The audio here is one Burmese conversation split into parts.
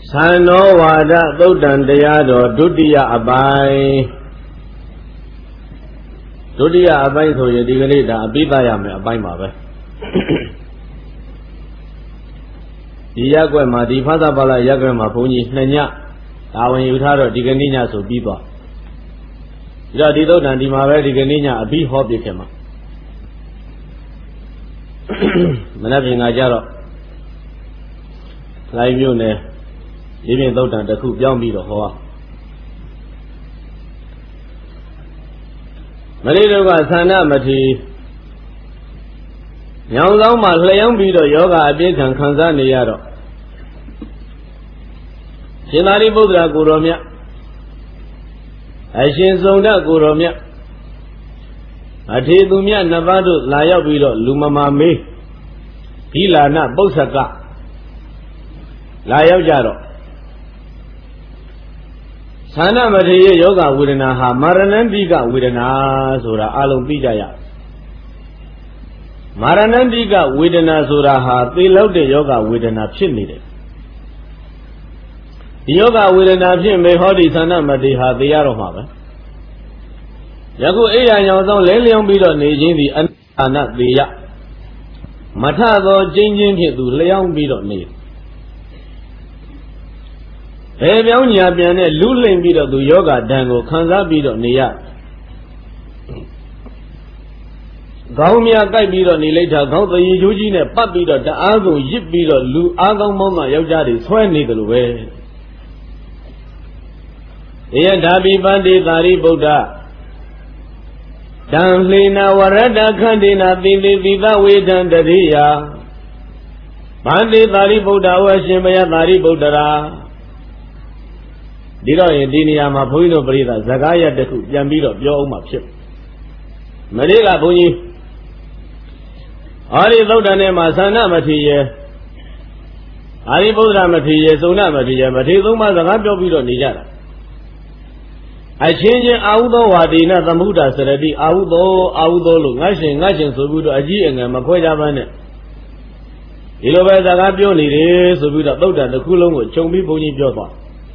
Sano wada Thutan Tayado Dutiya Abai so Yadigalita Abidayame Abai Mabe Yagwema di Fada Bala Yagwema Puni Nanya Awan Yutaro Diganinya so Biba Yadito and Dimare Diganinya Abi Hobikema Manaving Ajaro Laimune Living Thutan the Coop Young Beetle Hoa Marido Sana Mati Young Lama Layang Beetle Yoga Abit and Kanzani Yaro Sinari Budra Guromia Ashin Zonda Guromia Atidumia Navado Laya Beetle Lumama Me Pilana Bosaka Laya Jaro Sana Mati Yoga Widana Maranandiga Widana Sura Alum Pijaya Maranandiga Widana Sura they love the yoga Widana Chimney. Yoga Widana Chim may hodi Sana Mati ha the Yaroma Yaku Aya Yozon Lelium Bido Nijin the Anna the Ya Matado Jingin to Leon Bido Need. Eviania Biane Luling Bido to Yoga Dango Kanza Bido Nia Gaumia Gai Bido Nilata Gau the Eugene Pabido the Ago Yip Bido Lu Ago Mama Yojadi Swan Needle way. Ea Dabi Bandi Dari Buddha Danlina Warada Kandina Dili Viva Wedan Daria Bandi Dari Buddha Washimaya Dari Buddha Diro Dinia Mapuino Brida Zagaya Deku Yambido Yoma Chip Mariga Buni Ari Lodane Masana Matiye Ari Buddha Matiye Suna Matiye Matizuma Zagato Bido Nijara I change Audo Wadina the Muda Seredi Audo Nashin Subudo Aji and Makoya Mane Ilova Zagabio Nide Subuda Buddha the Kulong Chombi Buni Jova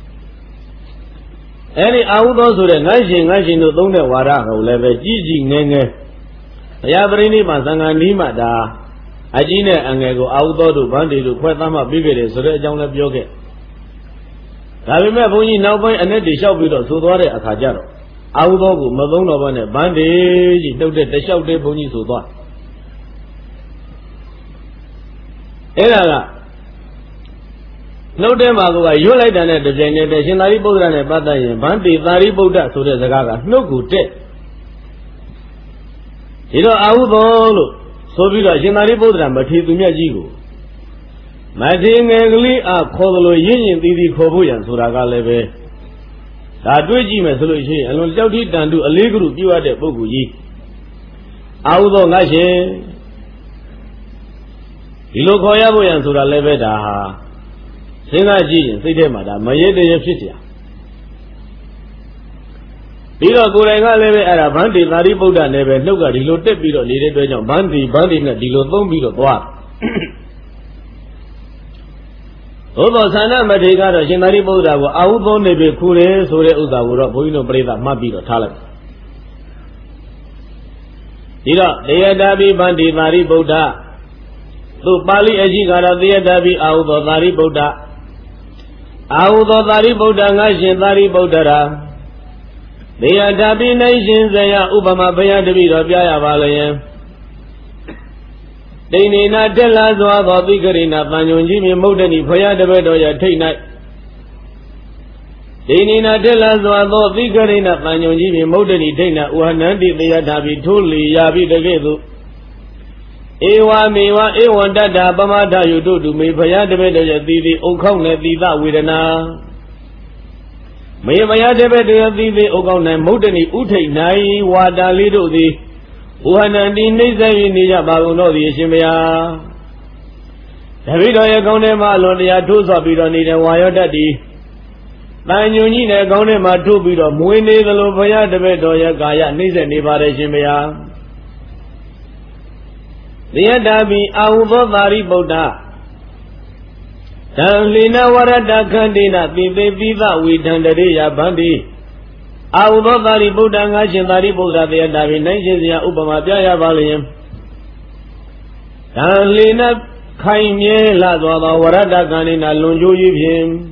Any Audo Sure Nashin no Dona Wara level Gigi Nenge Yabrini Masanga Nima da Ajine Angego Audo to Bandi to Quetama Bigre Sure Janga Bioke Kabime Buni now by a net shall be so dore a Kajaro. Audo, Madonna Bane, Bandi, the shout de Buni so done. Era no demago, you like an at the generation, I both ran a Batayan, Bandi, Dari Buddha, so there's a gaga, no good day. You know, Audo, so we got Jenari Bodram, but he's to me a jigo. Mating Angli are called Yin Didi Kobuyan, Suraga Leve. That way, Jim, and on Jody and do a legal view at the Boguyi. Audo Nashe Ilokoyabu and Sura Leveda Singaji and Sita Madame Mayede Fitia. Piro Guranga Leve at a Bandi, Lari Buddha never look at Dilo Tepiro needed to Bandi, Dilo Bombido Boa. Although Sana Matiga, Shinari Buddha, Audo Nebe Kure, Sure Uda, Buino Breda, Mabiro Talent. Ira, Dea Dabi Bandi, Mari Buddha. To Bali Ajigara, Dea Dabi, Audo, Dari Buddha. Audo, Dari Buddha, Nashin, Dari Buddha. Dea Dabi Nation, Zaya, Ubama, Baya, David, Bia Valayan. They need not tell us what the Garina, Banyon Jimmy Modani, Paya de Bedoya, take night. They need not tell us what the Garina, Banyon Jimmy Modani, take night, one and the Yadabi, Tuli, Yabi the Gedu. Ewa, Mewa, Ewan Dada, Bamada, you do to me, Paya de Bedoya, the Okone, the with an hour. May Paya de Bedoya, the Okone, Modani, Ute, Nai, Wada, Lido, the Uhanandi Nizai Nija Baguno the Shimia Davidoya Gonema Lonia Tusa Bido Nida Wire Daddy Banyunina Gonema Tubido Muine the Lopaya de Bedoya Gaya Niza Nibare Shimia The Adabi Audo Dari Buddha Lina Warada Kandina, Viva, we Dandariya Bandi. Audari Buddha, Nashindari Buddha, the Adavi, Nigeria, Ubama, Jaya Valium. Lina Kaimye, Lazwa, Warada Kanina, Lunju Yim.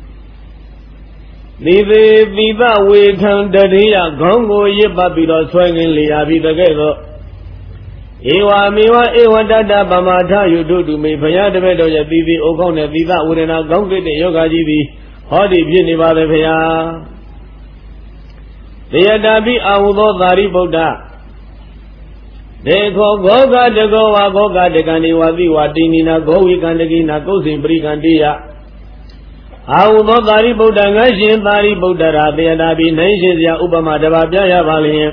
Viva, we Dandariya, Gongo, Yebabida, swinging Liavi together. Ewa miwa ewa dada bamata yududu me phaya tabeto ye bibi okong ne viva urena gong kit de yoga ji bi hodi phit ni ba be phaya Teyatapi awudo thari Buddha Dekho goga dego wa goga degani wadi wadinina gowi kandagina kosin prikandiya Awudo thari Buddha ngashin thari Buddha ra teyatapi naishin siya upama daba pyaya baliye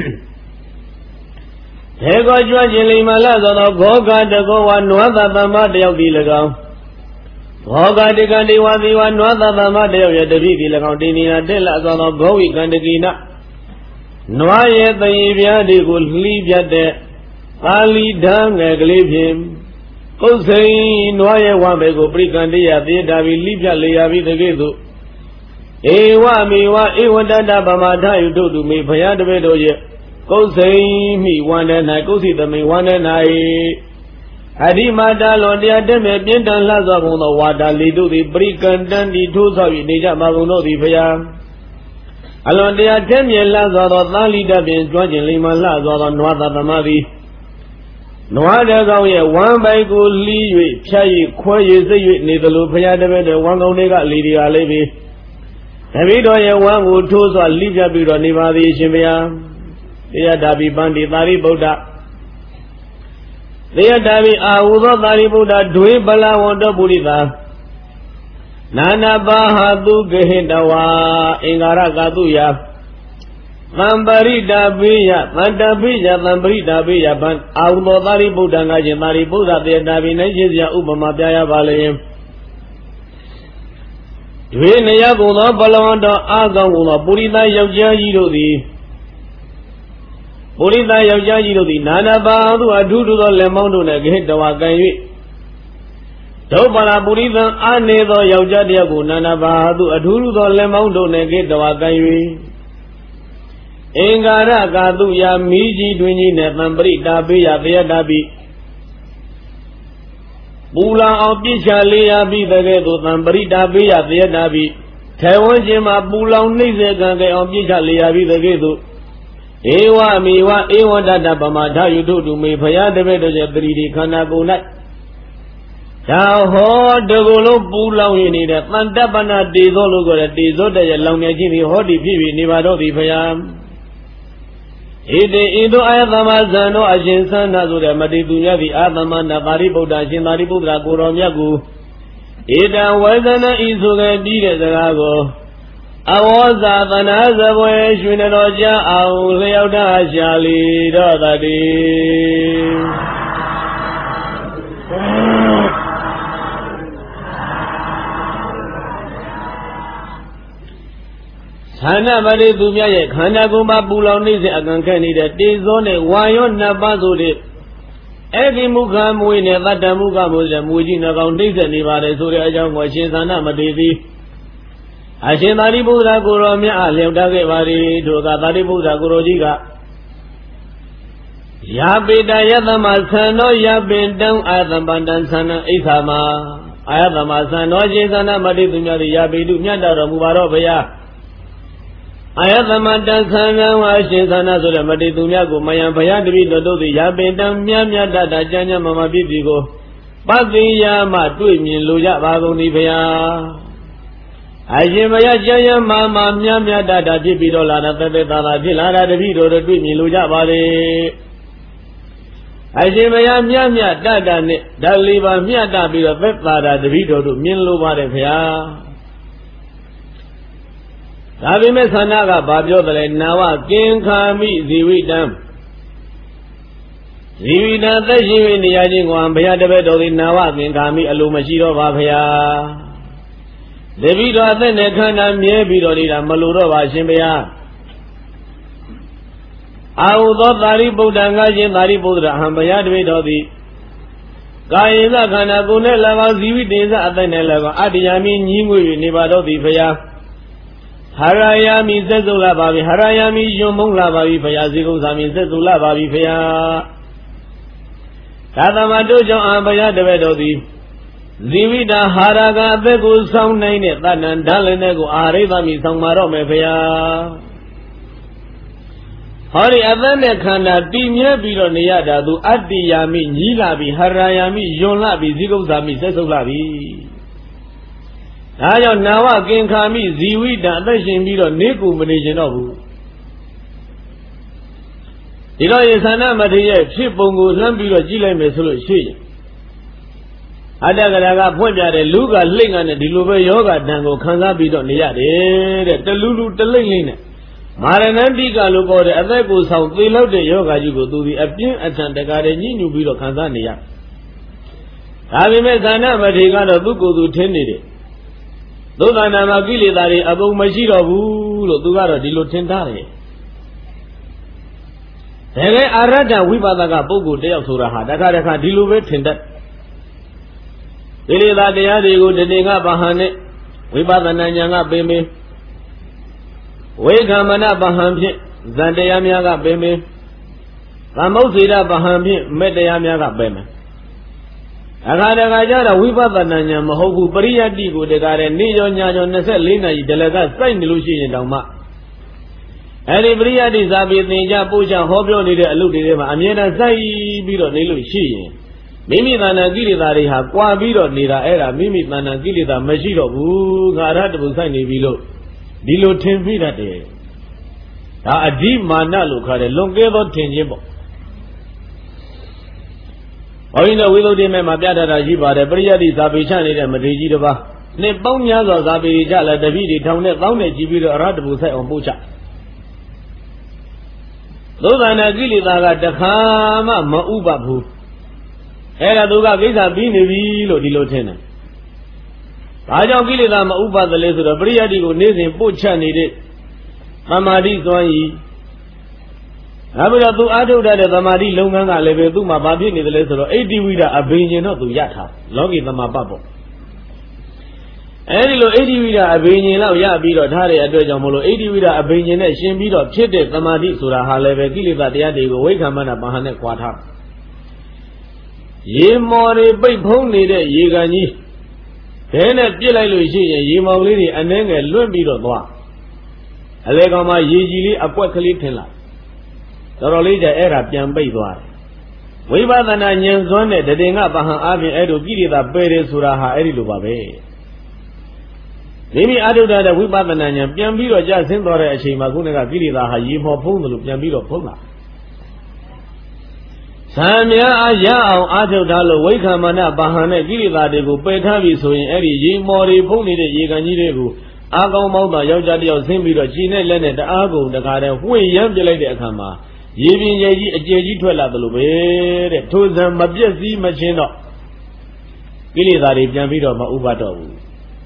Ego jwa jili malazono goga dego wa nwatha thamma tayauk di lagaw Goga degandi wadi wa nwatha thamma tayauk ya tabi di lagaw Tinina tela zono gowi kandagina Nwaye thayi vyadi ko hli vyade Pali dhange kalipim Kusai nwaye wambe ko prikandiya Tiyatapi li vyad leyapi taketu Ewa miwa ewa dada pamata yududu me phaya tabeto ye Kusai mi wane nai kusi tami wane nai Adi mata londia teme pintan laza kuno wada lidu di prikandan di thusawi neja maguno di phaya Alondia teme laza do thali tapin chwajin lima laza do nwatha thamadi Nwada gao ye wan bai ko li yue pyayi khwayi zayue nidalo phaya tabeto wan gao nega lidi ga lebi Tabido ye wan ko thuswa li pyapido nibadi shimbaya Teyatapi Bandi Thari Buddha Teyatapi Awudo Thari Buddha Dwe Bala Wanda Buddha Nana Bahadu Gehindawa Ingara Katuya Tambarita Biya Tantapija Tambarita Biya Ban Awudo Thari Buddha Ngajin Thari Buddha Teyatapi Naishisya Upama Pyaya Balayim Dwe Naya Kuno Balawanda Agam Kuno Buddha Yaukja Yirodi Purita Yaukja ji di Nana Bahadu Adudu do Lemaundo ne Gehindawa Kanyu Taupala Purita Ane do Yaukja diaku Nana Bahadu Adudu do Lemaundo ne Gehindawa Kanyu Ingara Katu ya Miji Dwinji ne Tambarita Biya Teyatapi Pula Aupisha Leya Bi Taketu Tambarita Biya Teyatapi Taiwan Jima Pula Nise Kanke Aupisha Leya Bi Taketu Ewa miwa ewa dada pamata yududu me phaya tabeto ye tridi khana ko nai Da ho dagolo pulang yini de tantapana tezo lo ko de tezo de ye laung ne chin bi hodi phit bi ne ba do di phaya Ede indo ayatama zano ashin sana so de mati tunya di atama na Thari Buddha shin Thari Buddha ko ro myat ko Eda wadana iso ke di de saka ko Awaza Thanaza Boy Shwinaroja Au Leauda Shali Dodadi Sana Bade Dumya Ye Khanda Gumba Pulau Nise Akan Kani de Tizone Wayon Nabazo de Edi Mukha Muine Thata Mukha Muze Muji Nakaun Nise Nibare Surya Ajang Washin Sana Madezi Ashin Thari Buddha Kuro Mya Leauda Ke Bari Doka Thari Buddha Kuro Jiga Yapita Yatama Sano Yapintang Ayatampantan Sana Isama Ayatama Sano Jisana Mati Tumyari Yapitu Myatara Mubaro Baya Ayatamantan Sana Washin Sana Sura Mati Tumyaku Mayan Baya Devi Dododi Yapintang Myatata Janya Mama Bibiko Pati Yama Tui Min Luja Bagoni Baya Ajimaya Jaya Mama Myamya Dada Jibido Lana Tete Tala Jilana Devido the Twin Luja Bali Ajimaya Myamya Dada Daliba Myata Bido Vetara Devido to Minlu Badefia Savime Sanaga Babio the Nawa King Kami Zividam Zivida the Jimmy Yajing one Baya Devedo in Nawa King Kami Alumashiro Babia Devido Athene Khana Mye Bido Nida Maluro Vashimbaya Awudo Thari Buddha Ngajin Thari Buddha Hambaya Devido di ကာယေသခန္ဓာကိုယ်နဲ့၎င်းဇီဝိတေသအသက်နဲ့၎င်းအတ္တယာမိညီးငွေ၍နေပါတော့သည်ဖျားဟရယာမိသက်စုလာပါပြီဟရယာမိယွန်မုံလာပါပြီဖျားဇေကုသာမိသက်စုလာပါပြီဖျားသာသမတို့ကြောင့်အဘယတပည့်တော်သည်ဇီဝိတာဟာရကအသက်ကိုဆောင်းနိုင်တဲ့တဏ္ဍဓာလည်းနဲ့ကိုအာရိသမိဆောင်းပါတော့မယ်ဖျားဟောဒီအသက်နဲ့ခန္ဓာတည်မြဲပြီးတော့နေရတာသူအတ္တိယာမိညီးလာပြီဟရယာမိယွန်လာပြီဇိကုသာမိဆက်ဆုပ်လာပြီဒါကြောင့်နာဝကင်္ခာမိဇီဝိတအသက်ရှင်ပြီးတော့နေကူမနေကျင်တော့ဘူးဒီတော့ယေသနာမထေရရဲ့ဖြစ်ပုံကိုလှမ်းပြီးတော့ကြည့်လိုက်မယ်ဆိုလို့ရှိရင်အတ္တကရာကဖွင့်ပြတဲ့လူကလှိမ့်ကနေဒီလိုပဲယောဂတန်ကိုခံစားပြီးတော့နေရတယ်တဲ့တလူလူတလိမ့်လိမ့်နဲ့မာရဏတိကလို့ခေါ်တဲ့အသက်ကိုဆောင်သေလောက်တဲ့ယောဂကြီးကိုသူဒီအပြင်းအထန်တကားတဲ့ညှိညူပြီးတော့ခံစားနေရဒါပေမဲ့သန္နမထေရကတော့သူ့ကိုယ်သူထင်းနေတယ်သုဒ္ဓနာမှာကိလေသာတွေအပုံမရှိတော့ဘူးလို့သူကတော့ဒီလိုထင်ထားတယ်တကယ်အာရတ္တဝိပဿကပုဂ္ဂိုလ်တယောက်ဆိုတာဟာတခါဒီလိုပဲထင်တတ်ကိလေသာတရားတွေကိုတဏှင်္ဂဗဟန်နဲ့ဝိပဿနာဉာဏ်ကပင်ပင်ဝိကမ္မနဗဟန်ဖြင့်ဇန်တရားများကပင်ပင်သမုတ်စေရဗဟန်ဖြင့်မေတ္တရားများကပင်ပင်အခါတခါကျတော့ဝိပဿနာဉာဏ်မဟုတ်ဘူးပရိယတ္တိကိုတကားတဲ့နေ့ရောညရော24နာရီတလကစိုက်နေလို့ရှိရင်တောင်မှအဲဒီပရိယတ္တိစာပေသင်ကြားပို့ချဟောပြောနေတဲ့အလုပ်တွေထဲမှာအမြဲတမ်းစိုက်ပြီးတော့နေလို့ရှိရင်မိမိတဏ္ဍကိလေသာတွေဟာကွာပြီးတော့နေတာအဲ့ဒါမိမိတဏ္ဍကိလေသာမရှိတော့ဘူးငါရတ္တဘုစိုက်နေပြီလို့ဒီလိုထင်ပြီးတတ်တယ်ဒါအဓိမာနလို့ခေါ်တယ်လွန်ကဲသောထင်ခြင်းပေါ့ဘုန်းကြီးတို့ဝိသုဒ္ဓိမေမှာပြတတ်တာရှိပါတယ်ပရိယတ္တိဇာပေချနေတဲ့မထေရကြီးတစ်ပါးနှစ်ပေါင်းများစွာဇာပေချလာတပည့်တွေထောင်နဲ့တောင်းနဲ့ကြည့်ပြီးတော့အရဟတဘုဆိုင်အောင်ပို့ချသုဒ္ဓနာကိလေသာကတခါမှမဥပဘူးအဲ့ဒါသူကကိစ္စပြီးနေပြီလို့ဒီလိုထင်တယ်ဘာကြောင့်ကိလေသာမဥပသလဲဆိုတော့ပရိယတ္တိကိုနေ့စဉ်ပို့ချနေတဲ့သမာဓိစွမ်းရည်နောက်ပြီးတော့သူအာထုတ်တဲ့သမာဓိလုပ်ငန်းကလည်းပဲသူ့မှာဘာဖြစ်နေတယ်လဲဆိုတော့အိဋ္ဌိဝိဒအဘိညာဉ်တော့သူရထားလောကီသမပတ်ပေါ့အဲဒီလိုအိဋ္ဌိဝိဒအဘိညာဉ်လောက်ရပြီးတော့ထားတဲ့အတွက်ကြောင့်မလို့အိဋ္ဌိဝိဒအဘိညာဉ်နဲ့ရှင်ပြီးတော့ဖြစ်တဲ့သမာဓိဆိုတာဟာလည်းပဲကိလေသာတရားတွေကိုဝိက္ခမနပဟန်နဲ့ခွာထားရေမော်တွေပိတ်ဖုံးနေတဲ့ရေကန်ကြီးဒဲနဲ့ပြစ်လိုက်လို့ရှိရင်ရေမောင်လေးတွေအနှဲငယ်လွင့်ပြီးတော့သွားအလေကောင်မှရေကြီးလေးအပွက်ကလေးထင်လာတော်တော်လေးကျအဲ့ဒါပြန်ပိတ်သွားတယ်ဝိပဿနာဉာဏ်စွမ်းတဲ့တည်ငါပဟံအပြင်အဲ့လိုကိလေသာပယ်တယ်ဆိုတာဟာအဲ့ဒီလိုပါပဲမိမိအာထုဒ္ဒတဲ့ဝိပဿနာဉာဏ်ပြန်ပြီးတော့ကြဆင်းသွားတဲ့အချိန်မှာခုနကကိလေသာဟာရေမော်ဖုံးတယ်လို့ပြန်ပြီးတော့ဖုံးလာသံမြာအားရအောင်အာထုထားလို့ဝိက္ခမနပဟံနဲ့ကိလေသာတွေကိုပယ်ထားပြီဆိုရင်အဲ့ဒီရေမော်တွေဖုံးနေတဲ့ရေကန်ကြီးတွေကိုအာကောင်းမောင်းတာယောက်ျားတစ်ယောက်ဆင်းပြီးတော့ခြေနဲ့လက်နဲ့တအားကုန်တကားတဲ့ဝှေ့ရမ်းပြလိုက်တဲ့အခါမှာရေပြင်ရေကြီးအကျယ်ကြီးထွက်လာတယ်လို့ပဲတဲ့ထိုဇံမပြည့်စည်မချင်းတော့ကိလေသာတွေပြန်ပြီးတော့မဥပါတော့ဘူး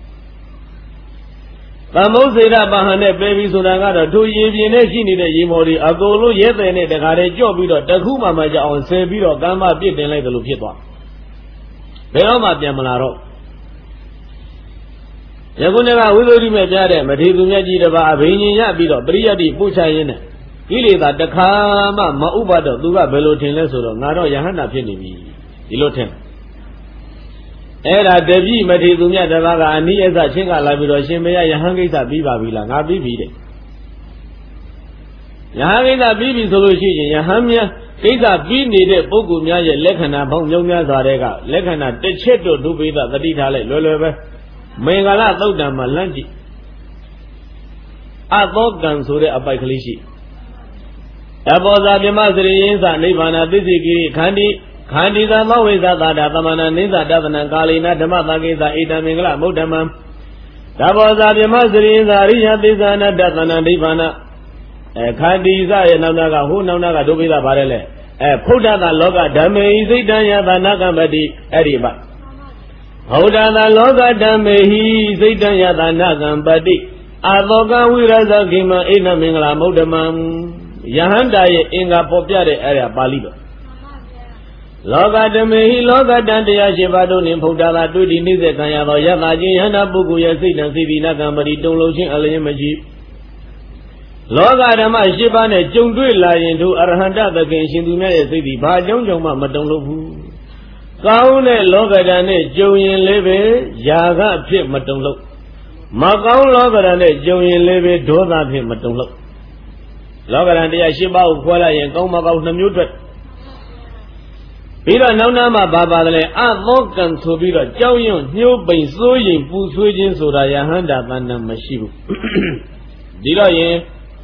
သမုတ်စေရပဟံနဲ့ပယ်ပြီးဆိုတာကတော့ထိုရေပြင်နဲ့ရှိနေတဲ့ရေမော်တွေအကုန်လုံးရဲတဲ့နဲ့တကားတဲ့ကြော့ပြီးတော့တခုမှမကြအောင်ဆယ်ပြီးတော့ကမ်းမပြစ်တင်လိုက်တယ်လို့ဖြစ်သွားဘယ်တော့မှပြန်မလာတော့ယခုနေ့ကဝိသုဒ္ဓိမေပြတဲ့မထေရသူမြတ်ကြီးတစ်ပါးအဘိညာဉ်ရပြီးတော့ပရိယတ္တိပို့ချရင်းနဲ့ကိလေသာတခါမှမဥပါတော့သူကဘယ်လိုထင်လဲဆိုတော့ငါတော့ယဟန္တာဖြစ်နေပြီဒီလိုထင်အဲ့ဒါတပည့်မထေရသူမြတ်တစ်ပါးကအနိယသချင်းကလာပြီးတော့ရှင်မရယဟန်ကိစ္စပြီးပါပြီလားငါပြီးပြီတဲ့ယဟန်ကိစ္စပြီးပြီဆိုလို့ရှိရင်ယဟန်များကိစ္စပြီးနေတဲ့ပုဂ္ဂိုလ်များရဲ့လက္ခဏာပေါင်းမျိုးများစွာတဲ့ကလက္ခဏာတစ်ချက်တော့ဒုပိသသတိထားလိုက်လွယ်လွယ်ပဲမင်္ဂလာသုတ်တံမှာလန့်ကြည့်အသောကံဆိုတဲ့အပိုက်ကလေးရှိအဘောဇာမြမစရိယင်းစနိဗ္ဗာန်သစ္စေကိခန္တီခန္တီသသောဝိသသာတာသမဏနိသတသနံကာလိနာဓမ္မသကိစ္စဣတံမင်္ဂလမုဒ္ဓမံတဘောဇာမြမစရိယင်းစရိယသစ္စာနတသနံနိဗ္ဗာန်ခန္တီစရဲ့နောက်နာကဟိုနောက်နာကဒုပိသပါတယ်လေဖုဒ္ဓသာလောကဓမ္မေဟိစိတ်တံယသနာကံပတိအဲ့ဒီပါဘုဒ္ဓသာလောကဓမ္မေဟိစိတ်တံယသနာကံပတိအသောကဝိရဇခိမဣနမင်္ဂလာမုဒ္ဓမံယဟန္တာရဲ့အင်္ဂါပေါ်ပြတဲ့အဲ့ဒါပါဠိတော်လောကဓမေဟိလောကတံတရားရှိပါတို့နှင့်ဖုဒ္ဓသာတွေ့ဒီနှိစ္စခံရသောယတချင်းယန္တာပုဂ္ဂိုလ်ရဲ့စိတ်တံစိတ္တိနကံပရိတုံလုံးချင်းအလျင်းမရှိလောကဓမ္မရှိပါနဲ့ကြုံတွေ့လာရင်တို့အရဟံတသခင်ရှင်သူမြတ်ရဲ့စိတ်ဒီဘာကြောင့်မှမတုံလို့ဘူးကောင်းတဲ့လောကဓာတ်နဲ့ကြုံရင်လည်းပဲယာကဖြစ်မတုံလို့မကောင်းလောကဓာတ်နဲ့ကြုံရင်လည်းပဲဒေါသဖြစ်မတုံလို့လောကဓာတ်တရား၈ပါးကိုခွဲလိုက်ရင်ကောင်းမကောင်းနှမျိုးတွေ့ပြီးတော့နောက်နာမှာဘာပါတယ်လဲအသောကံဆိုပြီးတော့ကြောက်ရွံ့ညှိုးပိန်စိုးရင်ပူဆွေးခြင်းဆိုတာယဟန္တာတဏ္ဍမရှိဘူးဒီတော့ရင်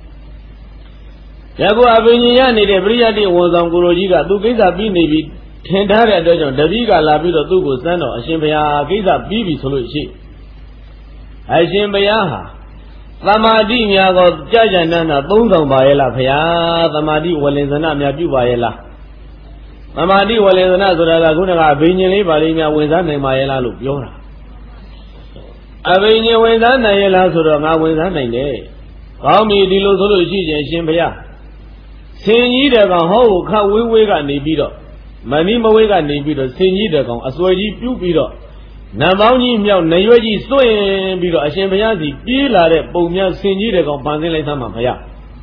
ယခုအဘိညာဉ်ရနေတဲ့ပရိယတ်တိဝန်ဆောင်ကိုလိုကြီးကသူကိစ္စပြီးနေပြီထင်ထားတဲ့အတွက်ကြောင့်တပည့်ကလာပြီးတော့သူ့ကိုစမ်းတော့အရှင်ဘုရားကိစ္စပြီးပြီဆိုလို့ရှိအရှင်ဘုရားဟာသမာဓိများကိုကြာကြာနာနာ3000ပါရဲ့လားဘုရားသမာဓိဝလင်္ဇနာများပြုပါရဲ့လားသမာဓိဝလင်္ဇနာဆိုတာကခုနကအဘိညာဉ်လေးပါလေးများဝင်စားနိုင်ပါရဲ့လားလို့ပြောတာအဘိညာဉ်ဝင်စားနိုင်ရဲ့လားဆိုတော့ငါဝင်စားနိုင်တယ်ကောင်းပြီဒီလိုဆိုလို့ရှိရင်ရှင်ဘုရားဆင်ကြီးတဲ့ကောင်ဟောကိုခဝေးဝေးကနေပြီးတော့မဏိမဝေးကနေပြီးတော့ဆင်ကြီးတဲ့ကောင်အစွဲကြီးပြုတ်ပြီးတော့နတ်ပေါင်းကြီးမြောက်နရွက်ကြီးစွန့်ပြီးတော့အရှင်ဘုရားစီပြေးလာတဲ့ပုံများဆင်ကြီးတဲ့ကောင်ပန်ဆင်းလိုက်သမှာဘုရား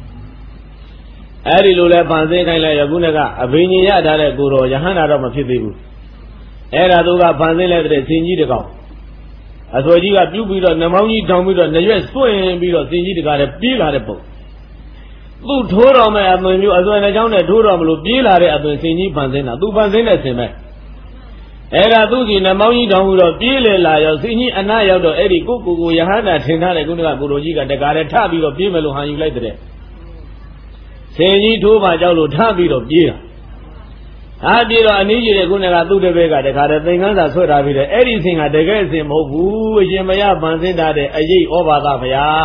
အဲ့ဒီလိုလဲပန်ဆင်းခိုင်းလိုက်ရခုနကအဘိညာဉ်ရထားတဲ့ကိုတော်ယဟန္တာတော့မဖြစ်သေးဘူးအဲ့ဒါသူကပန်ဆင်းလိုက်တဲ့ဆင်ကြီးတဲ့ကောင်အစွဲကြီးကပြုတ်ပြီးတော့နတ်ပေါင်းကြီးထောင်ပြီးတော့နရွက်စွန့်ပြီးတော့ဆင်ကြီးတကားလည်းပြေးလာတဲ့ပုံသူ့ထိုးတော်မဲ့အသွင်မျိုးအသွင်တစ်ချောင်းနဲ့ထိုးတော်မလို့ပြေးလာတဲ့အသွင်ဆင်ကြီးပန်ဆင်းတာသူပန်ဆင်းတဲ့ဆင်ပဲအဲ့ဒါသူ့ကြီးနမောင်းကြီးတောင်းပြီးတော့ပြေးလေလာရောက်ဆင်ကြီးအနားရောက်တော့အဲ့ဒီကိုယဟန္တာထင်ထားတဲ့ကုဏကကိုလိုကြီးကတကားလည်းထပြီးတော့ပြေးမယ်လို့ဟန်ယူလိုက်တဲ့ဆင်ကြီးထိုးပါကြောက်လို့ထပြီးတော့ပြေးတာဟာပြေးတော့အနည်းကြီးတဲ့ကုဏကသူ့တပည့်ကတကားလည်းသင်္ကန်းစာဆွဲထားပြီးတယ်အဲ့ဒီဆင်ကတကယ်ဆင်မဟုတ်ဘူးအရှင်မရပန်ဆင်းထားတဲ့အရေးဩဘာသဗျာ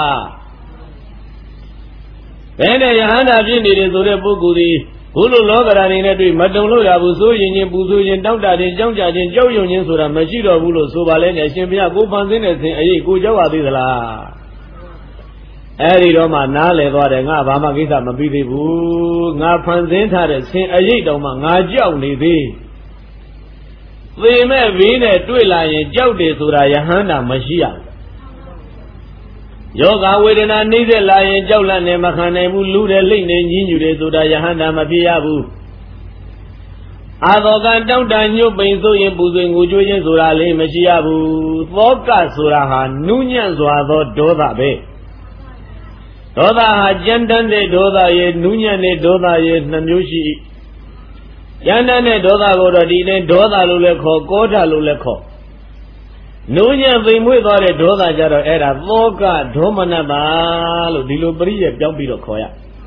ဘယ်နဲ့ယဟန္တာဖြစ်နေတယ်ဆိုတဲ့ပုဂ္ဂိုလ်ဒီဘုလိုလောကဓာတ်နေနဲ့တွေ့မတုံလို့ရဘူးစိုးရင်ချင်းပူဆိုးရင်တောက်တာချင်းကြောက်ကြချင်းကြောက်ရွံ့ချင်းဆိုတာမရှိတော့ဘူးလို့ဆိုပါလဲနဲ့ရှင်ဘုရားကိုဖန်ဆင်းတဲ့ဆင်အရေးကိုကြောက်ရသေးသလားအဲ့ဒီတော့မှနားလည်သွားတယ်ငါဘာမှကိစ္စမပြီးသေးဘူးငါဖန်ဆင်းထားတဲ့ဆင်အရေးတောင်မှငါကြောက်နေသေးသေမဲ့ဘေးနဲ့တွေ့လာရင်ကြောက်တယ်ဆိုတာယဟန္တာမရှိရဘူးယောဂဝေဒနာနှိမ့်ဆက်လာရင်ကြောက်လန့်နေမခံနိုင်ဘူးလူတယ်လိမ့်နေညင်းညူတယ်ဆိုတာယဟန္တာမဖြစ်ရဘူးအာသောကတောက်တညှုပ်ပိန်ဆိုရင်ပူဆွေငိုကြွေးခြင်းဆိုတာလေးမရှိရဘူးသောကဆိုတာဟာနုညံ့စွာသောဒေါသပဲဒေါသဟာကြမ်းတမ်းတဲ့ဒေါသရဲ့နုညံ့တဲ့ဒေါသရဲ့နှစ်မျိုးရှိကြမ်းတမ်းတဲ့ဒေါသကိုတော့ဒီနဲ့ဒေါသလို့လည်းခေါ်ကောဓလို့လည်းခေါ်နုညံ့သိမ်မွေ့သွားတဲ့ဒေါသကြတော့အဲ့ဒါသောကဒေါမနတာလို့ဒီလိုပရိယေပြောင်းပြီးတော့ခေါ်ရ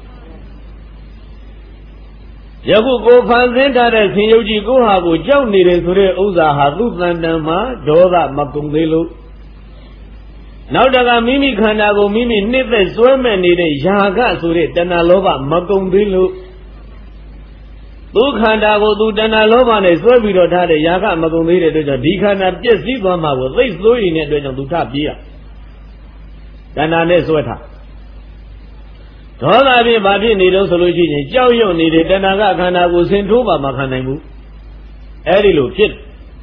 ယခုကိုဖန်ဆင်းထားတဲ့ဆင်ယုတ်ကြီးကိုဟာကိုကြောက်နေတယ်ဆိုတဲ့ဥစ္စာဟာသူ့တန်တန်မှာဒေါသမကုန်သေးလို့နောက်တကမိမိခန္ဓာကိုမိမိနှစ်သက်စွဲမဲ့နေတဲ့ယာကဆိုတဲ့တဏှာလောဘမကုန်သေးလို့သူခန္ဓာကိုသူတဏှာလောဘနဲ့စွဲပြီးတော့ထားတဲ့ယာကမကုန်သေးတဲ့အတွက်ကြောင့်ဒီခန္ဓာပြည့်စည်သွားမှာကိုသိစိုးရင်တဲ့အတွက်ကြောင့်သူထပြေးရတဏှာနဲ့စွဲထားဒေါသဖြင့်ဘာဖြစ်နေတော့ဆိုလို့ရှိရင်ကြောက်ရွံ့နေတဲ့တဏှာကခန္ဓာကိုဆင်ထိုးပါမခံနိုင်ဘူးအဲ့ဒီလိုဖြစ်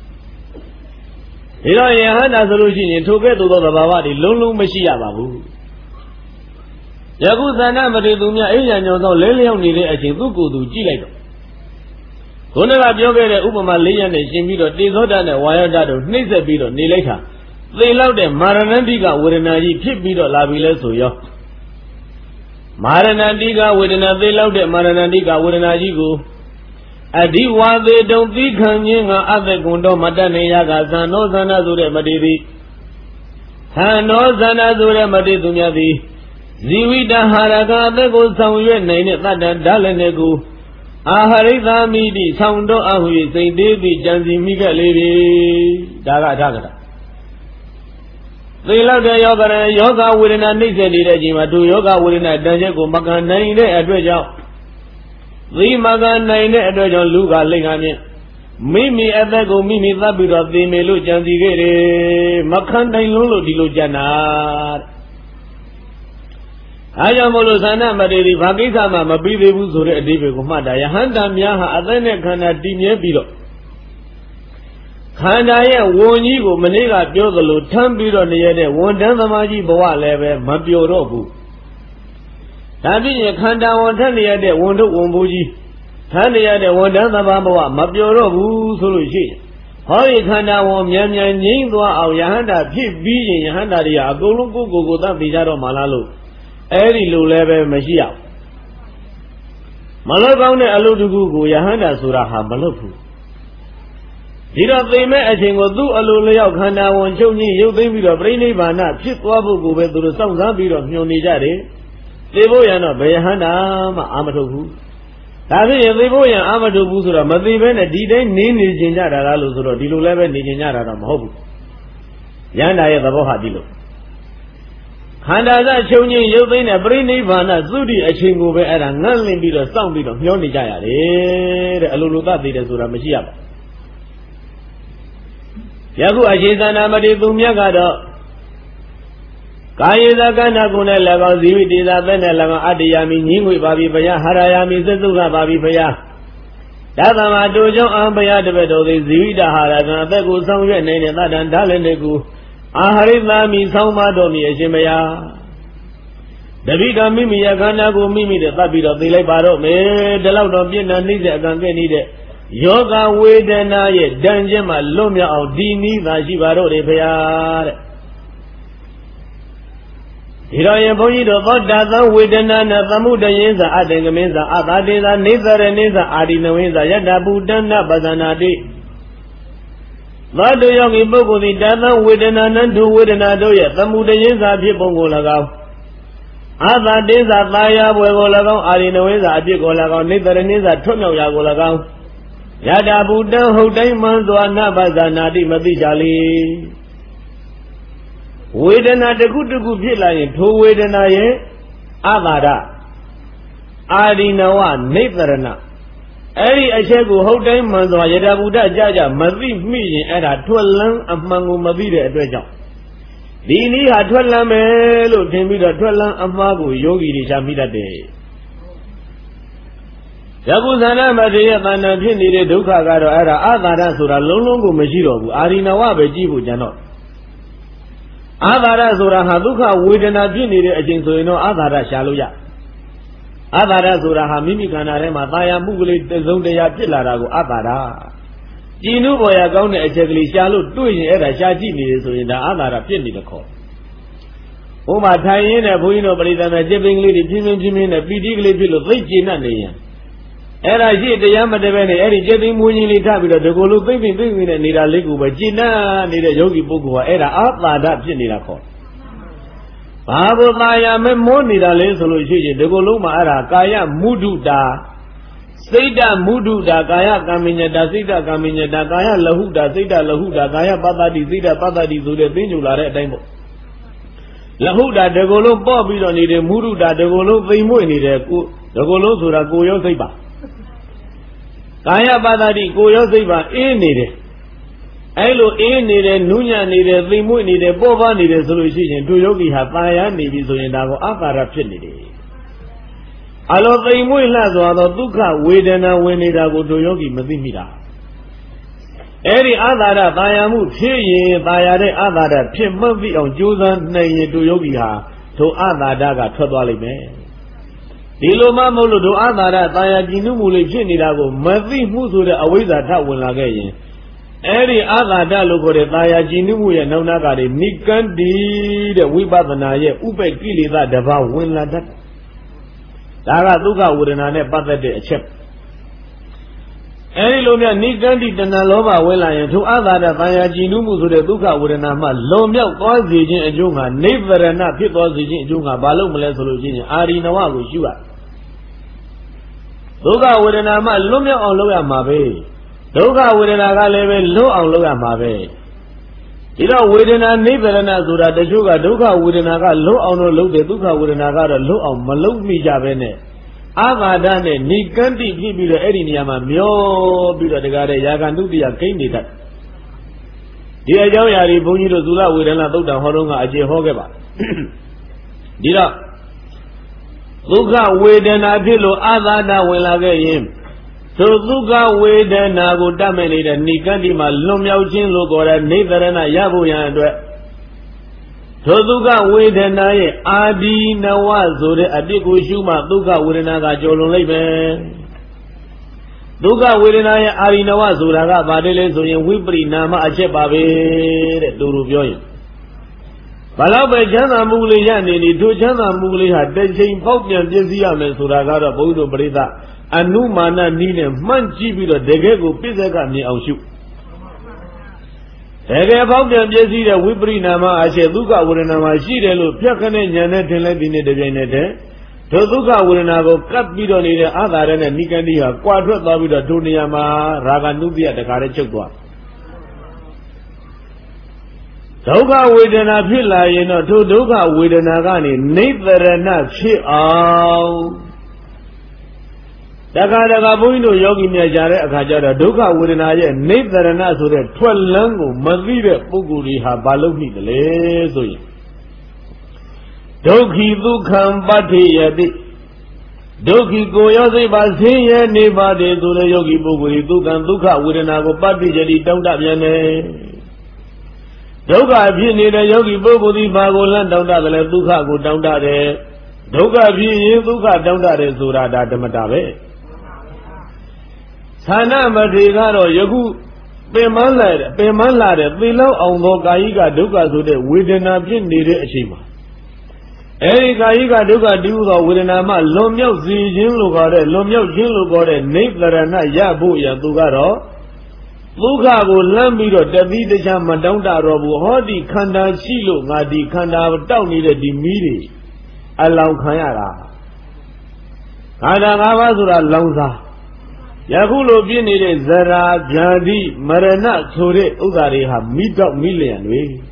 ဒီတော့ယဟန္တာဆိုလို့ရှိရင်ထိုကဲ့သို့သောသဘာဝတွေလုံးလုံးမရှိရပါဘူးယခုသန္နမတိသူများအိညာညောသောလဲလျောက်နေတဲ့အချိန်သူ့ကိုယ်သူကြည့်လိုက်တော့ခုနကပြောခဲ့တဲ့ဥပမာ၄ရက်နဲ့ရှင်းပြီးတော့တေသောတာနဲ့ဝါယောဓာတ်တို့နှိမ့်ဆက်ပြီးတော့နေလိုက်တာသေလောက်တဲ့မာရဏတိကဝေဒနာကြီးဖြစ်ပြီးတော့လာပြီလဲဆိုရောမာရဏတိကဝေဒနာသေလောက်တဲ့မာရဏတိကဝေဒနာကြီးကိုအဓိဝါသေးတုံသီခံခြင်းကအသက်ကွန်တော်မတတ်နေရကသံသောသန္တာဆိုတဲ့မတိသည်သံသောသန္တာဆိုတဲ့မတိသူများသည်ဇီဝိတဟာရကအသက်ကိုဆောင်ရွက်နိုင်တဲ့တတ္တဓာလည်းနဲ့ကိုအာဟရိသာမိတိဆောင်တော်အဟု၏စိတ်သေးသည်ကြံစီမိခဲ့လေပြီဒါကအထကတာသေလောက်တဲ့ယောဂဝေဒနာနှိမ့်ဆက်နေတဲ့အချိန်မှာသူယောဂဝေဒနာတန်ချက်ကိုမကန်နိုင်တဲ့အတွက်ကြောင့်သိမကန်နိုင်တဲ့အတွက်ကြောင့်လူကလိမ့်ခါမြင့်မိမိအသက်ကိုမိမိသတ်ပြီးတော့သိမယ်လို့ကြံစီခဲ့တယ်မခံနိုင်လို့ဒီလိုကြံတာအားကြောင့်မို့လို့သန္နမတေရီဘာကိစ္စမှမပြီးသေးဘူးဆိုတဲ့အဓိပ္ပာယ်ကိုမှတ်တာယဟန္တာများဟာအသက်နဲ့ခန္ဓာတည်မြဲပြီးတော့ခန္ဓာရဲ့ဝန်ကြီးကိုမနေ့ကပြောသလိုထမ်းပြီးတော့နေရတဲ့ဝန်တန်းသမားကြီးဘဝလည်းပဲမပျော်တော့ဘူးဒါဖြင့်ခန္ဓာဝန်ထမ်းနေရတဲ့ဝန်ထုတ်ဝန်ဘူးကြီးထမ်းနေရတဲ့ဝန်တန်းသမားဘဝမပျော်တော့ဘူးဆိုလို့ရှိရင်ဟောဒီခန္ဓာဝန်မြန်မြန်ငြိမ့်သွားအောင်ယဟန္တာဖြစ်ပြီးရင်ယဟန္တာတွေကအကုန်လုံးကိုယ်သတ်သိကြတော့မှလားလို့အဲ့ဒီလိုလည်းပဲမရှိရဘူးမလုပ်ကောင်းတဲ့အလုပ်တခုကိုယဟန္တာဆိုတာဟာမလုပ်ဘူးဒီတော့သိမဲ့အချိန်ကိုသူ့အလိုလျောက်ခန္ဓာဝန်ချုပ်ကြီးရုပ်သိမ်းပြီးတော့ပြိဋိဘာနာဖြစ်သွားဖို့ကိုပဲသူတို့စောင့်စားပြီးတော့ညှို့နေကြတယ်သိဖို့ရတော့ဘယ်ယဟန္တာမှအာမထုတ်ဘူးဒါဖြင့်သိဖို့ရအာမထုတ်ဘူးဆိုတော့မသိဘဲနဲ့ဒီတိုင်းနေကျင်ကြတာလားလို့ဆိုတော့ဒီလိုလည်းပဲနေကျင်ကြတာတော့မဟုတ်ဘူးယဟန္တာရဲ့သဘောဟာဒီလိုခန္ဓာစချုပ်ငြိမ်းရုပ်သိမ်းတဲ့ပြိဋိဘာနာသုတိအချိန်ကိုပဲအဲ့ဒါငန့်လင့်ပြီးတော့စောင့်ပြီးတော့မျောနေကြရတယ်တဲ့အလိုလိုသသိတယ်ဆိုတာမရှိရပါယခုအရှင်သန္တာမတိသူမြတ်ကတော့ကာယေသကန္နာကုနဲ့၎င်းဇီဝိတေသာသက်နဲ့၎င်းအတ္တယာမိညီငွေပါပြီဘုရားဟာရယာမိသစ္စုကပါပြီဘုရားဒါသမတူကြောင့်အံဘုရားတပည့်တော်သည်ဇီဝိတဟာရကအသက်ကိုဆောင်ရွက်နေတဲ့သတ္တန်ဓာလည်းနဲ့ကူအာဟရိသာမိဆောင်းမတော်မီအရှင်ဘုရားတပိတော်မိမိယခန္ဓာကိုမိမိတဲ့သတ်ပြီးတော့သိလိုက်ပါတော့မယ်ဒီလောက်တော့ပြည့်နှံနှိမ့်တဲ့အကံကဲ့နေတဲ့ယောဂဝေဒနာရဲ့ဒဏ်ခြင်းမှာလွတ်မြောက်အောင်ဒီနည်းသာရှိပါတော့တယ်ဘုရားတဲ့ဒီတော့ရင်ဘုန်းကြီးတို့သောတာသံဝေဒနာနဲ့သမုဒယင်းစာအတေကမင်းစာအသာတေစာနေသရနေစာအာဒီနဝင်းစာယတ္တပုတ္တနာပဇာနာတိသောတုယောဂီပုဂ္ဂိုလ်သည်တာသံဝေဒနာနဲ့ဒုဝေဒနာတို့ရဲ့သမုဒယင်းစာဖြစ်ပုံကို၎င်းအာသာတေစာသာယာဘွယ်ကို၎င်းအာဒီနဝင်းစာအဖြစ်ကို၎င်းနေသရနေစာထွတ်မြောက်ရာကို၎င်းယတာဘူတံဟုတ်တိုင်းမှန်စွာနဗဇာနာတိမသိကြလေဝေဒနာတစ်ခုတစ်ခုဖြစ်လာရင်ထိုဝေဒနာရဲ့အာသာရအာဒီနဝနေသရဏအဲ့ဒီအချက်ကိုဟုတ်တိုင်းမှန်စွာယတာဘူတကြမသိမိရင်အဲ့ဒါထွက်လန်းအမှန်ကိုမသိတဲ့အတွက်ကြောင့်ဒီနည်းဟာထွက်လန်းမယ်လို့ထင်ပြီးတော့ထွက်လန်းအမှားကိုယောဂီတွေရှာမိတတ်တယ်ယခုသန္နမတေရဲ့တဏ္ဍာဖြစ်နေတဲ့ဒုက္ခကတော့အဲ့ဒါအာသာရဆိုတာလုံးလုံးကိုမရှိတော့ဘူးအာရိနဝပဲကြည့်ဖို့ကြံတော့အာသာရဆိုတာဟာဒုက္ခဝေဒနာဖြစ်နေတဲ့အချိန်ဆိုရင်တော့အာသာရရှာလို့ရအာသာရဆိုတာဟာမိမိခန္ဓာထဲမှာသာယာမှုကလေးတစုံတရာဖြစ်လာတာကိုအာသာရကြည်နုပေါ်ရကောင်းတဲ့အချက်ကလေးရှာလို့တွေ့ရင်အဲ့ဒါရှာကြည့်နေတယ်ဆိုရင်ဒါအာသာရဖြစ်နေတယ်ခေါ်ဥပမာထိုင်ရင်းနဲ့ဘုန်းကြီးတို့ပရိသတ်နဲ့จิตပင်ကလေးတွေပြင်းနဲ့ပီတိကလေးဖြစ်လို့သိကျဉ်တ်နေရင်အဲ့ဒါရှိတရားမတပဲနဲ့အဲ့ဒီจิตသိမွေးကြီးလေးထပ်ပြီးတော့ဒီကိုယ်လိုသိမ့်နဲ့နေတာလေးကိုပဲကျင့်နေတဲ့ယောဂီပုဂ္ဂိုလ်ကအဲ့ဒါအာသာဒဖြစ်နေတာခေါ်ဘာဘုသာယာမဲမောနေတာလဲဆိုလို့ရှိရင်ဒီကိုယ်လုံးမှာအဲ့ဒါကာယမုဒုတာစိတ်တမုဒုတာကာယကမ္မညတာစိတ်တကမ္မညတာကာယလဟုတာစိတ်တလဟုတာကာယပတ္တတိစိတ်တပတ္တတိဆိုတဲ့သိညူလာတဲ့အတိုင်းပေါ့လဟုတာဒီကိုယ်လုံးပေါ့ပြီးတော့နေတယ်မုဒုတာဒီကိုယ်လုံးသိမ့်မွေ့နေတယ်ကိုဒီကိုယ်လုံးဆိုတာကိုယ်ရောစိတ်ပါကာယပတ္တတိကိုရောစိတ်ပါအေးနေတယ်အဲ့လိုအေးနေတယ်နူးညံ့နေတယ်သိမ်မွေ့နေတယ်ပေါ်ပါနေတယ်ဆိုလို့ရှိရင်သူယောဂီဟာတာယာနေပြီဆိုရင်ဒါကိုအာသာရဖြစ်နေတယ်အလိုသိမ်မွေ့လှစွာသောဒုက္ခဝေဒနာဝင်နေတာကိုသူယောဂီမသိမိတာအဲ့ဒီအာသာရတာယာမှုဖြစ်ရင်တာယာတဲ့အာသာရဖြစ်မှတ်ပြီးအောင်ကြိုးစားနိုင်ရင်သူယောဂီဟာထိုအာသာရကထွက်သွားလိမ့်မယ်ဒီလိုမှမဟုတ်လို့တို့အာသာရတာယာကြည်နုမှုလေးဖြစ်နေတာကိုမသိမှုဆိုတဲ့အဝိဇ္ဇာထဝင်လာခဲ့ရင်အဲ့ဒီအာသာဒလို့ခေါ်တဲ့တာယာကြည်နုမှုရဲ့နောက်နာကတွေနိကန္တိတဲ့ဝိပဿနာရဲ့ဥပ္ပကိလေသာတစ်ပါးဝင်လာတတ်ဒါကဒုက္ခဝေဒနာနဲ့ပတ်သက်တဲ့အချက်အဲဒီလိုများနိကန္တိတဏှာလောဘဝင်လာရင်ထိုအာသာဒတာယာကြည်နုမှုဆိုတဲ့ဒုက္ခဝေဒနာမှလွန်မြောက်သွားစေခြင်းအကျိုးကနိဗ္ဗရဏဖြစ်သွားစေခြင်းအကျိုးကဘာလို့မလဲဆိုလို့ရှိရင်အာရိနဝကိုရှုရဒုက္ခဝေဒနာမှလွတ်မြောက်အောင်လုပ်ရမှာပဲဒုက္ခဝေဒနာကလည်းပဲလွတ်အောင်လုပ်ရမှာပဲဒီတော့ဝေဒနာနိဗ္ဗာန်ဆိုတာတချို့ကဒုက္ခဝေဒနာကလွတ်အောင်လို့လုပ်တယ်ဒုက္ခဝေဒနာကတော့လွတ်အောင်မလုပ်မိကြပဲနဲ့အာဃာတနဲ့နိကန္တိဖြစ်ပြီးတော့အဲ့ဒီနေရာမှာမျောပြီးတော့တကားတဲ့ယာကနုတ္တိယဂိမ့်နေတတ်ဒီအကြောင်းအရာတွေဘုန်းကြီးတို့သုလဝေဒနာသုတ်တံဟောတော့ကအကျေဟောခဲ့ပါဒီတော့ Dukkha Vedana Pilo Adana Wilagain. So Dukkha Vedana go dominate Nikandima Lumyauchin Logora Netherana Yabuyan. So Dukkha Vedana Adi Nawazure Adiku Shuma Dukkha Vedana Jololebe. Dukkha Vedana Ari Nawazuraga Badele Zoyan Wipri Nama Achebabe Durubioy. Balaba Jana Muliani, two Jana Muli had the same Popian Jezia Suragara Bodo Breda, and Numana Nina Manchibi Degego Pizagami Aushu. Ege Popian Jezia Wipri Nama Acheduka Urenama Shirelu, Piakane Janet and Ledine de Venete, Toduka Urenago, Cut Bidoni, other than Nikandia, Quadra Babida Tuniama, Raganubia, the Karachukwa. Dukkha Vedana Pilla, to Dukkha Vedana Gani, Netherana Chiao. Dagadaga Buino Yogi Najare Akajara, Dukkha Vedana, Netherana Sure, 12 Lango, Madrid, Puguri, Habaluki, the Lezo. Doki Dukkam Bati Yadi. Doki Goyose Basiya, Nebade, Dula Yogi Puguri, Dukkam Dukkha Vedana, Bati Jadi, Dawdayane. Dukkha Pini the Yogi Bogudi Bagolan down the Dukkha go down there. Dukkha Pini Dukkha down there Surada Damatabe. Sana Madigaro Yogu Pemanla, below on Gaiga Dukkha to the Widena Pini Ashima. Eri Gaiga Dukkha Duga Widenama, Lomyo Zijin Lugare, Lomyo Jin Lugare, Natharana Yabu Yadugaro. Dukkha go Lambido, David Madonda Robu, Hodi Kanda Shilo, Nadi Kanda, down needed the Miri, along Kayara. Kanagavazura Lonza Yagulo Bini, Zara, Jadi, Marana, Sore, Ugari have meet up million way.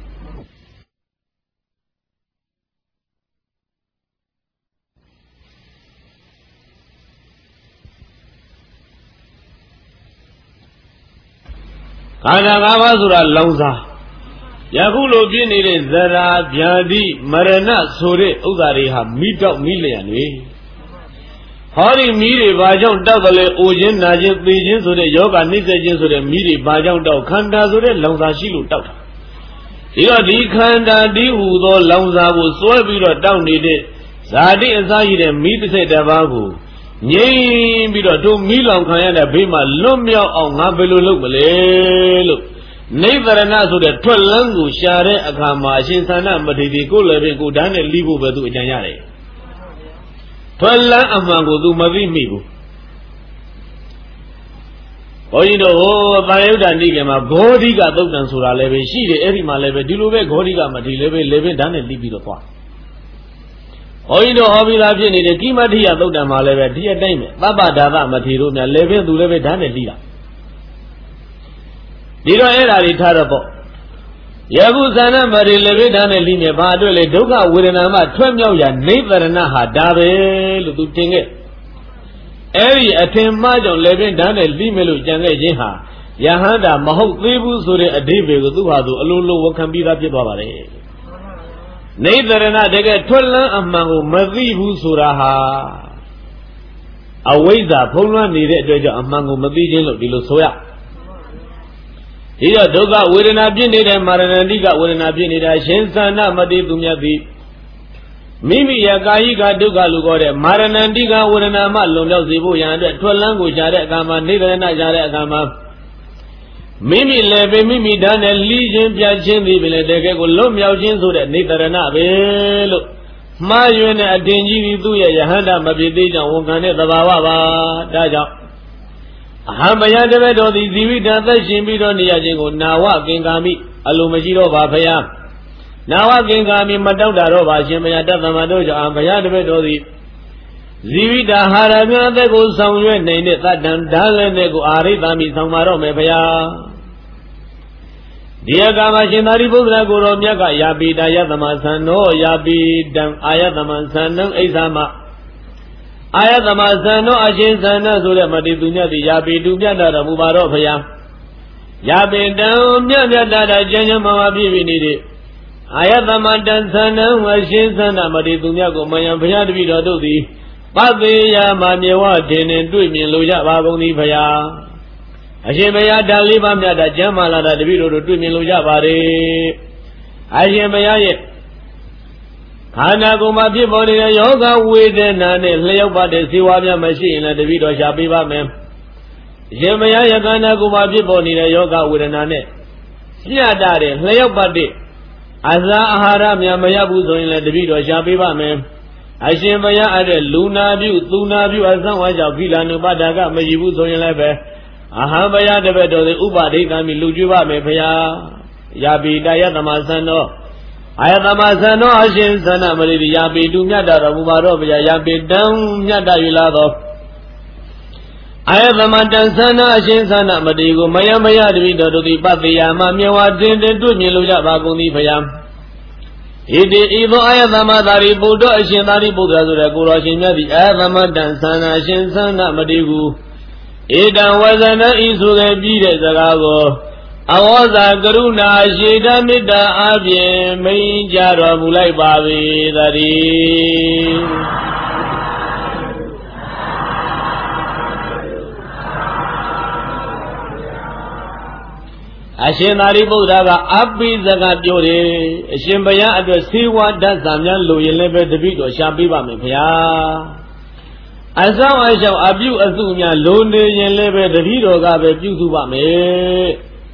Kanagavazura Lonza Yagulo Bini, Zara, Jadi, Marana, Sore, Ugari have meet up million way. Hori Miri Bajan Dagale, Ojin, Najin, Pijin, so the Yoga Nizajin, so the Miri Bajan Dog, Kanda, so the Lonza Shilu Dog. Here the Kanda, the Udo, Lonza was so bit down it. Zadi and Zahid and meet say Davago. Yea, bit of 2 million Kayana Bima, Lumia on Nabelu Look. Neither and us with the 12 language, Share, Akama, Shinsana, but the Kula, go down and leave over to Janyare. 12 Amango do Mavimigo. Oh, you know, Bayuda Nigama, Godiga, Dogan Sura Leve, she, every Maleve, Dilube, Godiga, Matileve, Leve, done and leave it apart. Oh, you know, Hobby Lavian in the Kimatia, Dogan Maleve, dear Dame, Baba Dava, Matiruna, Leve, do Leve, done and leave. Did I ever retire? Yagu Sana Mari Leve, done and leave me, Badule, Doga, Wirinama, 12 million, Neveranaha, Dave, Luting it. Every attempt Majon Levin done a Limelu Janga Jeha, Yahanda, Mahok Lebu Sure, a David, Duhadu, Alulu, what can be that Jabare. Neither and I get 12 among Mavibu Suraha. Away the Poland needed among Mavijin of Dilosoya. Here Doga wouldn't have been it and Maranadiga wouldn't have been it as Shensana Madi Dumyabi. Mimi Yagaiga Duga Lugore, Maranandiga Uranama, Lumel Zibu Yanda, 12 language Gama, neither and Gama. Mimi Leve, Mimi done a legion Piachin, the Dego Lumyajin, so that neither and Abel. Mayun at Dingi Duya Yahanda, Mabidija, Wokane, the Baba, Daja. Hamayada, the Zivita, the Shimbido Niajigo, Nawa, Gingami, Alumajiro Bapaya. Now I can come in Madonna Roba, Shemaya Madoja, and Bayadabedi Zivita Haramia, they go somewhere named it that Dale Nego Aritami Samaro Mepaya. Dear Gama Shinaribu Guru Miaka Yabi Dayatama Sano, Yabi Dam Ayatama Sano, Ezama Ayatama Sano, Ajin Sana, Suramadi Dunya, the Yabi Dunya, Mubaro Paya Yabi Dam Yada Janyama Bibi needed. Ayathamatan sanam ashin sana maditunya kumaya bhaya devido dudi Padeya mamyewa denen dui min luja bagoni bhaya Ashin bhaya dali bamyada jamala da devido dui min luja bare Ashin bhaya ye Khana kuma phiponi de yoga wedana ne lyauk pa de siwa mya mashi yin la devido sha pi ba me Ashin bhaya ye khana kuma phiponi de yoga wedana ne nya da de lyauk pa de Aza ahara mya maya bu so yin la devido sha pi ba me Ashin bhaya ade luna byu tuna byu asan wa jaw kilanu padaka mayi bu so yin la be Aham bhaya debe do de upadika mi lu jwe ba me bhaya Yapi tayathama sano Ayatama sano ashin sana maridi yapi tu myata ro mumaro bhaya yapi dam myata yu la do Ayatama tan sana ashin sana maridi ko maya maya devido do di patiya ma myewa tin tin twi min lu ja ba gung di bhaya Iti ibo ayatama dari buddha ashin dari buddha so de ko ro shin myat di ayatama tan sana ashin sana maridi ko Idan wazana isu ge pi de saka ko Awaza karuna shida mitta apyin main jaro mu lai pa be thari Ashin Thari Buddha ka api saka pyo de Ashin bhaya atwat sewa dat sa mya lo yin le be tapi to sha pi ba me bhaya Asaw ashaw apyu asu mya lo ne yin le be tapi to ka be pyu su ba me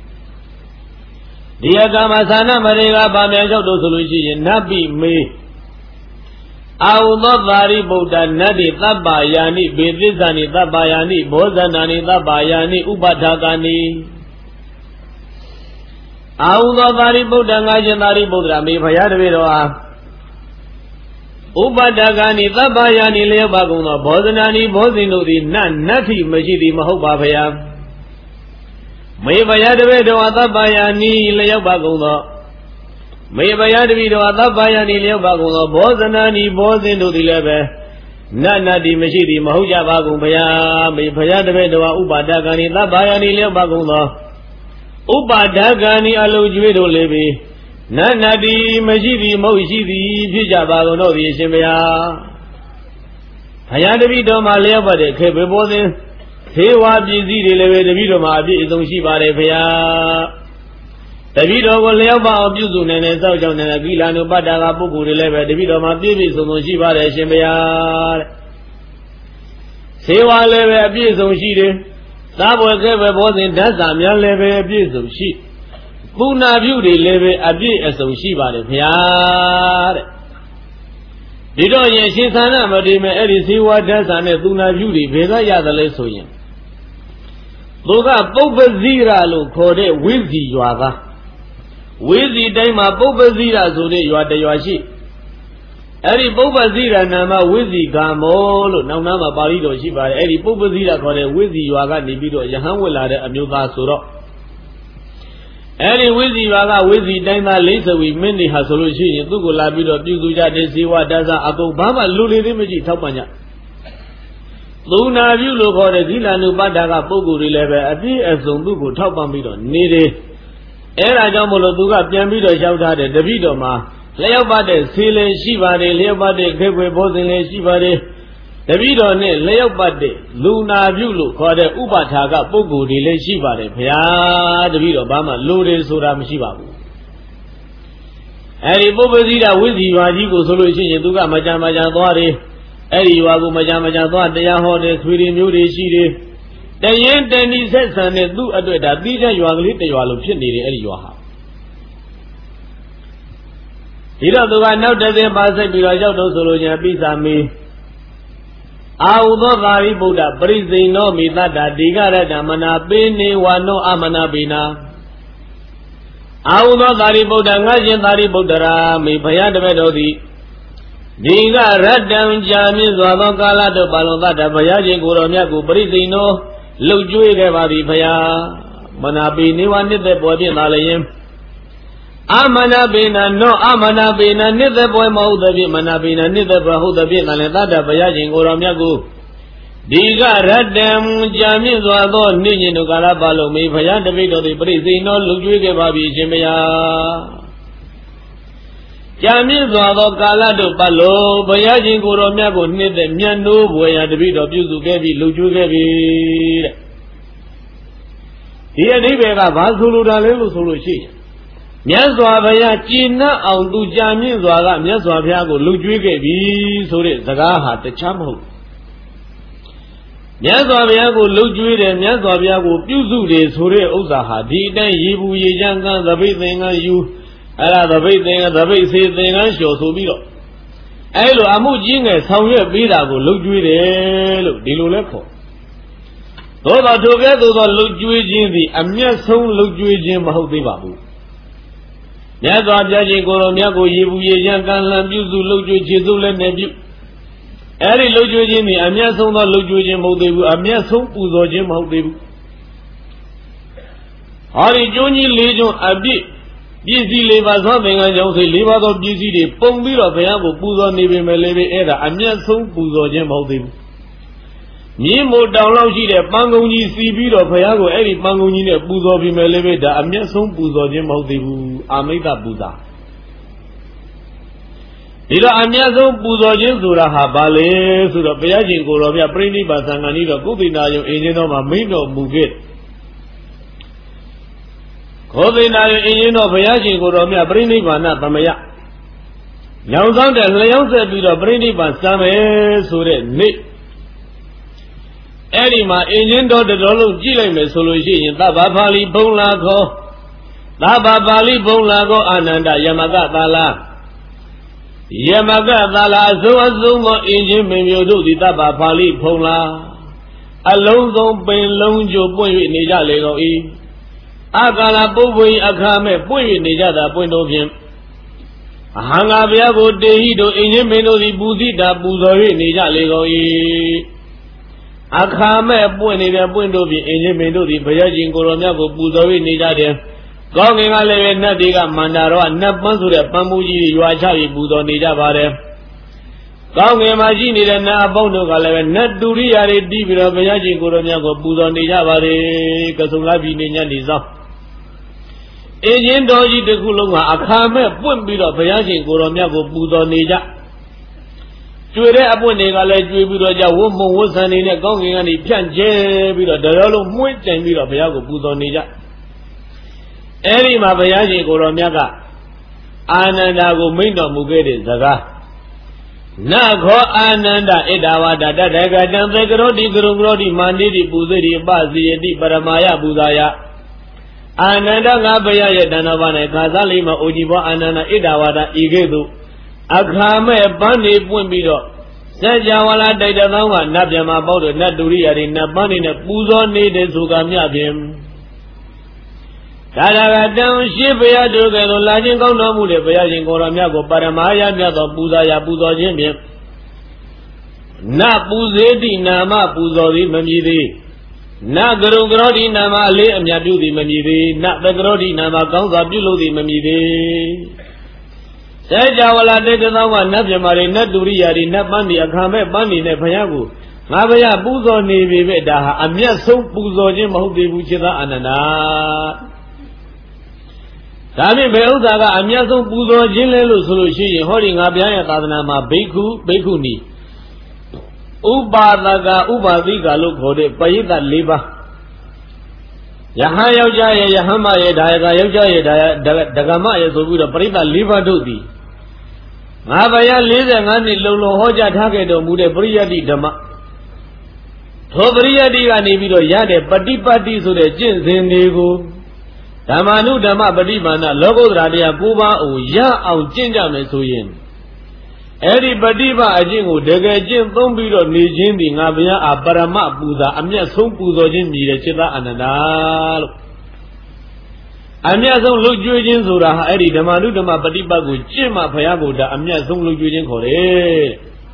Diyakama sana marega pamya lyauk do so lo shi yin napi me Autho Thari Buddha nati thappa yani bedhissani thappa yani bhosanani thappa yani upadhakani Autho Thari Buddha ngajin Thari Buddha me bhaya devi do ha Upadhakani thappa yani lyauk pa gung tho bhosanani bhosin do di natti mashi di mahau pa bhaya Me bhaya devi do thappa yani lyauk pa gung tho Me bhaya devi do thappa yani lyauk pa gung tho bhosanani bhosin do di le be natti mashi di mahau ja pa gung bhaya Me bhaya devi do upadhakani thappa yani lyauk pa gung tho Upadhakani alau jwe do le be natti mashi di mahau shi di phit ja pa gung tho di shin bhaya Bhaya devi do ma lyauk pa de khe be bhosin Sewa pisi de le be devi do ma apyi asong shi pare bhaya Devi do ko lyauk pa aung pyu su nene saw chaw nene kilanu padaka pukkul de le be devi do ma pyi song shi pare shin bhaya Sewa le be apyi asong shi de Sa bwe khe be bhosin dat sa mya le be apyi asong shi Puna pyu de le be apyi asong shi pare bhaya Di do yin shin sana mati me edi sewa dat sa ne puna pyu de bheka yada le so yin Tuka Puppazira lo kho de Wizi ywa ka Wizi tai ma Puppazira so de ywa de ywa shi Edi Puppazira nama Wizi Gamo lo naung nama pali do shi pare Edi Puppazira kho de Wizi ywa ka ni pi do yahan wet la de amyot tha so do Edi Wizi ywa ka Wizi tai ma Laitsawi Mini ha so lo shi yin tu ko la pi do pyu su ja de sewa dat sa akong ba ma lo le de machi thok pan ja Tuna pyu lo kho de kilanu padaka pukkul de le be apyi asong tu ko thok pan pi do ne de Ai da jaw mo lo tu ka pyan pi do lyauk tha de tapi do ma lyauk pa de se le shi pare lyauk pa de khe kwe bhosin le shi pare tapi do ne lyauk pa de luna pyu lo kho de upadhaka pukkul de le shi pare bhaya tapi do ba ma lo de soda mashi pa bu Edi Puppazira Wizi ywa ji ko so lo shi yin tu ka macha macha thwa de Edi ywa ko macha macha thwa taya ho de thwe de myo de shi de Tayin tani set san ne tu atwet da ti chat ywa kale taywa lo phit ne de edi ywa ha Di do tu ka nauk tasin pa sai pi do yauk do so lo chin api sa me Autho Thari Buddha Parisino mi tatta Dikaratta mana pe ne wa no amana pe na Autho Thari Buddha ngajin Thari Buddha ra me bhaya devi do di Dikaratta jamin swa tho kala do palon tatta bhaya chin ko ro myat ko Parisino Luk jwe ke pa di bhaya Mana pe ne wa nit the pwe phit tha le yin Amana pe na no amana pe na nit the pwe maဟုတ်the phit mana pe na nit the pweဟုတ်the phit tha le tatta bhaya chin ko ro myat ko Dikaratta jamin swa tho nit nyin do kala palon me bhaya devi do di Parisino luk jwe ke pa pi shin bhaya ကြာမြင့်စွာသောကာလတို့ပတ်လို့ဘုရားရှင်ကိုယ်တော်မြတ်ကိုနှစ်သက်မြတ်နိုးဘွယ်ရာတပိတော်ပြုစုခဲ့ပြီးလှုပ်ကြွေးခဲ့ပြီတဲ့ဒီအဓိပ္ပာယ်ကဘာဆိုလိုတာလဲလို့ဆိုလို့ရှိရင်မြတ်စွာဘုရားကြည်နပ်အောင်သူကြာမြင့်စွာကမြတ်စွာဘုရားကိုလှုပ်ကြွေးခဲ့ပြီဆိုတဲ့စကားဟာတခြားမဟုတ်မြတ်စွာဘုရားကိုလှုပ်ကြွေးတယ်မြတ်စွာဘုရားကိုပြုစုတယ်ဆိုတဲ့ဥစ္စာဟာဒီအတိုင်းရေဘူးရေချမ်းကန်းသပိတ်သင်္ကန်းယူအဲ့ဒါသပိတ်သင်္ကန်းသပိတ်စေသင်္ကန်းလျှော်ဆိုပြီးတော့အဲ့လိုအမှုကြီးငယ်ဆောင်ရွက်ပေးတာကိုလှုပ်ကြွေးတယ်လို့ဒီလိုလဲခေါ်သို့တော်ထိုကဲ့သို့သောလှုပ်ကြွေးခြင်းသည်အမျက်ဆုံးလှုပ်ကြွေးခြင်းမဟုတ်သေးပါဘူးမြတ်စွာဘုရားရှင်ကိုယ်တော်မြတ်ကိုရေဘူးရေချမ်းကန်းလှန်ပြုစုလှုပ်ကြွေးခြေစုပ်လက်နဲ့ပြုအဲ့ဒီလှုပ်ကြွေးခြင်းသည်အမျက်ဆုံးသောလှုပ်ကြွေးခြင်းမဟုတ်သေးဘူးအမျက်ဆုံးပူဇော်ခြင်းမဟုတ်သေးဘူးဟောဒီကျိုးကြီး၄ကျုံအပြည့်ပစ္စည်း၄ပါးသောသင်္ကန်းကြောင့်စိတ်၄ပါးသောပစ္စည်းတွေပုံပြီးတော့ဘုရားကိုပူဇော်နေပေမဲ့လည်းအဲ့ဒါအမျက်ဆုံးပူဇော်ခြင်းမဟုတ်သေးဘူးမြင်းမို့တောင်လောက်ရှိတဲ့ပန်းကုံကြီးစီပြီးတော့ဘုရားကိုအဲ့ဒီပန်းကုံကြီးနဲ့ပူဇော်ပေမဲ့လည်းဒါအမျက်ဆုံးပူဇော်ခြင်းမဟုတ်သေးဘူးအာမိတပူဇာဒီတော့အမျက်ဆုံးပူဇော်ခြင်းဆိုတာဟာဘာလဲဆိုတော့ဘုရားရှင်ကိုယ်တော်မြတ်ပြိဋိဘသံဃာကြီးတော်ကုသိဏယုံအင်းချင်းတော်မှာမိန့်တော်မူခဲ့ကိုသိဏယုံအင်းချင်းတော်ဘုရားရှင်ကိုယ်တော်မြတ်ပြိဋိဘာနသမယညောင်ဆောင်တဲ့လျှောက်ဆက်ပြီးတော့ပြိဋိဘာစံမယ်ဆိုတဲ့နေ့အဲ့ဒီမှာအင်းချင်းတော်တော်လုံးကြည့်လိုက်မယ်ဆိုလို့ရှိရင်သဗ္ဗပါဠိဘုံလာခောသဗ္ဗပါဠိဘုံလာခောအာနန္ဒယမကသာလာယမကသာလာအစုံအစုံသောအင်းချင်းမင်းမျိုးတို့သည်သဗ္ဗပါဠိဘုံလာအလုံးစုံပင်လုံးကျိုးပွင့်၍နေကြလေကုန်၏အကာလပုပ္ပွေအခါမဲ့ပွင့်၍နေကြတာပွင့်တို့ဖြင့်အဟံငါဘုရားကိုတေဟိတို့အင်းချင်းမင်းတို့သည်ပူဇိတာပူဇော်၍နေကြလေကုန်၏အခါမဲ့ပွင့်နေတဲ့ပွင့်တို့ဖြင့်အင်းချင်းမင်းတို့သည်ဘုရားရှင်ကိုယ်တော်မြတ်ကိုပူဇော်၍နေကြတယ်ကောင်းကင်ကလည်းပဲနတ်တွေကမန္တာရောနတ်ပန်းဆိုတဲ့ပန်းမူကြီးရွာချပြီးပူဇော်နေကြပါတယ်ကောင်းကင်မှာရှိနေတဲ့နတ်အပေါင်းတို့ကလည်းပဲနတ်တူရိယာတွေတီးပြီးတော့ဘုရားရှင်ကိုယ်တော်မြတ်ကိုပူဇော်နေကြပါတယ်ကဆုံလာပြီနေညနေဆောင်အင်းချင်းတော်ကြီးတစ်ခုလုံးကအခါမဲ့ပွင့်ပြီးတော့ဘုရားရှင်ကိုယ်တော်မြတ်ကိုပူဇော်နေကြကျွေတဲ့အပွင့်တွေကလည်းကျွေပြီးတော့ကြဝတ်မုံဝတ်ဆန်နေနဲ့ကောင်းကင်ကနေဖြန့်ကျဲပြီးတော့တရားလုံးမှုန့်တိုင်ပြီးတော့ဘုရားကိုပူဇော်နေကြအဲ့ဒီမှာဘုရားရှင်ကိုယ်တော်မြတ်ကအာနန္ဒာကိုမိန့်တော်မူခဲ့တဲ့စကားနခောအာနန္ဒဣဒ္ဓဝါဒတတကတံသေကရောတိကရုံကရောတိမာနိတိပူဇိတိပစီယတိပရမယပူဇာယအာနန္ဒငါဘုရားရဲ့တဏ္ဍဘာ၌ခါစားလေးမှာအိုကြည်ဘောအာနန္ဒဣဒ္ဓဝါဒဤကဲ့သို့အခါမဲ့ပန်းနေပွင့်ပြီးတော့စัจ java လာတိုက်တဲ့သောင်းကနတ်ပြမပေါက်တဲ့နတ်တူရိယာတွေနတ်ပန်းနေနဲ့ပူဇော်နေတဲ့ဆိုကမြဖြင့်ဒါရကတံရှိဘုရားတို့ကဲ့သို့လာခြင်းကောင်းတော်မူတဲ့ဘုရားရှင်ကိုယ်တော်မြတ်ကိုပရမယမြတ်သောပူဇာရာပူဇော်ခြင်းဖြင့်နပူဇေတိနာမပူဇော်သည်မမြည်သေးနကရုံကရောတိနာမအလေးအမြတ်ပြုသည်မမြည်သေးနသကရောတိနာမကောင်းစွာပြုလို့သည်မမြည်သေးစัจ java လာတဲ့သောင်းကနတ်ပြမတွေနတ်တူရိယာတွေနတ်ပန်းတွေအခါမဲ့ပန်းနေနဲ့ဘုရားကိုငါဘုရားပူဇော်နေပြီပဲဒါဟာအမျက်ဆုံးပူဇော်ခြင်းမဟုတ်သေးဘူးခြေသားအာနန္ဒာဒါဖြင့်ဘယ်ဥစ္စာကအမျက်ဆုံးပူဇော်ခြင်းလဲလို့ဆိုလို့ရှိရင်ဟောဒီငါဘုရားရဲ့သာသနာမှာဘိက္ခုဘိက္ခုနီဥပါဒကဥပါသိကလို့ခေါ်တဲ့ပရိသတ်၄ပါးယဟန်ယောက်ျားရဲ့ယဟန်မရဲ့ဒါယကယောက်ျားရဲ့ဒဂမရဲ့ဆိုပြီးတော့ပရိသတ်၄ပါးတို့သည်ငါဘုရား45နှစ်လုံလုံဟောကြားထားခဲ့တော်မူတဲ့ပရိယတ္တိဓမ္မထိုပရိယတ္တိကနေပြီးတော့ရတဲ့ပฏิပတ်တိဆိုတဲ့ကျင့်စဉ်တွေကိုဓမ္မနုဓမ္မပฏิပါဏလောကုတ္တရာတရား9ပါးကိုရအောင်ကျင့်ကြမယ်ဆိုရင်အဲ့ဒီပฏิပါအကျင့်ကိုတကယ်ကျင့်သုံးပြီးတော့နေခြင်းဒီငါဘုရားအာပရမပူဇာအမျက်ဆုံးပူဇော်ခြင်းမြည်တဲ့จิตအာနန္ဒာလို့အမျက်ဆုံးလှုပ်ကြွေးခြင်းဆိုတာဟာအဲ့ဒီဓမ္မနုဓမ္မပฏิပါကိုကျင့်မှဘုရားကိုဒါအမျက်ဆုံးလှုပ်ကြွေးခြင်းခေါ်တယ်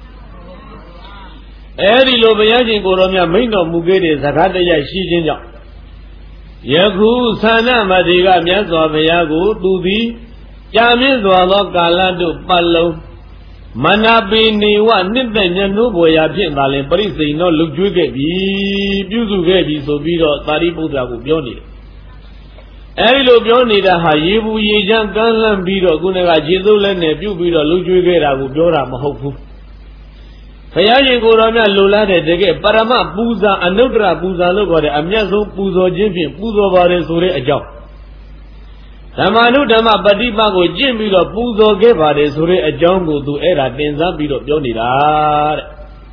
အဲ့ဒီလိုဘုရားရှင်ကိုယ်တော်မြတ်မိန့်တော်မူခဲ့တဲ့ဇဂတရားရှိခြင်းကြောင့်ယခုသာဏမတိကမြတ်စွာဘုရားကိုသူသည်ကြာမြင့်စွာသောကာလတို့ပတ်လုံးမနာပိနေဝနှစ်သက်ညနှိုးဘွယ်ရာဖြင့်သာလင်ပရိစိန်တော်လှုပ်ကြွေးခဲ့ပြီပြုစုခဲ့ပြီဆိုပြီးတော့သာရိပုတ္တရာကိုပြောနေတယ်လိုပြောနေတာဟာရေဘူးရေချမ်းကမ်းလှမ်းပြီးတော့ခုနကခြေစုပ်လက်နဲ့ပြုတ်ပြီးတော့လှုပ်ကြွေးခဲ့တာကိုပြောတာမဟုတ်ဘူးဘုရားရှင်ကိုယ်တော်မြတ်လိုလားတဲ့တကယ်ပရမပူဇာအနုတ္တရပူဇာလို့ခေါ်တဲ့အမြတ်ဆုံးပူဇော်ခြင်းဖြင့်ပူဇော်ပါတယ်ဆိုတဲ့အကြောင်းဓမ္မနုဓမ္မပฏิပတ်ကိုကျင့်ပြီးတော့ပူဇော်ခဲ့ပါတယ်ဆိုတဲ့အကြောင်းကိုသူအဲ့ဒါတင်စားပြီးတော့ပြောနေတာတဲ့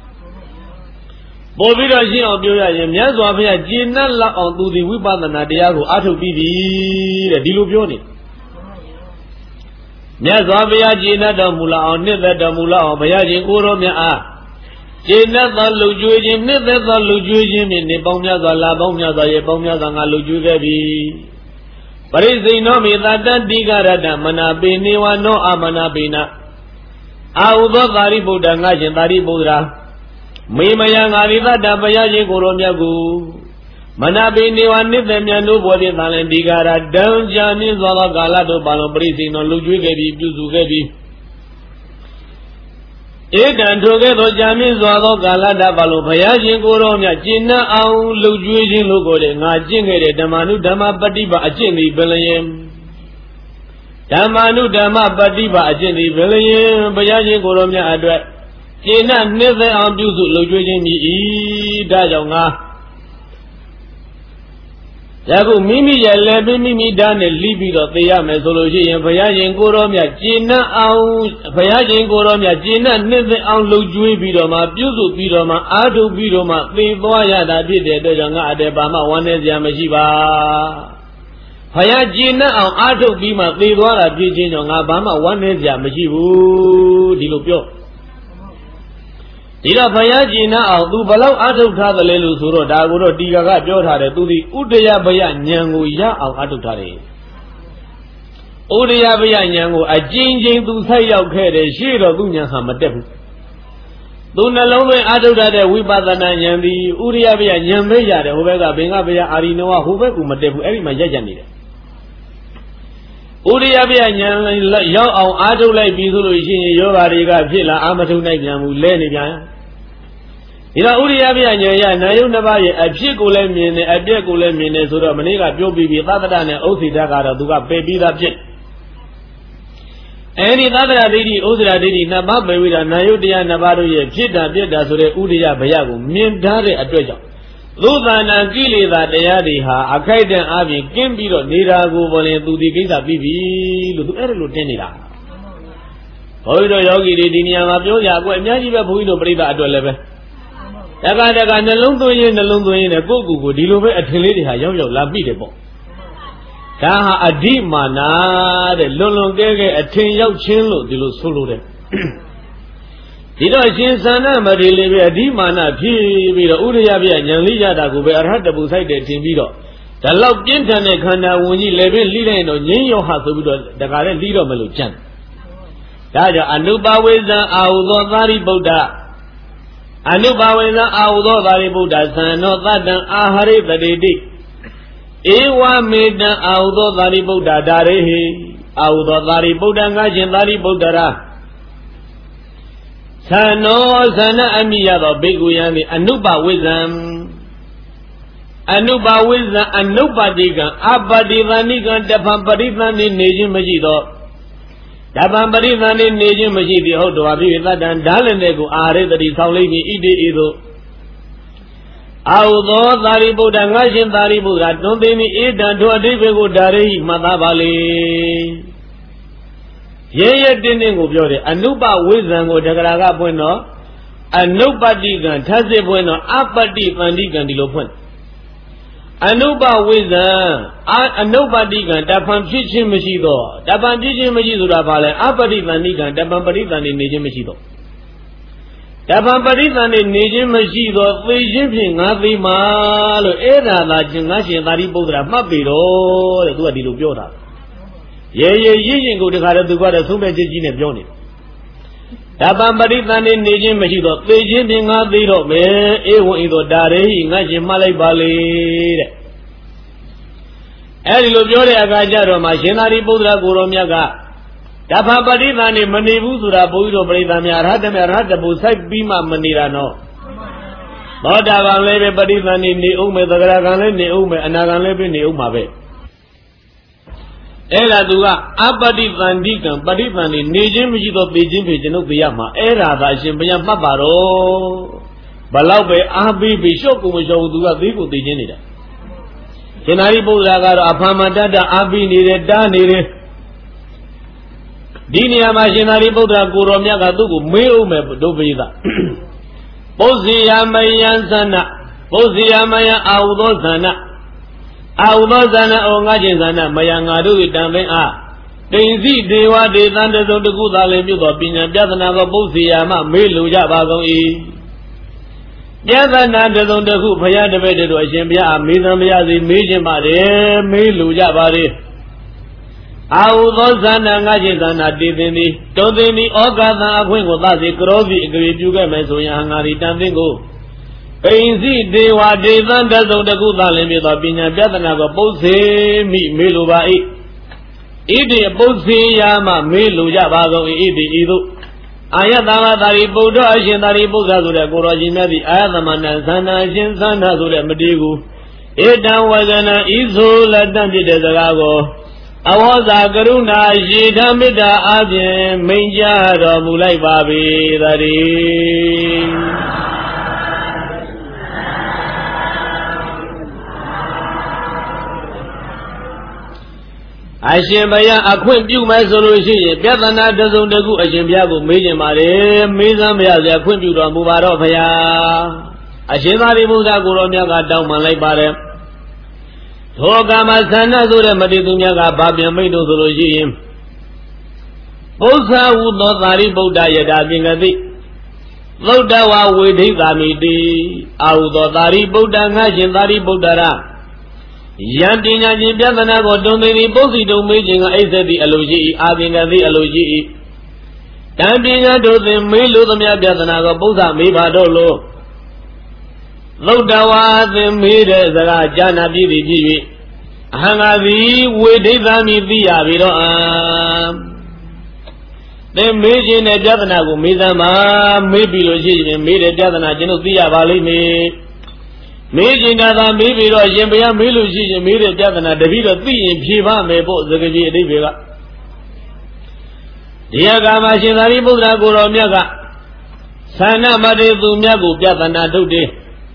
ပို့ပြီးတော့ရှင်းအောင်ပြောရရင်မြတ်စွာဘုရားကျင့်နှက်လောက်အောင်သူဒီဝိပဿနာတရားကိုအားထုတ်ပြီးပြီတဲ့ဒီလိုပြောနေမြတ်စွာဘုရားကျင့်နှက်တော်မူလောက်အောင်နှစ်သက်တော်မူလောက်အောင်ဘုရားရှင်ကိုယ်တော်မြတ်အားကျင့်နှက်သောလူကျွေးခြင်းနှစ်သက်သောလူကျွေးခြင်းဖြင့်နေပေါင်းများစွာလာပေါင်းများစွာရေပေါင်းများစွာငါလူကျွေးခဲ့ပြီပရိစိဏောမေတတတိကရတမနာပေနေဝနောအမနာပေနအာဟုသောသာရိပုတ္တငါရှင်သာရိပုတ္တရာမေမယငါရိသတ္တဘုရားရှင်ကိုယ်တော်မြတ်ကိုမနာပေနေဝနှစ်သက်မြတ်တို့ဘောဖြင့်သာလင်ဒီကရတံကြာမြင့်စွာသောကာလတို့ပါလုံးပရိစိဏောလူကျွေးခဲ့ပြီပြုစုခဲ့ပြီဧကံထိုကဲ့သို့ကြာမြင့်စွာသောကာလတပါလုံးဘုရားရှင်ကိုယ်တော်မြတ်ကျင့်နှံ့အောင်လှုပ်ကြွေးခြင်းလို့ကိုယ်တည်းငါကျင့်ခဲ့တဲ့ဓမ္မနုဓမ္မပฏิပတ်အကျင့်သည်ဘယ်လျင်ဓမ္မနုဓမ္မပฏิပတ်အကျင့်သည်ဘယ်လျင်ဘုရားရှင်ကိုယ်တော်မြတ်အတွက်ကျင့်နှံ့နှစ်သက်အောင်ပြုစုလှုပ်ကြွေးခြင်းမြည်၏ဒါကြောင့်ငါယခုမိမိရဲ့လည်းမိမိဓာတ်နဲ့လိပြီးတော့သိရမယ်ဆိုလို့ရှိရင်ဘုရားရှင်ကိုယ်တော်မြတ်ကျင့်နှံ့အောင်ဘုရားရှင်ကိုယ်တော်မြတ်ကျင့်နှံ့နှစ်သက်အောင်လှုပ်ကြွေးပြီးတော့မှပြုစုပြီးတော့မှအားထုတ်ပြီးတော့မှသိသွားရတာဖြစ်တဲ့အတွက်ကြောင့်ငါအတဲ့ဘာမှဝမ်းနည်းစရာမရှိပါဘုရားကျင့်နှံ့အောင်အားထုတ်ပြီးမှသိသွားတာဖြစ်ခြင်းကြောင့်ငါဘာမှဝမ်းနည်းစရာမရှိဘူးဒီလိုပြောဒီတော့ဘုရားကျင့်နှံ့အောင်သူဘလောက်အားထုတ်ထားသလဲလို့ဆိုတော့ဒါကိုတော့တီကာကပြောထားတယ်သူဒီဥဒယဘယဉာဏ်ကိုရအောင်အားထုတ်ထားတယ်ဥဒယဘယဉာဏ်ကိုအကျဉ်းချင်းသူဆိုက်ရောက်ခဲ့တယ်ရှေ့တော့သူဉာဏ်ဟာမတက်ဘူးသူနှလုံးသွင်းအားထုတ်ထားတဲ့ဝိပဿနာဉာဏ်ဒီဥဒယဘယဉာဏ်ပဲရတယ်ဟိုဘက်ကဘင်္ဂဘယအာရိနဝဟိုဘက်ကမတက်ဘူးအဲ့ဒီမှာရက်ရက်နေတယ်ဥရိယပြဉာဏ်ရောက်အောင်အားထုတ်လိုက်ပြီဆိုလို့ရှိရင်ယောဂါတွေကဖြစ်လာအာမထုတ်နိုင်ပြန်ဘူးလဲနေပြန်ဒီတော့ဥရိယပြဉာဏ်ရနာယုနှစ်ပါးရဲ့အဖြစ်ကိုလည်းမြင်တယ်အပြက်ကိုလည်းမြင်တယ်ဆိုတော့မနေ့ကပြောပြီးပြီသတ္တရနဲ့ဥစ္စေတကတော့သူကပယ်ပြီးသားဖြစ်အဲဒီသတ္တရဒိဋ္ဌိဥစ္စေတဒိဋ္ဌိနှစ်ပါးပယ်ပြီးတာနာယုတရားနှစ်ပါးတို့ရဲ့ဖြစ်တာပြက်တာဆိုတဲ့ဥရိယဘယကိုမြင်ထားတဲ့အတွက်ကြောင့်သုသနာကိလေသာတရားတွေဟာအခိုက်အတန့်အပြင်ကင်းပြီးတော့နေတာကိုပေါ်ရင်သူဒီကိစ္စပြီးပြီလို့သူအဲ့ဒါလိုတင်းနေတာဘုန်းကြီးတို့ယောဂီတွေဒီနေရာမှာပြောကြအကွယ်အများကြီးပဲဘုန်းကြီးတို့ပြိဿအတွက်လည်းပဲတက္ကနှလုံးသွင်းရင်နဲ့ကိုယ့်ကိုဒီလိုပဲအထင်လေးတွေဟာရောက်ရောက်လာပြီတယ်ပေါ့ဒါဟာအဓိမာနာတဲ့လွန်လွန်ကဲကဲအထင်ရောက်ခြင်းလို့ဒီလိုဆိုလိုတယ်ဒီတော့ရှင်သန္နမထေရလေးပဲအဓိမာနဖြစ်ပြီးတော့ဥရိယပြဉာဏ်လေးရတာကိုပဲအရဟတပုဆိုင်တယ်ထင်ပြီးတော့ဒါလောက်ပြင်းထန်တဲ့ခန္ဓာဝင်ကြီးလည်းပဲလိလိုက်တော့ငြင်းရောဟဆိုပြီးတော့တခါလဲလိတော့မလို့ကြံ့ဒါကြောင့်အနုပါဝေဇံအာဟုသောသာရိပုတ္တအနုပါဝေဇံအာဟုသောသာရိပုတ္တသံနောသတ္တံအာဟရိတတိတိဧဝမေတံအာဟုသောသာရိပုတ္တဒါရေဟိအာဟုသောသာရိပုတ္တငါရှင်သာရိပုတ္တရာသံနောသနအမိယသောဘေကုယံသည်အနုပဝိဇံအနုပဝိဇံအနုပတိကံအပတိသဏိကံတဖန်ပရိသန္တိနေခြင်းမရှိသောတဖန်ပရိသန္တိနေခြင်းမရှိသည်ဟုတ်တော်ပြီသတ္တံဓာလည်းတဲ့ကိုအာရိတတိဆောင်လိမ့်မည်ဣတိဤသို့အာဟုသောသာရိပုတ္တငါရှင်သာရိပုတ္တတွန်းသိမည်ဧတံထိုအတိဘေကိုဒါရိမှတ်သားပါလေရဲရဲတင်းတင်းကိုပြောတယ်အနုပဝိဇ္ဇံကိုတဂရကပွင့်တော့အနုပတိကံထပ်စစ်ပွင့်တော့အပတိပန္တိကံဒီလိုဖွင့်အနုပဝိဇ္ဇံအနုပတိကံတဖန်ဖြစ်ခြင်းမရှိတော့တဖန်ဖြစ်ခြင်းမရှိဆိုတာဘာလဲအပတိပန္တိကံတဖန်ပရိသန္တိနေခြင်းမရှိတော့တဖန်ပရိသန္တိနေခြင်းမရှိတော့သိခြင်းဖြင့်ငါသိမှာလို့အဲ့ဒါသာငါရှင်သာရိပုတ္တရာမှတ်ပြီတော့တဲ့သူကဒီလိုပြောတာရေရေရင့်ရင်ကိုတခါတည်းသူကတော့ဆုံးဖြတ်ချက်ကြီးနဲ့ပြောနေတပံပရိသန္တိနေခြင်းမရှိတော့သိခြင်းဖြင့်ငါသိတော့မယ်အေဝံဤသို့ဒါရေဟိငါရှင်မှတ်လိုက်ပါလေတဲ့အဲဒီလိုပြောတဲ့အခါကျတော့မှရှင်သာရိပုတ္တရာကိုရောမြတ်ကတပံပရိသန္တိမနေဘူးဆိုတာဘုန်းကြီးတို့ပြိဿများရဟတပုစိုက်ပြီးမှမနေတာနော်သောတာပန်လည်းပဲပရိသန္တိနေဦးမယ်သဂရကံလည်းနေဦးမယ်အနာကံလည်းပဲနေဦးမှာပဲ Era dua apa di tandikan pada tandi nejim begitu pejim pejim biama era dasar biama baru balau be abi besok kumusau dua biku tejim ni dah. Kenari pula kalau apa mada dah abi ni dah ni re. Dini ama kenari pula kuromnya katu ku meu me do beda. Posi amayan sana, posi amaya audo sana. Audo sana ongajen sana maya ngadu itambe a tensi dewa detan de so tku tha le pyut tho panya pyadana ko Pussiyama me lu ja ba kong i pyadana de so tku phaya tpae de do a shin bya a me than bya si me chin pa de me lu ja ba de audo sana ngajen sana te thin ni ton thin ni okatha a khwin ko tha si krosi agri pyu ke me so yan hangari tan thin ko Pensi dewa desan dasau daku talim itu pinya biadana ko Pusse mi melu bai. Ini Pussiyama melu ja bago ini itu. Ayat nama dari Buddha asin dari Buddha sudah kurajin nabi ayat nama sana asin sana sudah mediku. Idam wajana isu ladang di desagago. Awaza karuna yidam bida abin menjara mulai babi dari. Asyik bayar aku piu mai solusi. Biar tanah dasar dagu asyik biar aku mejen mare, mejen biar saya aku piu dalam bubarok bayar. Asyik hari muda kurangnya kadang malai bare. Thoga masana sudah mati dunia kapap yang medu solusi. Pusa udah tari Buddha ya dah bingati. Buddha wa wedi kami di. Audo tari Buddha ngajin tari Buddha ra. Yang tinggal di biadana ko dongdeni Pussi dongme jinga esedi aloji abingati aloji. Dan tinggal dosen melu tamya biadana ko Pussa me badolo. Buddha mire zaga jana bibi bibi. Hangadi wedi kami dia biro am. Dan mejin biadana ko mezama me biloji mire biadana jenu dia bali me. Meji nada me biro yin bya me lu shi yin me de pyadana tpito thi yin phye ba me po sakaji adibbe ka diya ka ma shin Sariputta ko ro myak ka sana mate tu myak ko pyadanaထုတ်တယ်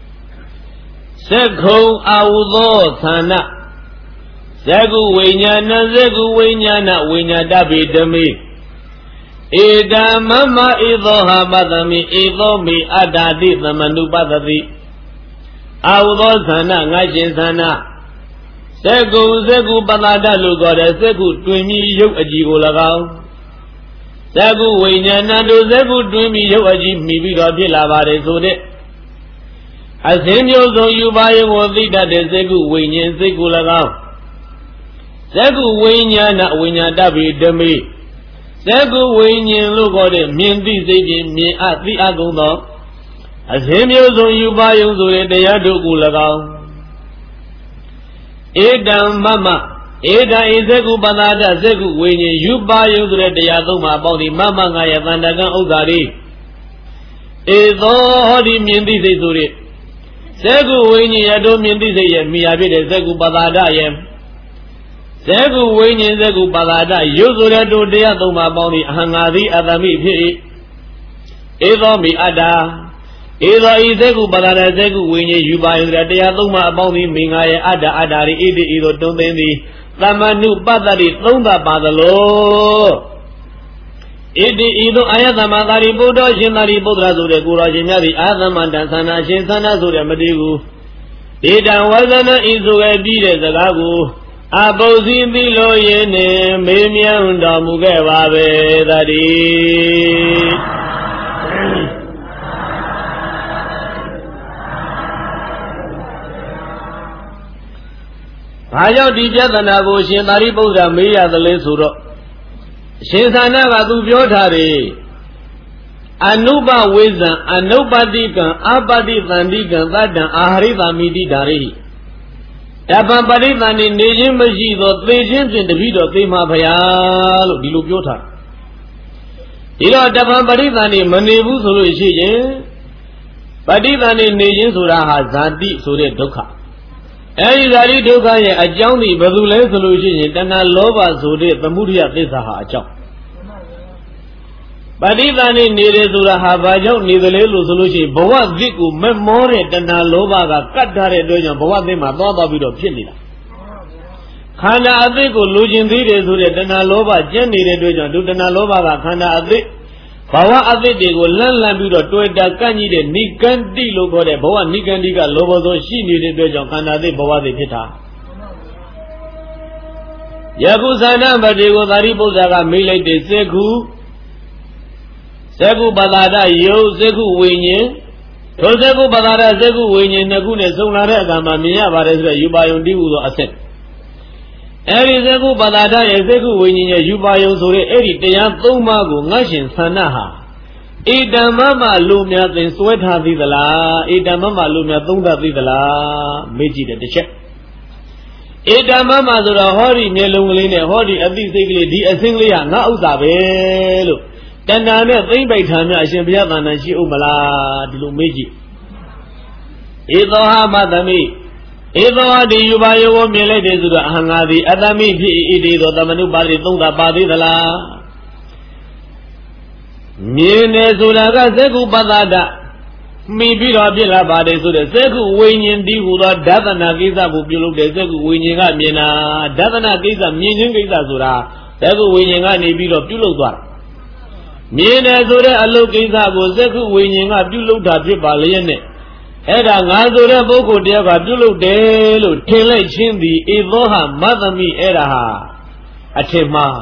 sekhu audo sana sekhu vinyana sekhu vinyana vinyata bhi dhami eda mama idho ha madami idho mi adati tamanupadati Audo sana ngajin sana Sekhu patata lu kore sekhu twimi yuk aji ko lagaw Sekhu vinyana do sekhu twimi yuk aji mi pi do phit la pare so de Asin myo song yu ba yin ko thi tat de sekhu vinyin sitt ko lagaw Sekhu vinyana vinyata bhi dhami Sekhu vinyin lu kore myin thi sitt chin myin a thi a gung tho Asin myo song yu ba yung so de taya do ko lagaw Edam mama Eda sekhu patata sekhu vinyin yu ba yung so de taya thong ma paung thi mama nga ya tandakanဥစ္စာတွေEdo hodi myin thi sitt so de sekhu vinyin ya do myin thi sitt ye miya phit de sekhu patata ye sekhu vinyin sekhu patata yu so de do taya thong ma paung thi ahangadi atami phit Edo mi ada Edo sekhu patata sekhu vinyin yu ba yung de taya thong ma paung thi minga ye ada ada ri edi edo tong thin thi tamanu patati thong ta pa thalo Edi edo ayatama Sariputta shin Sariputta so de ko ro shin myak thi athamanta sana shin sana so de mati ku Edan wazana iso ge pi de saka ko Apausi thi lo yin ne me myan tor mu ke ba be thatiဘာကြောင့်ဒီပြဿနာကိုရှင်သာရိပုတ္တရာမေးရသလဲဆိုတော့ရှင်သာနာကသူပြောထားတယ်အနုပဝိဇံအနုပတိကံအပတိသန္တိကံသတ္တံအာဟရိတာမိတိဓာရိတပံပရိသန္တိနေခြင်းမရှိသောသေခြင်းဖြင့်တပိတော်သေမှာဗျာလို့ဒီလိုပြောထားဒီတော့တပံပရိသန္တိမနေဘူးဆိုလို့ရှိရင်ပရိသန္တိနေခြင်းဆိုတာဟာဇာတိဆိုတဲ့ဒုက္ခအဲဒီဇာတိဒုက္ခရဲ့အကြောင်းဒီဘယ်သူလဲဆိုလို့ရှိရင်တဏှာလောဘဆိုတဲ့သမုဒိယသစ္စာဟာအကြောင်းပဋိသန္ဓေနေတယ်ဆိုတာဟာဘာကြောင့်နေသလဲလို့ဆိုလို့ရှိရင်ဘဝသစ်ကိုမမောတဲ့တဏှာလောဘကကတ်ထားတဲ့အတွက်ကြောင့်ဘဝသစ်မှာသွားပြီးတော့ဖြစ်နေတာခန္ဓာအသစ်ကိုလိုချင်သေးတယ်ဆိုတဲ့တဏှာလောဘကျင့်နေတဲ့အတွက်ကြောင့်ဒုတဏှာလောဘကခန္ဓာအသစ်ဘဝအသစ်တွေကိုလန့်ပြီးတော့တွေ့တာကန့်ကြီးတဲ့နိကန္တိလို့ခေါ်တဲ့ဘဝနိကန္တိကလောဘဆိုရှိနေတဲ့အတွက်ကြောင့်ခန္ဓာသစ်ဘဝသစ်ဖြစ်တာယခုသန္ဓမတေကိုသာရိပုတ္တရာကမေးလိုက်တဲ့စေခုပတ္တာဒယုတ်စေခုဝိညာဉ်ထိုစေခုပတ္တာဒစေခုဝိညာဉ်နှစ်ခုနဲ့စုံလာတဲ့အခါမှာမြင်ရပါတယ်ဆိုတဲ့ယူပါယုံတိဟုသောအဆက်အဲဒီစေခုပတ္တာဒရဲ့စေခုဝိညာဉ်ရဲ့ယူပါယုံဆိုတဲ့အဲ့ဒီတရား၃ပါးကိုငါရှင်သန္ဓဟာဣဒံမမလူများသင်စွဲထားသေးသလားဣဒံမမလူများသုံးသပ်သေးသလားမေးကြည့်တယ်တစ်ချက်ဣဒံမမဆိုတော့ဟောဒီမျက်လုံးကလေးနဲ့ဟောဒီအသိစိတ်ကလေးဒီအစင်းလေးကငါဥစ္စာပဲလို့တဏှာနဲ့သိမ့်ပိုက်ထားများအရှင်ဘုရားသဏ္ဍာန်ရှိဥမလားဒီလိုမေးကြည့်ဧသောဟာမသမိဧသောဟာဒီယူပါယောကိုမြင်လိုက်တယ်ဆိုတော့အဟံငါသည်အတ္တမိဖြစ်ဣတိသောသမနုပါတိသုံးတာပါသေးသလားမြင်တယ်ဆိုတာကသက္ကုပတ္တာဒမိပြီးတော့ဖြစ်လာပါတယ်ဆိုတဲ့သက္ကုဝိညာဉ်တည်ဟူသောဒသနာကိစ္စကိုပြုလုပ်တဲ့သက္ကုဝိညာဉ်ကမြင်တာဒသနာကိစ္စမြင်ခြင်းကိစ္စဆိုတာသက္ကုဝိညာဉ်ကနေပြီးတော့ပြုလုပ်သွားတာမြင်တယ်ဆိုတဲ့အလုပ်ကိစ္စကိုသက္ကုဝိညာဉ်ကပြုလုပ်တာဖြစ်ပါလျက်နဲ့အဲ့ဒါငါဆိုတဲ့ပုဂ္ဂိုလ်တရားကပြုလုပ်တယ်လို့ထင်လိုက်ခြင်းသည်ဧသောဟမသမိအဲ့ဒါဟာအထင်မှား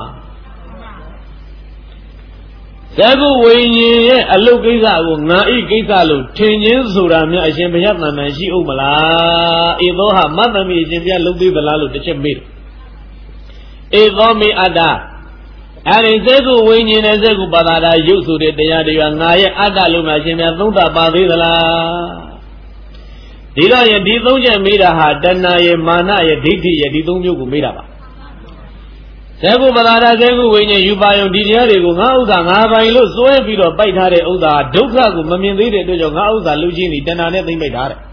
သက္ကုဝိညာဉ်ရဲ့အလုပ်ကိစ္စကိုငါဤကိစ္စလို့ထင်ခြင်းဆိုတာများအရှင်ဘုရားသဏ္ဍာန်ရှိဥမလားဧသောဟမသမိအရှင်ဘုရားလုပ်သေးသလားလို့တစ်ချက်မေးတယ်ဧသောမိအတ္တအဲ့ဒီသက္ကုဝိညာဉ်နဲ့သက္ကုပတ္တာဒရုပ်ဆိုတဲ့တရားတွေကငါရဲ့အတ္တလို့မှအရှင်ဘုရားသုံးသပ်ပါသေးသလားဒီတော့ယဒီသုံးချက်မေးတာဟာတဏှာရဲ့မာနရဲ့ဒိဋ္ဌိရဲ့ဒီသုံးမျိုးကိုမေးတာပါသက္ကုပတ္တာဒသက္ကုဝိညာဉ်ယူပါယုံဒီတရားတွေကိုငါဥစ္စာငါပိုင်လို့စွဲပြီးတော့ပိုက်ထားတဲ့ဥစ္စာဒုက္ခကိုမမြင်သေးတဲ့အတွက်ကြောင့်ငါဥစ္စာလူချင်းဒီတဏှာနဲ့သိမ့်ပိုက်ထားတယ်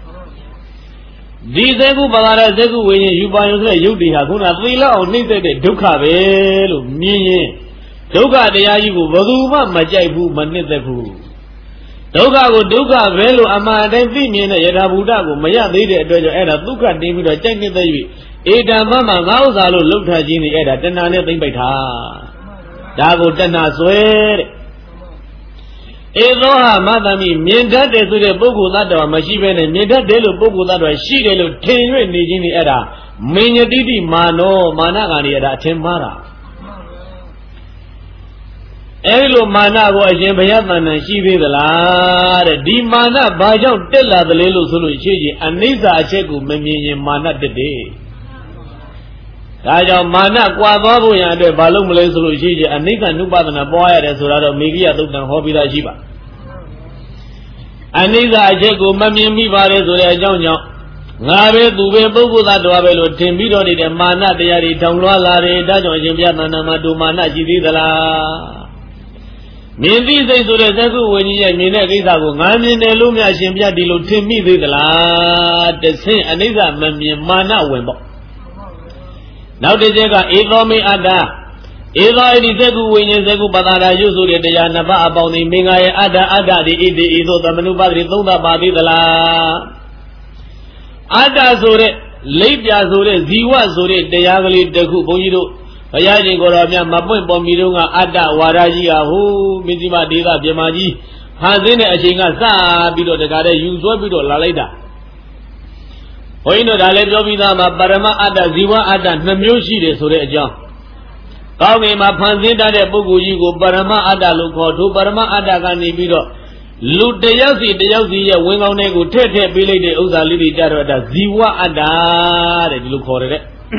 ဒီသက္ကုပတ္တာဒသက္ကုဝိညာဉ်ယူပါယုံဆိုတဲ့ယုတ်တွေဟာခုနသေလောက်အောင်နှိမ့်သက်တဲ့ဒုက္ခပဲလို့မြင်ရင်ဒုက္ခတရားကြီးကိုဘယ်သူမှမကြိုက်ဘူးမနှစ်သက်ဘူးဒုက္ခကိုဒုက္ခပဲလို့အမှန်တိုင်းသိမြင်တဲ့ယထာဘုဒ္ဓကိုမရသေးတဲ့အတွက်ကြောင့်အဲ့ဒါဒုက္ခတင်ပြီးတော့ကြိုက်နေတဲ့၍ဧတံမမငါဥစ္စာလို့လှုပ်ထားခြင်းนี่အဲ့ဒါတဏှာနဲ့သိမ့်ပိုက်တာဒါကိုတဏှာဆွဲတဲ့ဧသောဟမသမိမြင်တတ်တယ်ဆိုတဲ့ပုဂ္ဂိုလ်သတ္တဝါမရှိဘဲနဲ့မြင်တတ်တယ်လို့ပုဂ္ဂိုလ်သတ္တဝါရှိတယ်လို့ထင်၍နေခြင်းนี่အဲ့ဒါမင်ညတိတိမာနောမာနကနေအဲ့ဒါအထင်မှားတာအဲ့လိုမာနကိုအရှင်ဘုရားသဏ္ဍာန်ရှိသေးသလားတဲ့ဒီမာနဘာကြောင့်တက်လာသလဲလို့ဆိုလို့ရှိရင်အနိစ္စအချက်ကိုမမြင်ရင်မာနတက်တယ်ဒါကြောင့်မာနကွာသွားဖို့ရန်အတွက်ဘာလို့မလဲဆိုလို့ရှိရင်အနိစ္စနုပဒနာပွားရတယ်ဆိုတာတော့မေဂိယသုတ်တံဟောပြီးသားရှိပါအနိစ္စအချက်ကိုမမြင်မိပါလေဆိုတဲ့အကြောင်းကြောင့်ငါပဲသူပဲပုဂ္ဂိုလ်သားတော်ပဲလို့ထင်ပြီးတော့နေတဲ့မာနတရားတွေထောင်လွှားလာတယ်ဒါကြောင့်အရှင်ဘုရားသဏ္ဍာန်မှာဒုမာနရှိသေးသလားမြင်သိစိတ်ဆိုတဲ့သက္ကုဝိညာဉ်ရဲ့မြင်တဲ့ကိစ္စကိုငါမြင်တယ်လို့များရှင်ဘုရားဒီလိုထင်မိသေးသလားတဆင့်အနိစ္စမမြင်မာနဝင်ပေါ့နောက်တစ်ချက်ကဧသောမိအတ္တဧသောအဒီသက္ကုဝိညာဉ်သက္ကုပတ္တာဒရုပ်ဆိုတဲ့တရားနှစ်ပါးအပေါင်းဒီမင်္ဂရဲ့အတ္တဒီဣတိဤသို့သမနုပါတိသုံးသပ်ပါသေးသလားအတ္တဆိုတဲ့လိပ်ပြဆိုတဲ့ဇီဝဆိုတဲ့တရားကလေးတစ်ခုဘုန်းကြီးတို့ဘုရားရှင်ကိုယ်တော်မြတ်မပွင့်ပေါ်မီတော့ကအတ္တဝါဒကြီးဟာဟိုမင်းကြီးမဒေသပြမကြီးဖန်ဆင်းတဲ့အချိန်ကစပြီးတော့တခါတည်းယူဆွဲပြီးတော့လာလိုက်တာဘုန်းကြီးတို့ဒါလည်းပြောပြီးသားမှာပရမအတ္တဇီဝအတ္တနှစ်မျိုးရှိတယ်ဆိုတဲ့အကြောင်းကောင်းကင်မှာဖန်ဆင်းတတ်တဲ့ပုဂ္ဂိုလ်ကြီးကိုပရမအတ္တလို့ခေါ်ထိုပရမအတ္တကနေပြီးတော့လူတယောက်စီရဲ့ဝင်ကောင်းတွေကိုထည့်ပေးလိုက်တဲ့ဥစ္စာလေးတွေကြတော့ဒါဇီဝအတ္တတဲ့ဒီလိုခေါ်တယ်တဲ့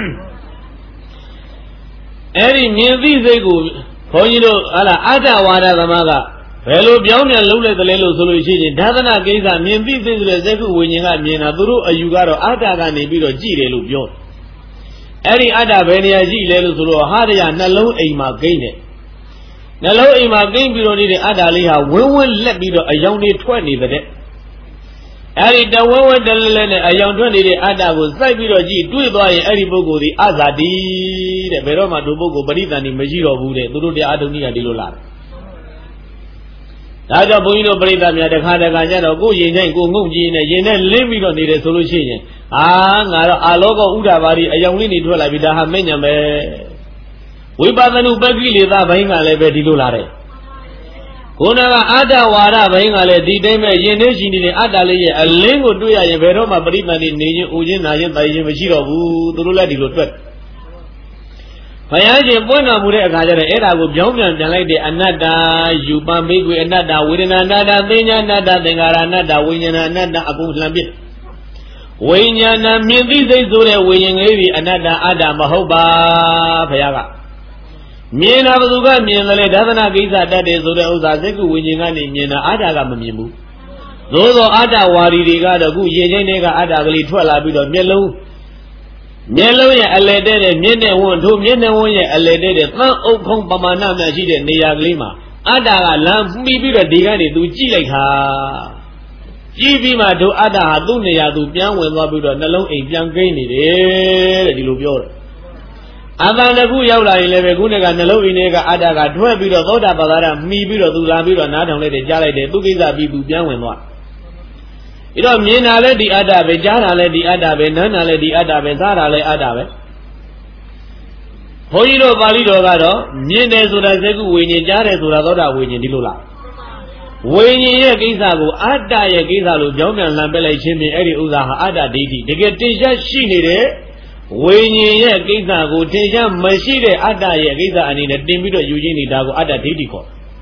အဲ့ဒီမြင်သိစိတ်ကိုဘုန်းကြီးတို့ဟာလားအတ္တဝါဒသမားကဘယ်လိုပြောင်းပြန်လုပ်လိုက်သလဲလို့ဆိုလို့ရှိရင်ဒါသနာကိစ္စမြင်သိသိဆိုတဲ့သက္ကုဝိညာဉ်ကမြင်တာသူတို့အယူကတော့အတ္တကနေပြီးတော့ကြည့်တယ်လို့ပြောတယ်အဲ့ဒီအတ္တဘယ်နေရာကြည့်လဲလို့ဆိုတော့ဟာရရနှလုံးအိမ်မှာဂိမ့်တယ်နှလုံးအိမ်မှာဂိမ့်ပြီးတော့နေတဲ့အတ္တလေးဟာဝင်းဝင်းလက်ပြီးတော့အယောင်တွေထွက်နေတဲ့ Eri the woman delene a young 20 ada was like we do it by every bogo the Azadi, the Veroma to Bogo, but even in Majiro Bude, to do the Adonia de Lola. Raja Buino Breda, the Hadagana, go yin, go Muji, and then live we don't need a solution. Ah, logo Udabari, a young lady to la vida Hamenya. We Bazanu Bagili, that Bainga Leve di Lulare. Kunaga ada wara baingale di deme yene shini adale ye alingo duya ye veroma brima ni neje ujin naje taije mashiro bu turula di lo twet Baya je ponna mu de akha jare era ko pyaung pyan pyan like de anatta yupa megwe anatta vedana anatta thinya anatta thengara anatta vinyana anatta akung hlan pit Vinyana myin thi siat so de vinyan ngei bi anatta ada ma hout ba phaya ka Miena Bazuga, Miena, Davana Giza, that is Oda Zeku, winning any Miena Adaga Mimu. Those Ada Wari Riga, Gu Yenega Adabali, Twala bit of Melo. Melo, a lady, Miena won, two Miena won, a lady, Okong Pamana, Najid, Nia Glima. Adaga lamp, maybe a digani to Chileka. Gibima to Ada, Dunia, to Pian with Wabuda, Nalo, a young grainy, the Lubio. Avanagu Yaula 11 Gunaga Nalo Inega Adaga 12 bit of Oda Badara, me bit of Labira, not only the Jale de Bugiza Bibu Bianwen. You don't mean I let the Adabe, Jana let the Adabe, Nana let the Adabe, Zara le Adabe. Hoyino Valido Gado, Miene Sura Zegu, winning Jare Sura, winning Dilula. Winning Yagizago, Ada Yagizalu, Jomian Lambele Chimney, Eddie Uzaha, Ada Didi, they get Tisha Shini. Winnie Giza go Tisha Mashide Ada Yagiza and in a Dimido Eugene Dago Ada Didiko.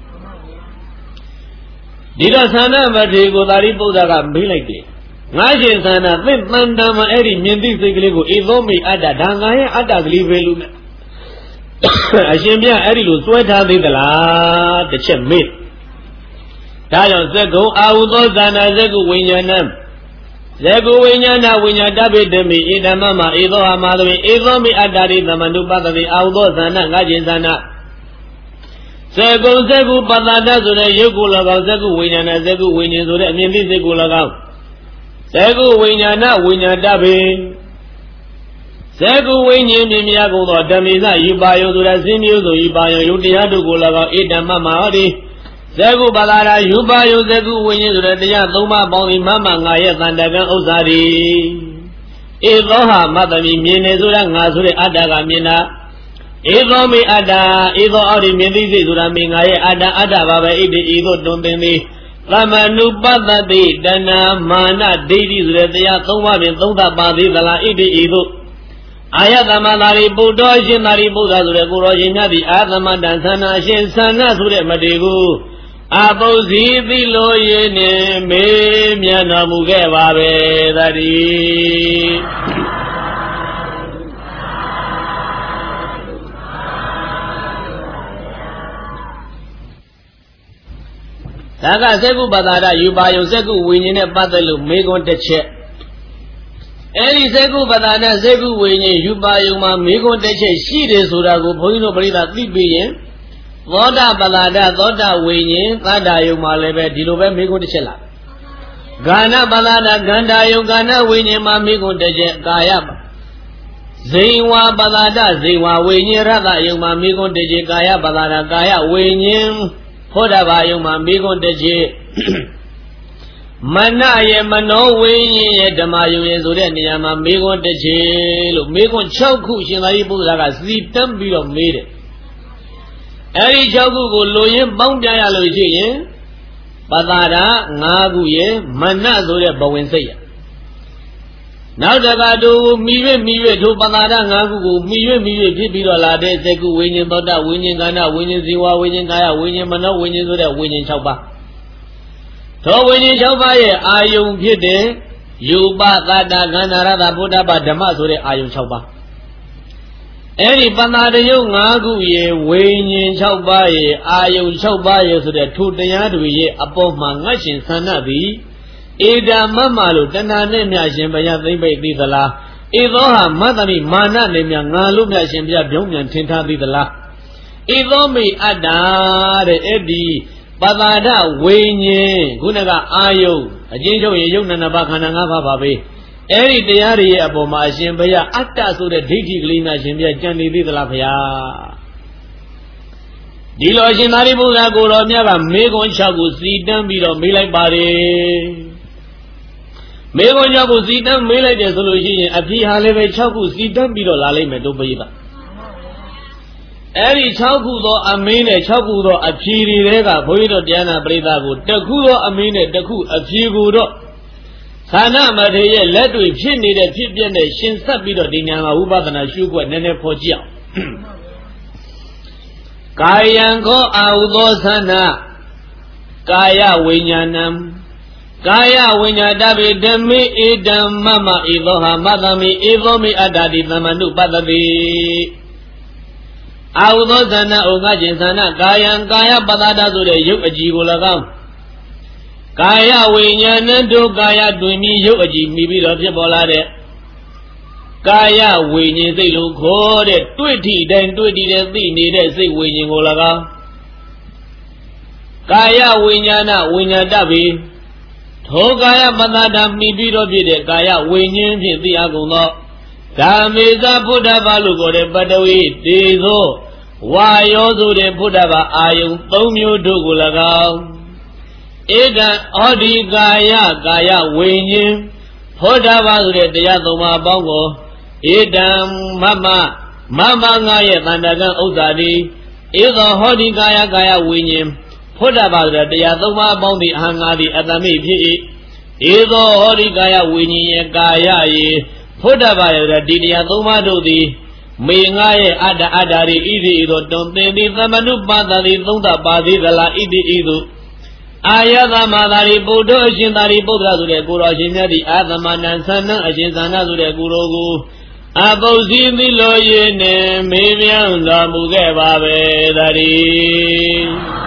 Dida Sana Matigo Daribo Daga be like it. Naji Sana, Vim Mandama Eri Mindi Sigligo, Izomi Ada Dangaya Ada Glivelu Ashimia Erilu Sweater the La, the Chem Mid. Tayon Zego, Audo Zana Zego Winyanam. Zego Winyana Winyadabi Demi Ida Mama Ido Amadri Izomi Adari the Manduba the Audo Zana Gajizana Zego Zegu Badada Zure Yugulaga Zegu Winyana Zegu Winyan Zure Mindi Zegulaga Zegu Winyana Winyadabi Zegu Winyan Miyago Damiza Yubayo Zura Zimio Yubayo Yudiadu Gulaga Ida Mama Adi Zegu Balara Yubayo Zegu Winyan Zure Luma Boli Mama Ngaya Zandagan Ozari Izoha Madami Mine Zura Ngazure Adaga Mina Izomi Ada Izo Ori Mindi Zura Mingaye Ada Baba Idi Izo Dundini Lamanu Badadi Dana Mana Didi Zure Toma Bin Tonda Badi Dala Idi Izo Ayatamalari Buddha Shinari Buddha Zure Kurojinadi Adama Dansana Shin Sana Zure Madigu Abozi Biloyene Me Miana Mugevabe Dari Daga Segu Badara Yubayo Segu Winine Badalu Megon Teche Eri Segu Badana Segu Wini Yubayo Ma Megon Teche Shide Surago Poino Brida Tibian Voda Balada, Voda Winnie, Gada Yumalebe, Dilobe Migo de Chela. Gana Balada, Ganda Yugana, Winnie, Mamigo de Gayab. Ziwa Balada, Ziwa Winnie, Rada Yumamigo de Gaya Balada, Gaya Winnie, Hodava Yumamigo de Manaye Mano Winnie, Damayu Zurenia, Mamigo de Jelo, Migo Choku, Shilaibu, Zitam Bill made it. Eri Jagu Loye Boundaya Loje Badara Naguye Mana Zore Bowensaya. Now the Gado Miwe to Badara Nagu Miwe Pipiro Lade Seku winning Boda winning Gana winning Ziwa winning Gaya winning Mana winning Zore winning Chauba. To winning Chauba Ayung Pide Yuba Gada Gana Rada Buddha Badama Zore Ayung Chauba. Any Banadayo Nagu ye, Wayne Chaubaye, Ayo Chaubaye, so that two Dayadu ye above Mangashin Sanabi, Ida Mamalu, Tanane Miashembaya, they make the la. Idoha Madami Mana Nemiangalu Miashembia Bion Tinta the la. Idomi Ada, the Eddie, Badada, Wayne, Gunaga Ayo, အချင်းချုပ်ရင်ယုတ်နံပါခန္ဓာ၅ပါးပါပဲအဲ့ဒီတရားတွေရဲ့အပေါ်မှာအရှင်ဘုရားအတ္တဆိုတဲ့ဒိဋ္ဌိကလေးနဲ့ရှင်ဘုရားကြံနေသေးသလားဘုရားဒီလိုအရှင်သာရိပုတ္တရာကိုတော်မြတ်ကမေခွန်း၆ခုစီတန်းပြီးတော့မေးလိုက်ပါတယ်မေခွန်း၆ခုစီတန်းမေးလိုက်တယ်ဆိုလို့ရှိရင်အဖြေဟာလည်းပဲ၆ခုစီတန်းပြီးတော့လာလိမ့်မယ်တို့ပရိသတ်အဲ့ဒီ6ခုသောအမင်းနဲ့6ခုသောအဖြေတွေကဘုန်းကြီးတို့တရားနာပရိသတ်ကိုတစ်ခုသောအမင်းနဲ့တစ်ခုအဖြေကိုတော့သာနာမထေရရဲ့လက်တွေဖြစ်နေတဲ့ဖြစ်ပျက်နဲ့ရှင်ဆက်ပြီးတော့ဒီဉာဏ်မှာဝိပဿနာရှုွက်နည်းနည်းဖော်ကြည့်အောင်ကာယံခောအာဟုသောသနာကာယဝိညာဏံကာယဝိညာတဗေဓမေဧတံမမဧသောဟာမသမိဧသောမိအတ္တတိသမန္တုပတ္တတိအာဟုသောသနာဩငါခြင်းသနာကာယံကာယပတ္တတာဆိုတဲ့ရုပ်အကြည်ကို၎င်းကာယဝိညာဏတို့ကာယတွင်ပြီးရုပ်အကြည်မိပြီးတော့ဖြစ်ပေါ်လာတဲ့ကာယဝိညာဉ်စိတ်လို့ခေါ်တဲ့တွေ့ထိတိုင်းတွေ့တည်တဲ့သိနေတဲ့စိတ်ဝိညာဉ်ကို၎င်းကာယဝိညာဏဝိညာတပိထိုကာယပတ္တတာမိပြီးတော့ဖြစ်တဲ့ကာယဝိညာဉ်ဖြင့်သိအပ်ကုန်သောဓမ္မေသဘုဒ္ဓဘာလို့ခေါ်တဲ့ပတ္တဝီတေသောဝါယောဆိုတဲ့ဘုဒ္ဓဘာအာယုံ၃မျိုးတို့ကို၎င်းဧကံဩဒီကာယကာယဝိညာဉ်ဘုဒ္ဓဘာဆိုတဲ့တရား၃ပါးပေါင်းကိုဧတံမမငါရဲ့တဏ္ဍကံဥစ္စာတိဧသောဟောဒီကာယကာယဝိညာဉ်ဘုဒ္ဓဘာဆိုတဲ့တရား၃ပါးပေါင်းသည်အာငါသည်အတ္တမိဖြစ်၏ဧသောဟောဒီကာယဝိညာဉ်ရဲ့ကာယယေဘုဒ္ဓဘာရဲ့ဒီတရား၃ပါးတို့သည်မေငါရဲ့အတ္တရိဣတိဤသို့တွင်သင်သည်သမနုပသတိသုံးသပါသေးသလားဣတိဤသို့အာယသမသာရိပုတ္တအရှင်သာရိပုတ္တရာဆိုတဲ့ကိုတော်ရှင်မြတ်သည်အာသမဏံသန္နအရှင်သန္နဆိုတဲ့ကိုတော်ကိုအပုဇ္ဇိသီလိုရင်းနဲ့မေးမြန်းတော်မူခဲ့ပါပဲသတည်း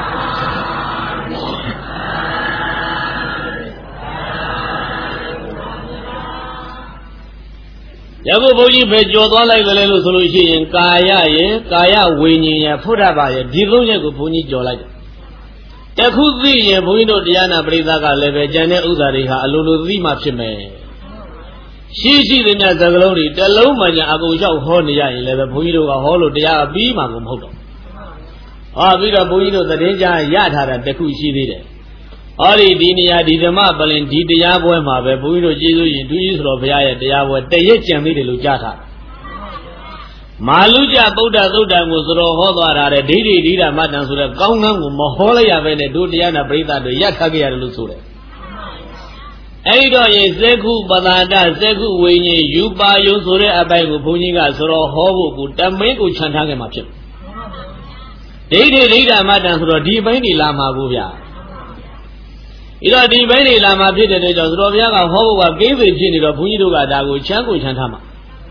ယခုဘုန်းကြီးပဲကြော်သွားလိုက်ကြလေလို့ဆိုလို့ရှိရင်ကာယရဲ့ကာယဝိညာဉ်ရဲ့ဖုဒ္ဓဘာရဲ့ဒီသုံးချက်ကိုဘုန်းကြီးကြော်လိုက်တယ်တခုသိရင်ဘုန်းကြီးတို့တရားနာပရိသတ်ကလည်းပဲကျန်တဲ့ဥစ္စာတွေဟာအလိုလိုသိမှဖြစ်မယ်ရှိတဲ့ညစကလုံးတွေတလုံးမှညာအကုန်လျှောက်ဟောနေရရင်လည်းပဲဘုန်းကြီးတို့ကဟောလို့တရားပြီးမှကိုမဟုတ်တော့ဟောပြီးတော့ဘုန်းကြီးတို့သတင်းကြားရထားတာတခုရှိသေးတယ်ဟောဒီနေရာဒီဓမ္မပလင်ဒီတရားပွဲမှာပဲဘုန်းကြီးတို့ကျေးဇူးရင်ဒုကြီးဆိုတော်ဘုရားရဲ့တရားပွဲတရက်ကြံသေးတယ်လို့ကြားထားတယ်မာလူကျဗုဒ္ဓသုတ်တံကိုဆိုတော်ဟောသွားတာတဲ့ဒိဋ္ဌိဒိဋ္ဌမတ္တံဆိုတဲ့ကောင်းကန်းကိုမဟောလိုက်ရပဲနဲ့တို့တရားနာပရိသတ်တွေရထားကြရတယ်လို့ဆိုတယ်အဲ့တော့ရင်သက္ခုပတာတသက္ခုဝိညာဉ်ယူပါယုံဆိုတဲ့အပိုင်းကိုဘုန်းကြီးကဆိုတော့ဟောဖို့ကိုတမင်းကိုခြံထားခဲ့မှာဖြစ်ဒိဋ္ဌိဒိဋ္ဌမတ္တံဆိုတော့ဒီပိုင်းနေလာမှာကိုဗျာဤတော့ဒီပိုင်းနေလာမှာဖြစ်တဲ့အတွက်ကြောင့်ဆိုတော်ဘုရားကဟောဖို့ကကိစ္စဖြစ်နေတော့ဘုန်းကြီးတို့ကဒါကိုချမ်းကိုခြံထားမှာ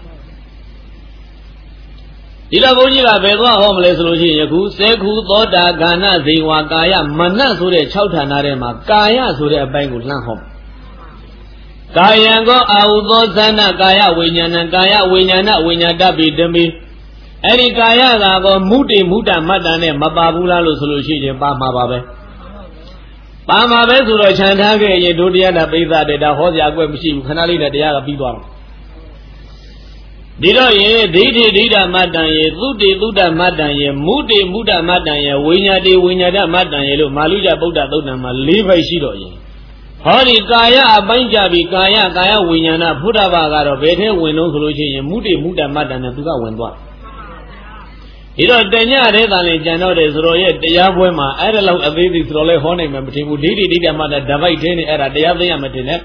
ဒီတော့ဘုန်းကြီးကဘယ်သွားဟောမလဲဆိုလို့ရှိရင်ယခုသက္ခုသောတာဂာဏဇေဝကာယမနဆိုတဲ့6ဌာနထဲမှာကာယဆိုတဲ့အပိုင်းကိုလှမ်းဟောကာယံကောအာဟုသောသနာကာယဝိညာဏကာယဝိညာဏဝိညာတပိဓမေအဲ့ဒီကာယကကောမုတိမုတ္တမတ္တနဲ့မပါဘူးလားလို့ဆိုလို့ရှိရင်ပါမှာပါပဲပါမှာပဲဆိုတော့ခြံထားခဲ့ရင်ဒုတိယနာပိဿတဲ့ဒါဟောစရာအကွက်မရှိဘူးခဏလေးနဲ့တရားကပြီးသွားတော့ဒီတော့ရင်ဒိဋ္ဌိဒိဋ္ဌမတ္တံရေသုတေသုတ္တမတ္တံရေမုတေမုတ္တမတ္တံရေဝိညာတိဝိညာတမတ္တံရေလို့မာလူကျဗုဒ္ဓသုတ်တံမှာ၄ဘိုက်ရှိတော့ရင်ဟောဒီကာယအပိုင်းကြပြီးကာယဝိညာဏဘုဒ္ဓဘာကတော့ဘယ်ထဲဝင်လို့ဆိုလို့ရှိရင်မုတေမုတ္တမတ္တံနဲ့သူကဝင်သွားဒီတော့တညတဲ့သာလင်ကြံတော့တယ်ဆိုတော့ရဲ့တရားပွဲမှာအဲ့ဒါလောက်အသေးသေးဆိုတော့လဲဟောနိုင်မှာမထင်ဘူးဒိဋ္ဌိဒိဋ္ဌမတ္တဓာတ်ပိုက်သေးနေအဲ့ဒါတရားသိရမထင်နဲ့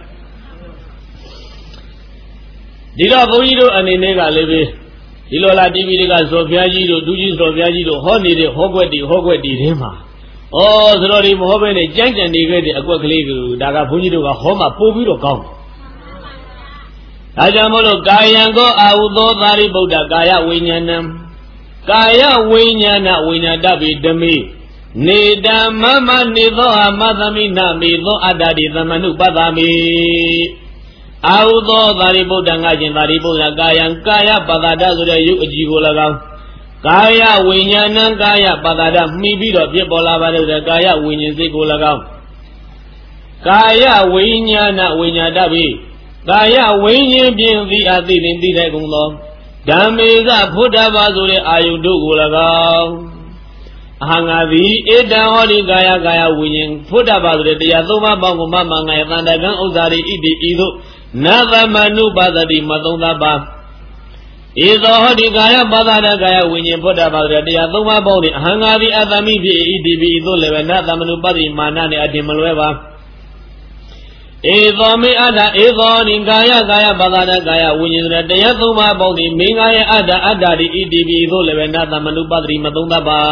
ဒီတော့ဘုန်းကြီးတို့အနေနဲ့ကလည်းပဲဒီလိုလား TV တွေကဇော်ဘုရားကြီးတို့ဒူးကြီးဇော်ဘုရားကြီးတို့ဟောနေတဲ့ဟောကွက်တီထဲမှာဩဆိုတော့ဒီမဟောပဲနဲ့ကြမ်းကြံနေခဲ့တဲ့အကွက်ကလေးကိုဒါကဘုန်းကြီးတို့ကဟောမှပို့ပြီးတော့ကောင်းတယ်ဒါကြောင့်မို့လို့ကာယံကောအာဟုသောသာရိပုတ္တကာယဝိညာဏံကာယဝိညာဏဝိညာတပိဓမေနေတံမမနေသောဟာမသမိနမေသောအတ္တတိသမနုပတ္တမိအာဟုသောသာရိပုတ္တငါခြင်းသာရိပုတ္တကာယံကာယပတ္တဒဆိုတဲ့ယုတ်အကြည်ကို၎င်းကာယဝိညာဏံကာယပတ္တဒမှီပြီးတော့ဖြစ်ပေါ်လာပါတဲ့ကာယဝိညာဉ်စိတ်ကို၎င်းကာယဝိညာဏဝိညာတပိကာယဝိညာဉ်ဖြင့်သိအပ်သိသိတဲ့ကုန်သောဓမ္မေသဖုဒ္ဓဘာဆိုတဲ့အာယုတို့ကို၎င်းအဟံငါသည်ဧတံဟောဒီကာယဝိညာဉ်ဖုဒ္ဓဘာဆိုတဲ့တရားသုံးပါးပေါင်းကိုမမငါယတန္တကံဥစ္စာရိဣတိဤသို့နသမနုပါဒတိမသုံးသပါဧသောဟောဒီကာယပါဒနာကာယဝိညာဉ်ဖုဒ္ဓဘာဆိုတဲ့တရားသုံးပါးပေါင်းနဲ့အဟံငါသည်အတ္တမိဖြစ်ဣတိပိဤသို့လည်းပဲနသမနုပါဒတိမာနနဲ့အတင်မလွဲပါဧသောမေအတ္တဧသောနိကာယပါဒနာကာယဝိညာဉ်ဆိုတဲ့တရားသုံးပါးပေါင်းဒီမင်းကာယအတ္တတိဣတိပိသို့လည်းပဲနသမနုပတ္တိမသုံးသပါ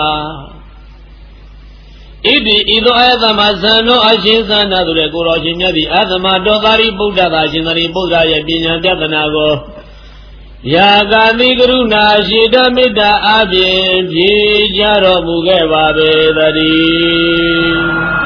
ဣတိဤသို့အယသမဇံတော်အရှင်သန္တာဆိုတဲ့ကိုတော်ရှင်မြတ်သည်အသမတော်သာရိပုတ္တသာရှင်သာရိပုတ္တရဲ့ပညာပြဒနာကိုယာဂာတိကရုဏာရှိတမေတ္တာအပြင်ဖြေကြတော်မူခဲ့ပါပေသတည်း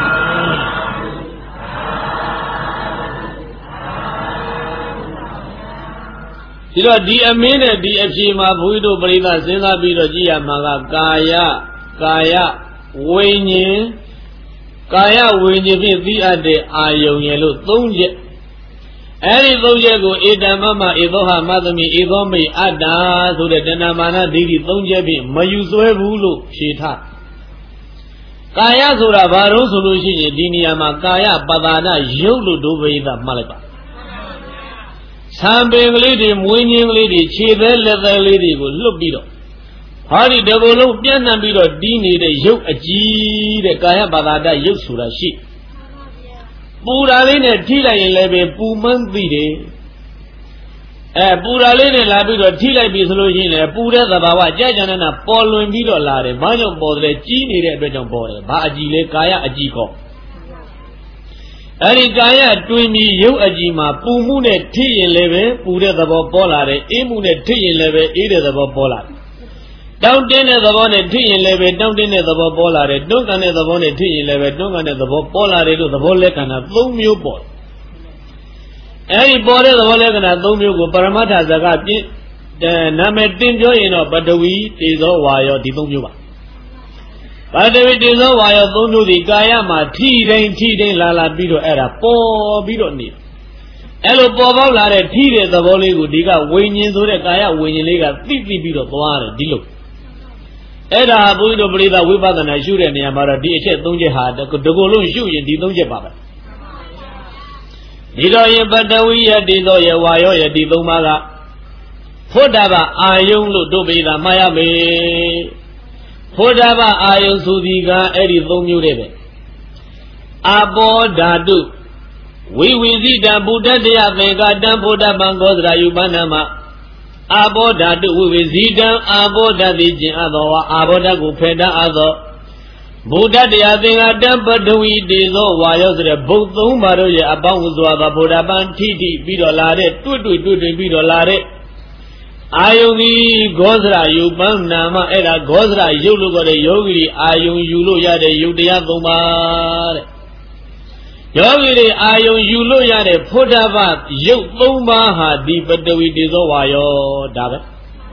ဒီတော့ဒီအမင်းနဲ့ဒီအဖြေမှာဘုရားတို့ပရိသတ်စဉ်းစားပြီးတော့ကြည့်ရမှာကကာယဝိညာဉ်ဖြင့်သိအပ်တဲ့အာယုံရဲ့လို့၃ချက်အဲ့ဒီ၃ချက်ကိုဧတမမဧသောဟမသမိဧသောမိအတ္တာဆိုတဲ့တဏမာနဒိဋ္ဌိ၃ချက်ဖြင့်မယူဆွဲဘူးလို့ဖြေထားကာယဆိုတာဘာလို့ဆိုလို့ရှိရင်ဒီနေရာမှာကာယပတာဒရုပ်လို့ဒုပရိသမှတ်လိုက်ပါဆံပင်ကလေးတွေမွေးညင်းကလေးတွေခြေသေးလက်သေးလေးတွေကိုလွတ်ပြီးတော့ဟာဒီတကူလုံးပြန့်နှံ့ပြီးတော့တီးနေတဲ့ရုပ်အကြီးတဲ့ကာယပါဒဒရုပ်ဆိုတာရှိပူတာလေးနဲ့ထိလိုက်ရင်လည်းပဲပူမှန်းသိတယ်ပူတာလေးနဲ့လာပြီးတော့ထိလိုက်ပြီဆိုလို့ရှိရင်လည်းပူတဲ့သဘာဝကြာကြာနာပေါ်လွင်ပြီးတော့လာတယ်ဘာကြောင့်ပေါ်တယ်ကြီးနေတဲ့အတွက်ကြောင့်ပေါ်တယ်ဘာအကြီးလဲကာယအကြီးကောအဲ့ဒီကာယတွင်ပြီးရုပ်အကြီးမှာပူမှုနဲ့ထိရင်လည်းပဲပူတဲ့သဘောပေါ်လာတယ်အေးမှုနဲ့ထိရင်လည်းပဲအေးတဲ့သဘောပေါ်လာတယ်တောင်းတင်းတဲ့သဘောနဲ့ထိရင်လည်းပဲတောင်းတင်းတဲ့သဘောပေါ်လာတယ်တွန်းကန်တဲ့သဘောနဲ့ထိရင်လည်းပဲတွန်းကန်တဲ့သဘောပေါ်လာတယ်လို့သဘောလက္ခဏာ၃မျိုးပေါ်တယ်အဲဒီပေါ်တဲ့သဘောလက္ခဏာ၃မျိုးကိုပရမတ္ထဇကပြင်းနာမည်တင်ပြောရင်တော့ပတဝီတေဇောဝါယောဒီ၃မျိုးပါပတဝီတေဇောဝါယော၃မျိုးဒီကာယမှာထိတိုင်းလာပြီးတော့အဲ့ဒါပေါ်ပြီးတော့နေအဲ့လိုပေါ်ပေါက်လာတဲ့ထိတဲ့သဘောလေးကိုဒီကဝိညာဉ်ဆိုတဲ့ကာယဝိညာဉ်လေးကသိပြီးတော့သွားတယ်ဒီလိုအဲ့ဒါဘုန်းကြီးတို့ပရိသတ်ဝိပဿနာရှုတဲ့နေရာမှာတော့ဒီအချက်၃ချက်ဟာတကူလုံးရှုရင်ဒီ၃ချက်ပါပဲဒီတော့ယပတဝိယတိသောယဝါယောယတိ၃ပါးကဖုဒ္ဓဘာအာယုံလို့တို့ပရိသတ်မှားရမယ်ဖုဒ္ဓဘာအာယုံဆိုဒီကအဲ့ဒီ၃မျိုးတည်းပဲအဘောဓာတုဝိဝိဇိတံဘုဒ္ဓတရားသင်္ကတံဖုဒ္ဓဘံဂောဇရာယုပဏ္ဏမအာဘောဓာတုဝိဝိဇိတံအာဘောဓတိကျင်အပ်သောအာဘောဓကိုဖယ်တတ်အပ်သောဘုဒ္ဓတရားသင်္ကတံပတဝီတေဇောဝါယောဆိုတဲ့ဘုတ်၃ပါးတို့ရဲ့အပေါင်းဝစွာသောဘုဒ္ဓပံထိပြီးတော့လာတဲ့တွေ့ပြီးတော့လာတဲ့အာယုန်ဒီဂောဇရာယုပဏ္ဏမအဲ့ဒါဂောဇရာယုတ်လို့ခေါ်တဲ့ယောဂီအာယုန်ယူလို့ရတဲ့ယုတ်တရား၃ပါးတဲ့ယောဂီတွေအာယုံယူလို့ရတဲ့ဖုဒ္ဓဘာရုပ်၃ပါးဟာဒီပတဝီတေဇောဝါယောဒါပဲ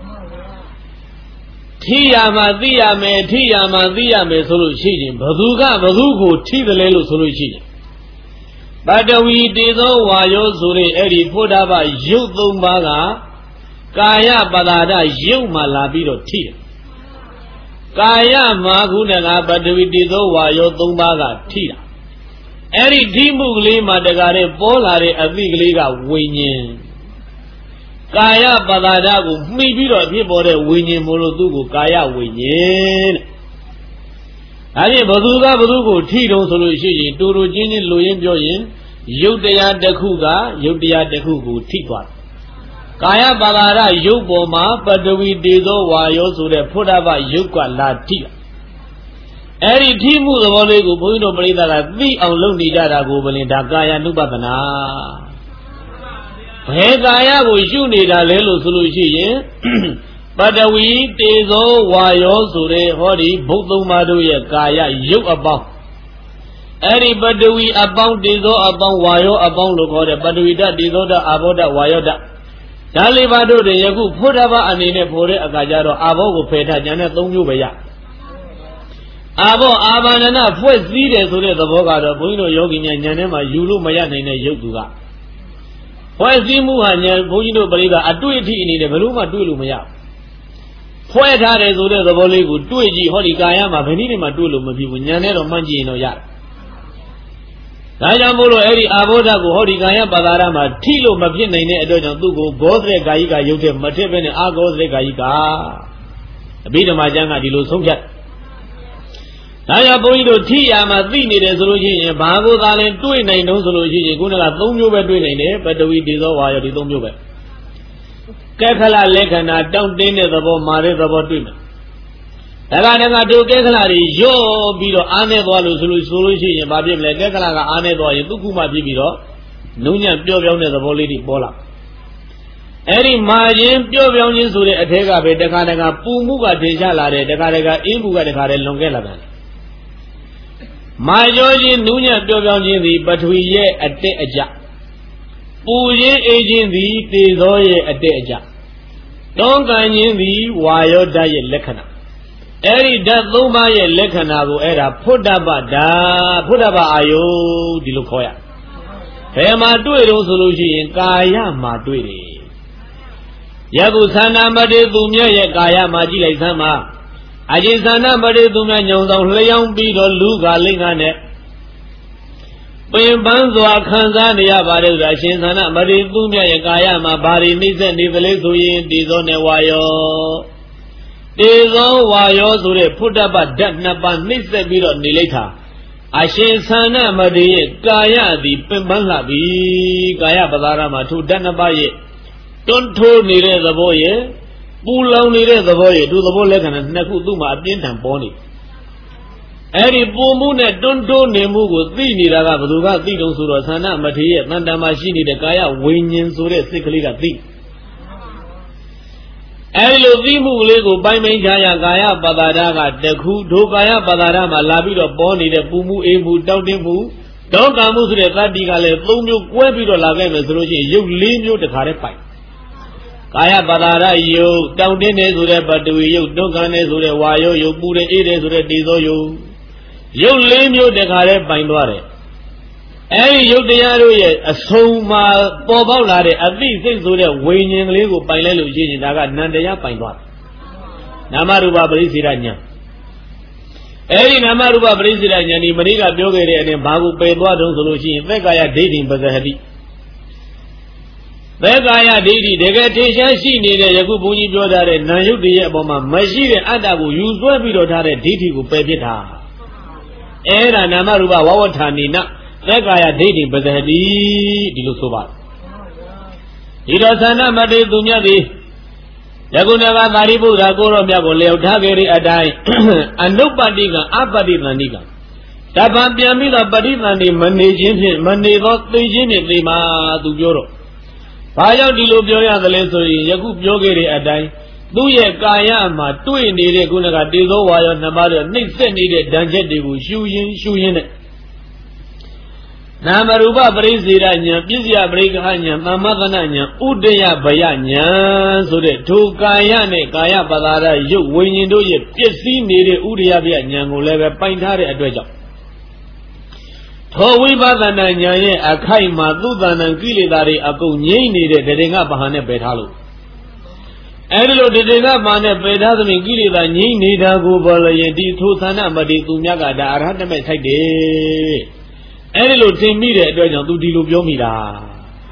ထိရမှာသိရမယ်ဆိုလို့ရှိရင်ဘသူကိုထိတယ်လဲလို့ဆိုလို့ရှိရင်ပတဝီတေဇောဝါယောဆိုတဲ့အဲ့ဒီဖုဒ္ဓဘာရုပ်၃ပါးကကာယပတာဒရုပ်မှာလာပြီးတော့ထိတယ်ကာယမှာခုနကပတဝီတေဇောဝါယော၃ပါးကထိတာအဲ့ဒီဓိမှုကလေးမှာတကားတဲ့ပေါ်လာတဲ့အသိကလေးကဝိညာဉ်ကာယပတာဒကိုမှီပြီးတော့ဖြစ်ပေါ်တဲ့ဝိညာဉ်မို့လို့သူ့ကိုကာယဝိညာဉ်တဲ့ဒါဖြင့်ဘသူကိုထိတုံးဆိုလို့ရှိရင်တူချင်းချင်းလိုရင်းပြောရင်ရုပ်တရားတစ်ခုကရုပ်တရားတစ်ခုကိုထိသွားတယ်ကာယပတာဒရုပ်ပေါ်မှာပတဝီတေဇောဝါယောဆိုတဲ့ဖုဒ္ဓဘာရုပ်ကလာထိတာအဲ့ဒီထိမှုသဘောလေးကိုဘုန်းကြီးတို့ပရိသတ်ကသိအောင်လုပ်နေကြတာကိုဘယ်လင်ဒါကာယ ानु ပဒနာဘယ်ကာယကိုရှုနေတာလဲလို့ဆိုလို့ရှိရင်ပတဝီတေဇောဝါယောဆိုတဲ့ဟောဒီဘုတ်သုံးပါးတို့ရဲ့ကာယရုပ်အပေါင်းအဲ့ဒီပတဝီအပေါင်းတေဇောအပေါင်းဝါယောအပေါင်းလို့ခေါ်တဲ့ပတဝီဓာတ်တေဇောဓာတ်အာဘောဓာတ်ဝါယောဓာတ်ဒါလေးပါတို့တွေယခုဖုဒ္ဓဘာအနေနဲ့ပေါ်တဲ့အခါကျတော့အာဘောကိုဖယ်ထားကြတဲ့၃မျိုးပဲရ Abo Abanana first leader so that the Bogado, Buino Yogi and Yanema, Yulu Mayan in a Yoguga. First Zimuanya, Buino Bariga, a duity in the Beruma Dulumaya. Poeta so that the Boligu, Duiji, Holi Gayama, Benima Dulum, Yanero Manji no Ya. Nayamolo Eri Aboda, Holi Gaya Badarama, Tilo Mapin in Edojan Dugo, Godre Gaiga, Yote, Mateven, Agos Gaiga. A bit of my young Adilo Soja. Naya Boido Tia Mazini resolution, Bago Dalen, 29 no solution, Guna, don't you were doing it, but we dissolve why you don't you were. Kakala Lekana, don't dinner the bomb, Mare the Botima. Agana do Kakala, yo, Bido, Anedo solution, Babi, Kakala, Anedo, Tukuma Bibiro, Nunya, Pio, the Bolidi Bola. Any margin, Pio, Suri, Atega, Betaka, Pumuga, Tejala, Dekaraga, Imuga, the Kare Longela. Majoji Nunya Doganji, but we ye a day a jack. Puye aging thee, Tizoye a day a jack. Don't ganyin thee, Wayo Daye Lekana. Eri dat Luma ye Lekana go era Pudaba Ayo Dilukoya. Fema do it also in Kaya Maduri. Yagusana Made Dumia ye Kaya Maji like Sama. Ajisana Made Dumano, Leon Bido Luga Lingane. When Banzo Kanzania Bade, Shinsana Made Dumia Gayama, Bari Nisan, Niveletui, Dizone Wayo. Dizo Wayo, so they put up a Datnaban Nisa Bido Nileta. Ashinsana Made Gaya, the Pimbalabi, Gaya Badarama, to Danabaye. Don't told me the boy. Pulau ni the boy, do the boy and Nakuduma, Dint and Pony. Eri Bumune, don't do Nemu, Zini Ragabuga, Tito Surasana, Matia, Nanda Machini, the Kaya, Winyan Sure, sickly a thing. Eri Zimu Lego, by Menjaya, Gaya, Badaraga, the Kudo Gaya, Badarama, Labido, Pony, the Bumu, Ebu, Downemu, don't come to the Kadigale, Bumu, Webido Lagame, you leave you the Karepai. Kaya Badara, you down in it with a Badui, you don't go with a Wayo, you put it in with a Dizo, you leave you the Kare Bindware. Any you the a Soma, Bobolare, at least things with a winning legal by Leluji, Naga Nandaya Bindwar. Namaruba Brisiranya. Any Namaruba Brisiranya, Maniga Bogere and Babu Pedwa don't solution, Vegaya dating but the heavy. Begaya Didi, they get Tisha, she needed a good booty brother and Nayuki Aboma, Mashi and Adabu, use one video that a Didi who pay it. Era Namaruba Wawatanina, Begaya dating but the Dilusuba. Hidosana Made Dunyadi Yagunaga Maribu, Ragoro Miago, Leo Tageri Adai, and nobody got Abadi Naniga. Tababiamila Badinani, Monday, not the Jimmy Lima to Europe. Paya Dilobioya the Leso, Yakub Yogeri Adai, Duye Kayama, Tui needed Gunaga Dizo, while Namada, Nixon needed Dungeon Dibu, Shuyin. Namaruba Braziranya, Bizia Briganya, Namagananya, Udaya Bayanya, so the two Kayane, Kaya Badara, you when you do it, Pisi needed Udia Yangulega, Pintare Adweja. Towi Badananya, a Kaima, Dudan and Gilidari, a go needed the Ringa Bahane Betalu. Edlo de Ringa Bane Bedazam in Gilida, Nida Gubala, Yedi, Tusana, Madi Tunyaga, Arhana Side. Edlo Timide, Dojan, do Dilubomida.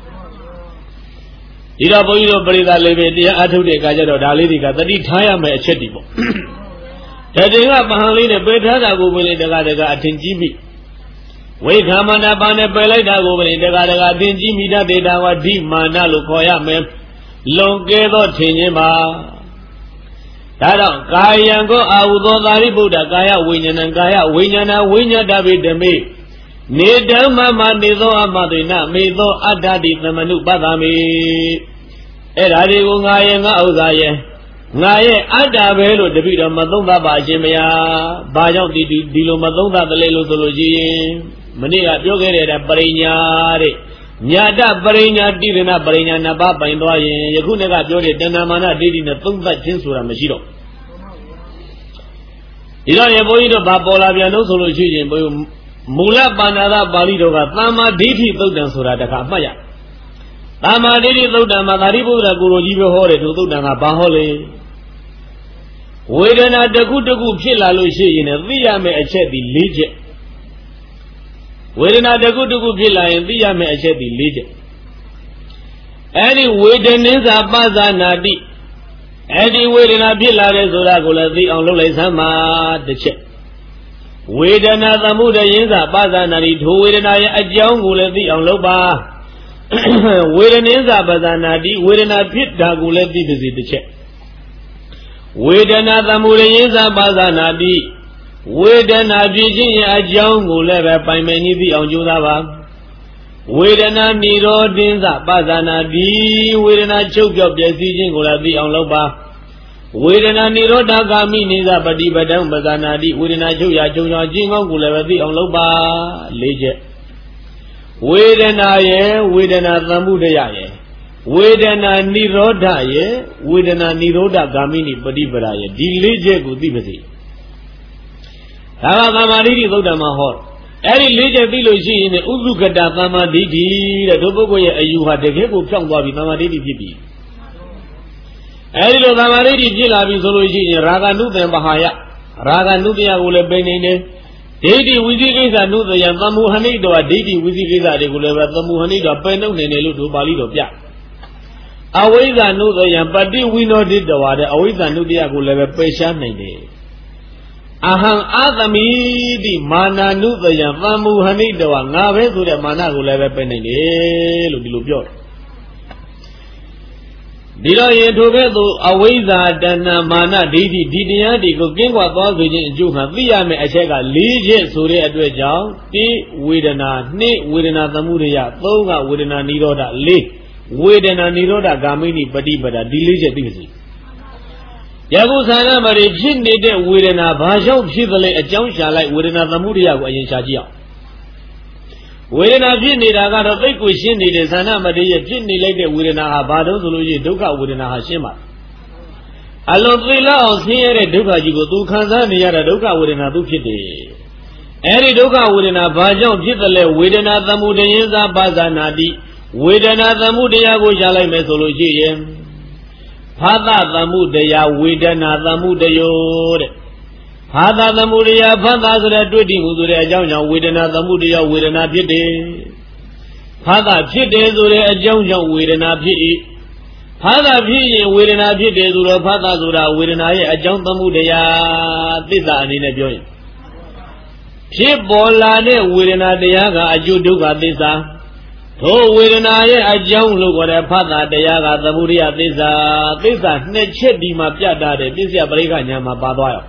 Ida Boyo Brida Levy, Atude Gajado, Dalika, the Ditaya me Chetibo. Tadinga Bahalina, Bedada Gubali, the Gadaga, Atinjimi. We come on up on a pelada over in the Gadaga, Dinjimida, de Dawa, Deep Manalu Koya, Mem, Longedo Tinima. Tada, Kayango, Audo, Garibuda, Gaya, Winyan and Gaya, Winyana, Winya, David, the me. Nida Mama, Nizo Amadina, Mizo Adadi, the Manu Badami. Eradi Gungayanga, Uzaye. Naye, Adabelo, the Vida Madonga Bajimia, Bajon Dilo Madonga, the Lelo Sology. Mania Yogere Barignare Nyada Barinya Didina Barinya Nababa in Doye, Yakunaga Jodi, Danamana did in a Tunga Tinsura Machiro. ဒီတော့ရေဘုန်းကြီးတို့ဘာပေါ်လာပြန်လို့ဆိုလို့ရှိရင်ဘုန်းကြီးမူလပါဏာသပါဠိတော်ကသမ္မာဒိဋ္ဌိသုတ်တံဆိုတာတခါအမှတ်ရသမ္မာဒိဋ္ဌိသုတ်တံမှာသာရိပုတ္တရာကိုလိုကြီးပဲဟောတယ်သူသုတ်တံကဘာဟောလဲဝေဒနာတစ်ခုတစ်ခုဖြစ်လာလို့ရှိရင်သိရမယ့်အချက်ဒီ၄ချက်ဝေဒနာတစ်ခုတစ်ခုဖြစ်လာရင်သိရမယ့်အချက်ဒီ၄ချက်အဲ့ဒီဝေဒနိစ္စပဇာနာတိအဲ့ဒီဝေဒနာဖြစ်လာတယ်ဆိုတာကိုလည်းသိအောင်လုပ်လိုက်စမ်းပါတစ်ချက်ဝေဒနာသမုဒယင်းစာပဇာနာတိထိုဝေဒနာရဲ့အကြောင်းကိုလည်းသိအောင်လုပ်ပါဝေဒနိစ္စပဇာနာတိဝေဒနာဖြစ်တာကိုလည်းသိပါစေတစ်ချက်ဝေဒနာသမုဒယင်းစာပဇာနာတိဝေဒနာဖြစ်ခြင်းရဲ့အကြောင်းကိုလည်းပဲပိုင်ပိုင်ကြီးသိအောင်ကြိုးစားပါဝေဒနာនិရောဓင်းစပဇာနာတိဝေဒနာချုပ်ပြောက်ပျက်စီးခြင်းကိုလည်းသိအောင်လုပ်ပါဝေဒနာនិရောဓဂာမိနိစ္စပฏิပဒံပဇာနာတိဝေဒနာချုပ်ရာချုပ်ကြောင်းခြင်းကောင်းကိုလည်းပဲသိအောင်လုပ်ပါ၄ချက်ဝေဒနာရဲ့ဝေဒနာသမုဒယရဲ့ဝေဒနာនិရောဓရဲ့ဝေဒနာនិရောဓဂာမိနိပฏิပဒါရဲ့ဒီ၄ချက်ကိုသိပါစေဒါကသမ္မာဒိဋ္ဌိသုတ်တံမှာဟောအဲ့ဒီ၄ချက်သိလို့ရှိရင်ဥစုကတသမ္မာဒိဋ္ဌိတဲ့ဒုပုဂ္ဂိုလ်ရဲ့အယူဟာတကယ်ကိုဖြောင်းသွားပြီသမ္မာဒိဋ္ဌိဖြစ်ပြီအဲ့ဒီလိုသမ္မာဒိဋ္ဌိဖြစ်လာပြီဆိုလို့ရှိရင်ရာဂနုသံပဟာယရာဂနုတရားကိုလည်းပိနေတယ်ဒိဋ္ဌိဝိသိကိစ္စနုသယံသမုဟနိတောဒိဋ္ဌိဝိသိကိစ္စတွေကိုလည်းပဲသမုဟနိတောပိနှုတ်နေတယ်လို့တို့ပါဠိတော်ပြအဝိဇ္ဇာနုသယံပฏิဝိနောဒိတဝါတဲ့အဝိဇ္ဇာနုတရားကိုလည်းပဲပယ်ရှားနိုင်တယ်အဟံအာသမိတိမာနာနုသယံသမုဟနိတောငါပဲဆိုတဲ့မာနကိုလည်းပဲပယ်နိုင်တယ်လို့ဒီလိုပြောတယ်ဒီတော့ရင်ထိုကဲ့သို့အဝိဇ္ဇာတဏမာနဒိဋ္ဌိဒီတရားတွေကိုကင်းကွာသွားစေခြင်းအကျိုးခံသိရမယ့်အချက်က၄ချက်ဆိုတဲ့အတွက်ကြောင့်တိဝေဒနာ၂ဝေဒနာသမုဒယ၃ကဝေဒနာនិရောဓ၄ဝေဒနာនិရောဓဂာမိနိပฏิပဒါဒီ၄ချက်သိပါစေယခုသာနာမတွေဖြစ်နေတဲ့ဝေဒနာဘာကြောင့်ဖြစ်သလဲအကြောင်းရှာလိုက်ဝေဒနာသမုဒယကိုအရင်ရှာကြည့်အောင်ဝေဒနာဖြစ်နေတာကတော့သိကိုရှင်းနေတဲ့သာနာမတွေရဲ့ဖြစ်နေလိုက်တဲ့ဝေဒနာဟာဘာလို့ဆိုလို့ရှိရင်ဒုက္ခဝေဒနာဟာရှင်းပါအလုံးသိလောက်အောင်ဆင်းရဲတဲ့ဒုက္ခကြီးကိုသူခံစားနေရတဲ့ဒုက္ခဝေဒနာသူဖြစ်တယ်အဲဒီဒုက္ခဝေဒနာဘာကြောင့်ဖြစ်သလဲဝေဒနာသမုဒယင်းစာပါဇာနာတိဝေဒနာသမုဒယကိုရှာလိုက်မယ်ဆိုလို့ရှိရင်ဖသသမုဒယဝေဒနာသမုဒယောတဲ့ဖသသမုဒယဖသဆိုတဲ့တွေ့တည်မှုဆိုတဲ့အကြောင်းကြောင့်ဝေဒနာသမုဒယဝေဒနာဖြစ်တယ်ဖသဖြစ်တယ်ဆိုတဲ့အကြောင်းကြောင့်ဝေဒနာဖြစ်၏ဖသဖြစ်ရင်ဝေဒနာဖြစ်တယ်ဆိုတော့ဖသဆိုတာဝေဒနာရဲ့အကြောင်းသမုဒယသစ္စာအနေနဲ့ပြောရင်ဖြစ်ပေါ်လာတဲ့ဝေဒနာတရားကအကျိုးဒုက္ခသစ္စာထိုဝေဒနာရဲ့အကြောင်းလို့ခေါ်တဲ့ဖသတရားကသမုဒယသစ္စာနှစ်ချက်ဒီမှာပြတတ်တယ်ပြစ္ဆယပရိက္ခညာမှာပါသွားရော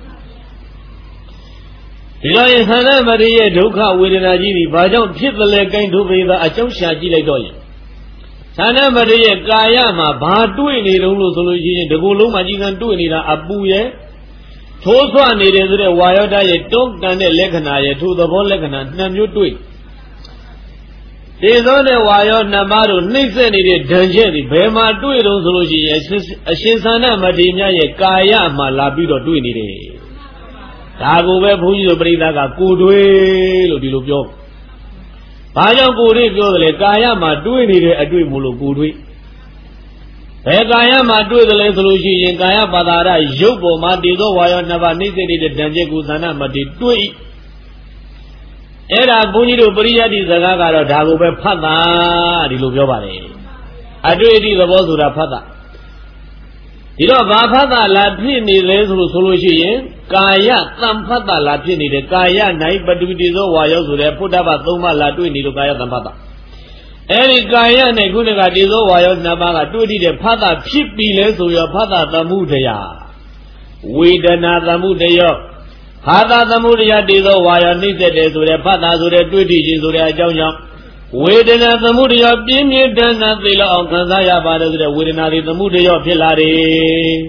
ဒီလိုရင်သန္ဓမရိရဲ့ဒုက္ခဝေဒနာကြီးဒီဘာကြောင့်ဖြစ်သလဲကိုင်းဒုပိသအကြောင်းရှာကြည့်လိုက်တော့ရင်သန္ဓမရိရဲ့ကာယမှာဘာတွေ့နေတုံးလို့ဆိုလို့ရှိရင်ဒီကိုယ်လုံးမှာကြီးကံတွေ့နေတာအပူရဲ့ထိုးဆွနေတယ်ဆိုတဲ့ဝါယောဓာတ်ရဲ့တွန်းကန်တဲ့လက္ခဏာရဲ့ထိုသဘောလက္ခဏာနှစ်မျိုးတွေ့ဒီသောတဲ့ဝါယောနှစ်ပါးတို့နှိမ့်ဆက်နေတဲ့ဓာန်ချက်တွေဘယ်မှာတွေ့တုံးဆိုလို့ရှိရင်အရှင်သန္ဓမရိမြတ်ရဲ့ကာယမှာလာပြီးတော့တွေ့နေတယ်ဒါကိုပဲဘုန်းကြီးတို့ပြိဿကကိုတွေးလို့ဒီလိုပြောဘာကြောင့်ကိုတွေးပြောတယ်လဲကာယမှာတွေးနေတဲ့အတွေ့မို့လို့ကိုတွေးဘယ်ကာယမှာတွေးတယ်လဲဆိုလို့ရှိရင်ကာယပါဒရာရုပ်ပေါ်မှာတည်သောဝါယောနှစ်ပါးနှိမ့်ဆက်နေတဲ့ဓာန်ချက်ကိုသန္ဓမတိတွေးအဲ့ဒါဘုန်းကြီးတို့ပရိယတ်တိစကားကတော့ဒါကိုပဲဖတ်တာဒီလိုပြောပါတယ်အတွေ့အထိသဘောဆိုတာဖတ်တာဒီတော့ဘာဖတ်တာလာဖြစ်နေလဲဆိုလို့ရှိရင်ကာယသံဖတ်တာလာဖြစ်နေတယ်ကာယ၌ပတုတိသောဝါယောဆိုတဲ့ဖုဒ္ဓဘာသုံးပါးလာတွေ့နေလို့ကာယသံဖတ်တာအဲ့ဒီကာယနဲ့ခုနကတေသောဝါယောနှစ်ပါးကတွေ့တဲ့ဖတ်တာဖြစ်ပြီလဲဆိုရောဖတ်တာသမုဒယဝေဒနာသမုဒယောဖတ်တာသမုဒယတေသောဝါယောနှိမ့်ဆက်တယ်ဆိုတဲ့ဖတ်တာဆိုတဲ့တွေ့ထိခြင်းဆိုတဲ့အကြောင်းကြောင့်ဝေဒနာသမုဒယောပြင်းပြင်းထန်ထန်သိလောက်အောင်ခံစားရပါတယ်ဆိုတဲ့ဝေဒနာတွေသမုဒယောဖြစ်လာတယ်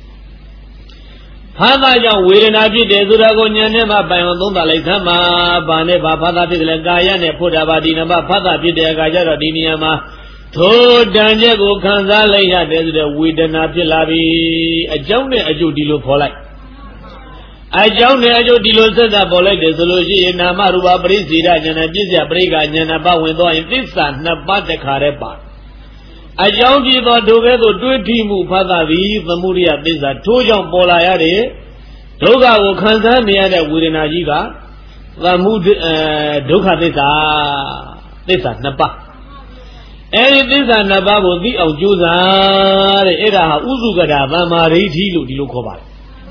ဖတ်တာကြောင့်ဝေဒနာဖြစ်တယ်ဆိုတာကိုဉာဏ်နဲ့မှပိုင်အောင်သုံးသပ်လိုက်သမှာဘာနဲ့ဘာဖတ်တာဖြစ်တယ်လဲကာယနဲ့ဖုဒ္ဓဘာဒီနမဖတ်တာဖြစ်တဲ့အခါကျတော့ဒီနေရာမှာထိုတန်ချက်ကိုခံစားလိုက်ရတယ်ဆိုတဲ့ဝေဒနာဖြစ်လာပြီအကြောင်းနဲ့အကျိုးဒီလိုဖော်လိုက်အကြောင်းနဲ့အကျိုးဒီလိုဆက်သက်ပေါ်လိုက်တယ်ဆိုလို့ရှိရင်နာမရူပပရိစ္ဆေဒဉာဏ်နဲ့ပြည့်စည်ပရိက္ခဉာဏ်ပါဝင်သွားရင်သစ္စာနှစ်ပါးတခါတည်းပါအကြောင်းဖြစ်သောဒုက္ခသို့တွေးထီမှုဖတ်တာသည်သမုဒိယသစ္စာထိုးကြောင့်ပေါ်လာရတဲ့ဒုက္ခကိုခံစားနေရတဲ့ဝေဒနာကြီးကသမုဒုက္ခသစ္စာနှစ်ပါးအဲဒီသစ္စာနှစ်ပါးကိုသိအောင်ကြိုးစားတဲ့အဲ့ဒါဟာဥစုကတာသမ္မာဒိဋ္ဌိလို့ဒီလိုခေါ်ပါတယ်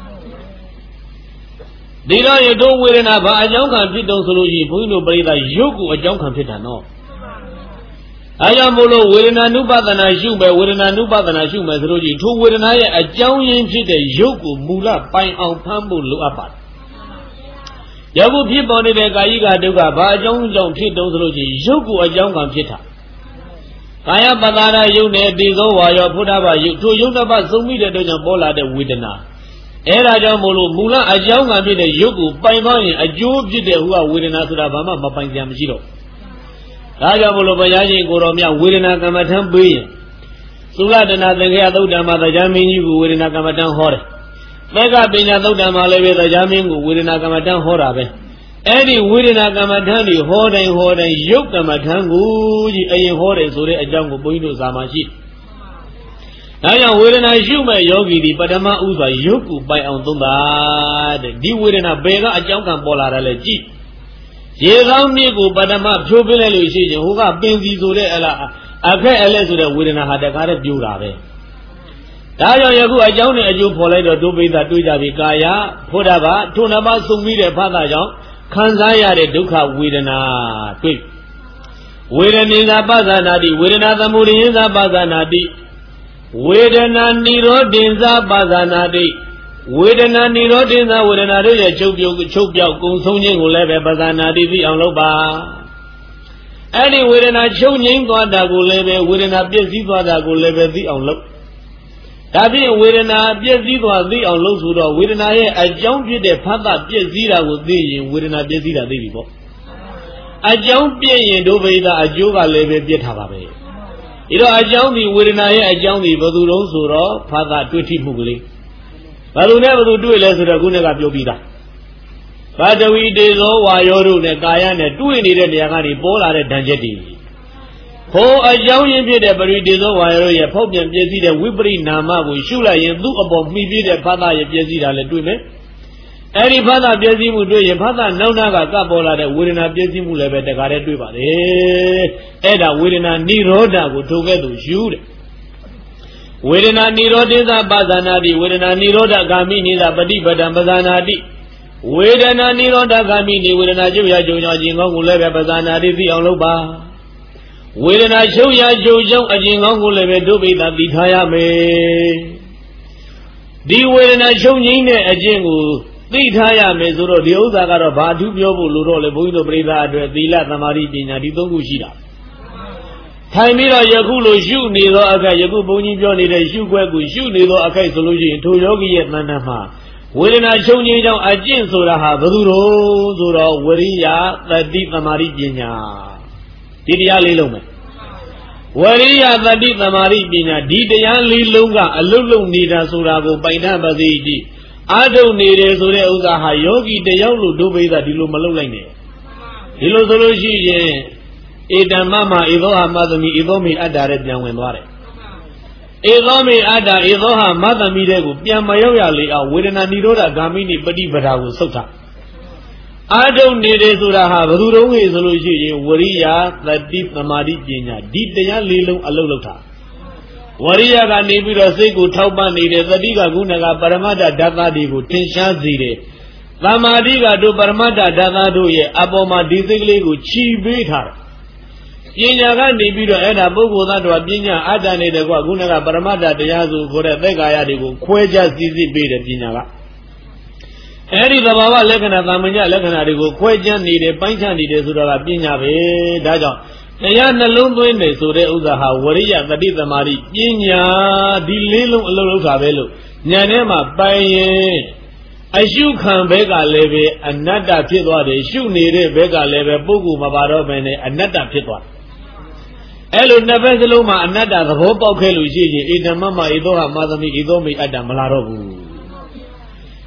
ဒီတော့ရတို့ဝေဒနာဘာအကြောင်းခံဖြစ်တုံးဆိုလို့ရှိရင်ဘုန်းကြီးတို့ပရိသတ်ရုပ်ကိုအကြောင်းခံဖြစ်တာနော်အဲကြောင့်မို့လို့ဝေဒနာနုပဒနာရှုမယ်ဝေဒနာနုပဒနာရှုမယ်ဆိုလို့ရှိရင်ထိုဝေဒနာရဲ့အကြောင်းရင်းဖြစ်တဲ့ရုပ်ကိုမူလပိုင်အောင်ဖမ်းဖို့လိုအပ်ပါတယ်ယခုဖြစ်ပေါ်နေတဲ့ကာယကဒုက္ခဘာအကြောင်းကြောင့်ဖြစ်တုံးဆိုလို့ရှိရင်ရုပ်ကိုအကြောင်းခံဖြစ်တာကာယပတာရယုတ်နဲ့ဒီသောဝါယောဖုဒ္ဓဘာယုတ်ထိုယုတ်တစ်ပါးစုံမိတဲ့အတွက်ကြောင့်ပေါ်လာတဲ့ဝေဒနာအဲဒါကြောင့်မို့လို့မူလအကြောင်းကဖြစ်တဲ့ရုပ်ကိုပိုင်သွားရင်အကျိုးဖြစ်တဲ့ဟူကဝေဒနာဆိုတာဘာမှမပိုင်ကြမရှိတော့ဒါကြောင့်မို့လို့ဘုရားရှင်ကိုတော်မြတ်ဝေဒနာကမ္မထံပေးရင်သုလတနာသင်္ခေယသုတ်တံမှာတရားမင်းကြီးကိုဝေဒနာကမ္မထံဟောတယ်သက္ကပညာသုတ်တံမှာလည်းပဲတရားမင်းကိုဝေဒနာကမ္မထံဟောတာပဲအဲ့ဒီဝေဒနာကမ္မထံဒီဟောတိုင်းရုပ်ကမ္မထံကိုကြီးအရင်ဟောတယ်ဆိုတဲ့အကြောင်းကိုဘုန်းကြီးတို့ဇာမရှိဒါကြောင့်ဝေဒနာရှုမဲ့ယောဂီဒီပထမဥစွာရုပ်ကိုပိုင်အောင်သုံးတာတဲ့ဒီဝေဒနာဘယ်ကအကြောင်းကပေါ်လာတယ်လဲကြည့်ရေကောင်းမြစ်ကိုပထမဖြိုးပြလိုက်လို့ရှိရင်ဟိုကပင်စီဆိုတဲ့အလားအခက်အလက်ဆိုတဲ့ဝေဒနာဟာတခါတည်းပြိုးတာပဲဒါကြောင့်ယခုအကြောင်းနဲ့အကျိုးပေါ်လိုက်တော့ဒုပိသတွေးကြပြီကာယဖုဒ္ဓဘာထိုနှစ်ပါးစုံပြီးတဲ့ဖသကြောင့်ခံစားရတဲ့ဒုက္ခဝေဒနာတွေ့ဝေဒနေသာပသနာတိဝေဒနာသမုဒိယသာပသနာတိဝေဒနာနိရောဓင်္စာပါဇာနာတိဝေဒနာနိရောဓင်္စာဝေဒနာတို့ရဲ့ချုပ်ပြောက်ကုံဆုံးခြင်းကိုလည်းပဲပါဇာနာတိသိအောင်လုပ်ပါအဲ့ဒီဝေဒနာချုပ်ငြိမ်းသွားတာကိုလည်းပဲဝေဒနာပြည့်စည်သွားတာကိုလည်းပဲသိအောင်လုပ်ဒါဖြင့်ဝေဒနာပြည့်စည်သွားသိအောင်လုပ်ဆိုတော့ဝေဒနာရဲ့အကြောင်းဖြစ်တဲ့ဖတ်တာပြည့်စည်တာကိုသိရင်ဝေဒနာပြည့်စည်တာသိပြီပေါ့အကြောင်းပြည့်ရင်ဒုဗေဒအကျိုးကလည်းပဲပြည့်ထားပါပဲဒီတော့အကြောင်းဒီဝေဒနာရဲ့အကြောင်းဒီဘယ်သူတုံးဆိုတော့ဖာသာတွေ့ထိမှုကလေးဘယ်သူနဲ့ဘယ်သူတွေ့လဲဆိုတော့ခုနကပြောပြီးသားဘာတဝီတေဇောဝါယောတို့နဲ့ကာယနဲ့တွေ့နေတဲ့နေရာကနေပေါ်လာတဲ့ဓာတ်ချက်တွေဟိုအကြောင်းရင်းဖြစ်တဲ့ပရိတေဇောဝါယောတို့ရဲ့ဖောက်ပြန်ပြည့်စည်တဲ့ဝိပရိနာမကိုရှုလိုက်ရင်သူ့အပေါ်မှီပြည့်တဲ့ဖာသာရဲ့ပြည့်စည်တာလည်းတွေ့မယ်အဲ့ဒီဖာသာပြည့်စည်မှုတွေ့ရင်ဖာသာနောက်နာကကပ်ပေါ်လာတဲ့ဝေဒနာပြည့်စည်မှုလည်းပဲတခါတည်းတွေ့ပါလေအဲ့ဒါဝေဒနာနိရောဓကိုထိုကဲ့သို့ယူတဲ့ဝေဒနာနိရောဓိသပါဇာနာတိဝေဒနာနိရောဓဂာမိနိသပฏิပဒံပဇာနာတိဝေဒနာနိရောဓဂာမိနိဝေဒနာကျုပ်ရကျုံကြောင့်အကျဉ်းကောင်းကိုလည်းပဲပဇာနာတိသိအောင်လုပ်ပါဝေဒနာချုပ်ရကျုံကြောင့်အကျဉ်းကောင်းကိုလည်းပဲဒုဗိဒသိထားရမယ်ဒီဝေဒနာချုပ်ငြိမ်းတဲ့အကျဉ်းကိုသိထားရမယ်ဆိုတော့ဒီဥစ္စာကတော့ဘာအထူးပြောဖို့လို့တော့လေဘုန်းကြီးတို့ပရိသတ်အတွက်သီလသမာဓိပညာဒီသုံးခုရှိတာထိုင်ပြီးတော့ယခုလိုရှုနေသောအခါယခုဘုန်းကြီးပြောနေတဲ့ရှုခွက်ကိုရှုနေသောအခါဆိုလို့ရှိရင်ထိုယောဂီရဲ့တဏ္ဍာမှာဝေဒနာချုပ်ငြိမ်းကြောင်းအကျင့်ဆိုတာဟာဘယ်သူတို့ဆိုတော့ဝရိယသတိသမာဓိပညာဒီတရားလေးလုံးမယ်ဝရိယသတိသမာဓိပညာဒီတရားလေးလုံးကအလုတ်လုံးနေတာဆိုတာကိုပိုင်တတ်ပါစေကြည့်အာထုံနေတယ်ဆိုတဲ့ဥစ္စာဟာယောဂီတယောက်လို့ဒုဗိဒဒီလိုမလုပ်လိုက်နဲ့ဒီလိုဆိုလို့ရှိရင်ဧတမမဧသောဟာမသမီဧသောမေအတ္တာရဲ့ပြန်ဝင်သွားတယ်ဧသောမေအတ္တာဧသောဟာမသမီတဲ့ကိုပြန်မရောက်ရလေအောင်ဝေဒနာနိရောဓဂာမိနိပฏิပဒါကိုဆုတ်တာအာထုံနေတယ်ဆိုတာဟာဘယ်သူတုံးဟေဆိုလို့ရှိရင်ဝရိယသတိသမာဓိပညာဒီတရားလေးလုံးအလုပ်လုပ်တာဝရိယကနေပြီးတော့စိတ်ကိုထောက်ပံ့နေတယ်သတိကခုနကပရမတ္ထဓာတ်တွေကိုထင်ရှားစေတယ်သမာဓိကတို့ပရမတ္ထဓာတ်တို့ရဲ့အပေါ်မှာဒီစိတ်ကလေးကိုခြီးပေးထားတယ်ပညာကနေပြီးတော့အဲ့ဒါပုဂ္ဂိုလ်သားတော်ပညာအတ္တနေတဲ့ကွာခုနကပရမတ္ထတရားစုခေါ်တဲ့သက်ကာယတွေကိုခွဲခြားစည်းစိပေးတယ်ပညာကအဲ့ဒီသဘာဝလက္ခဏာသာမညလက္ခဏာတွေကိုခွဲခြားနေတယ်ပိုင်းခြားနေတယ်ဆိုတာကပညာပဲဒါကြောင့်တရားနှလုံးသွင်းနေဆိုတဲ့ဥစ္စာဟာဝရိယသတိသမာဓိပညာဒီလေးလုံးအလုံးလုံးတာပဲလို့ဉာဏ်ထဲမှာပိုင်ရင်အရှုခံဘက်ကလည်းပဲအနတ္တဖြစ်သွားတယ်ရှုနေတဲ့ဘက်ကလည်းပဲပုဂ္ဂိုလ်မပါတော့ဘဲနဲ့အနတ္တဖြစ်သွားအဲ့လိုနှစ်ဘက်စလုံးမှာအနတ္တသဘောပေါက်ခဲ့လို့ရှိရင်ဧတမမဧသောဟာမသမီဧသောမေအတ္တမလာတော့ဘူး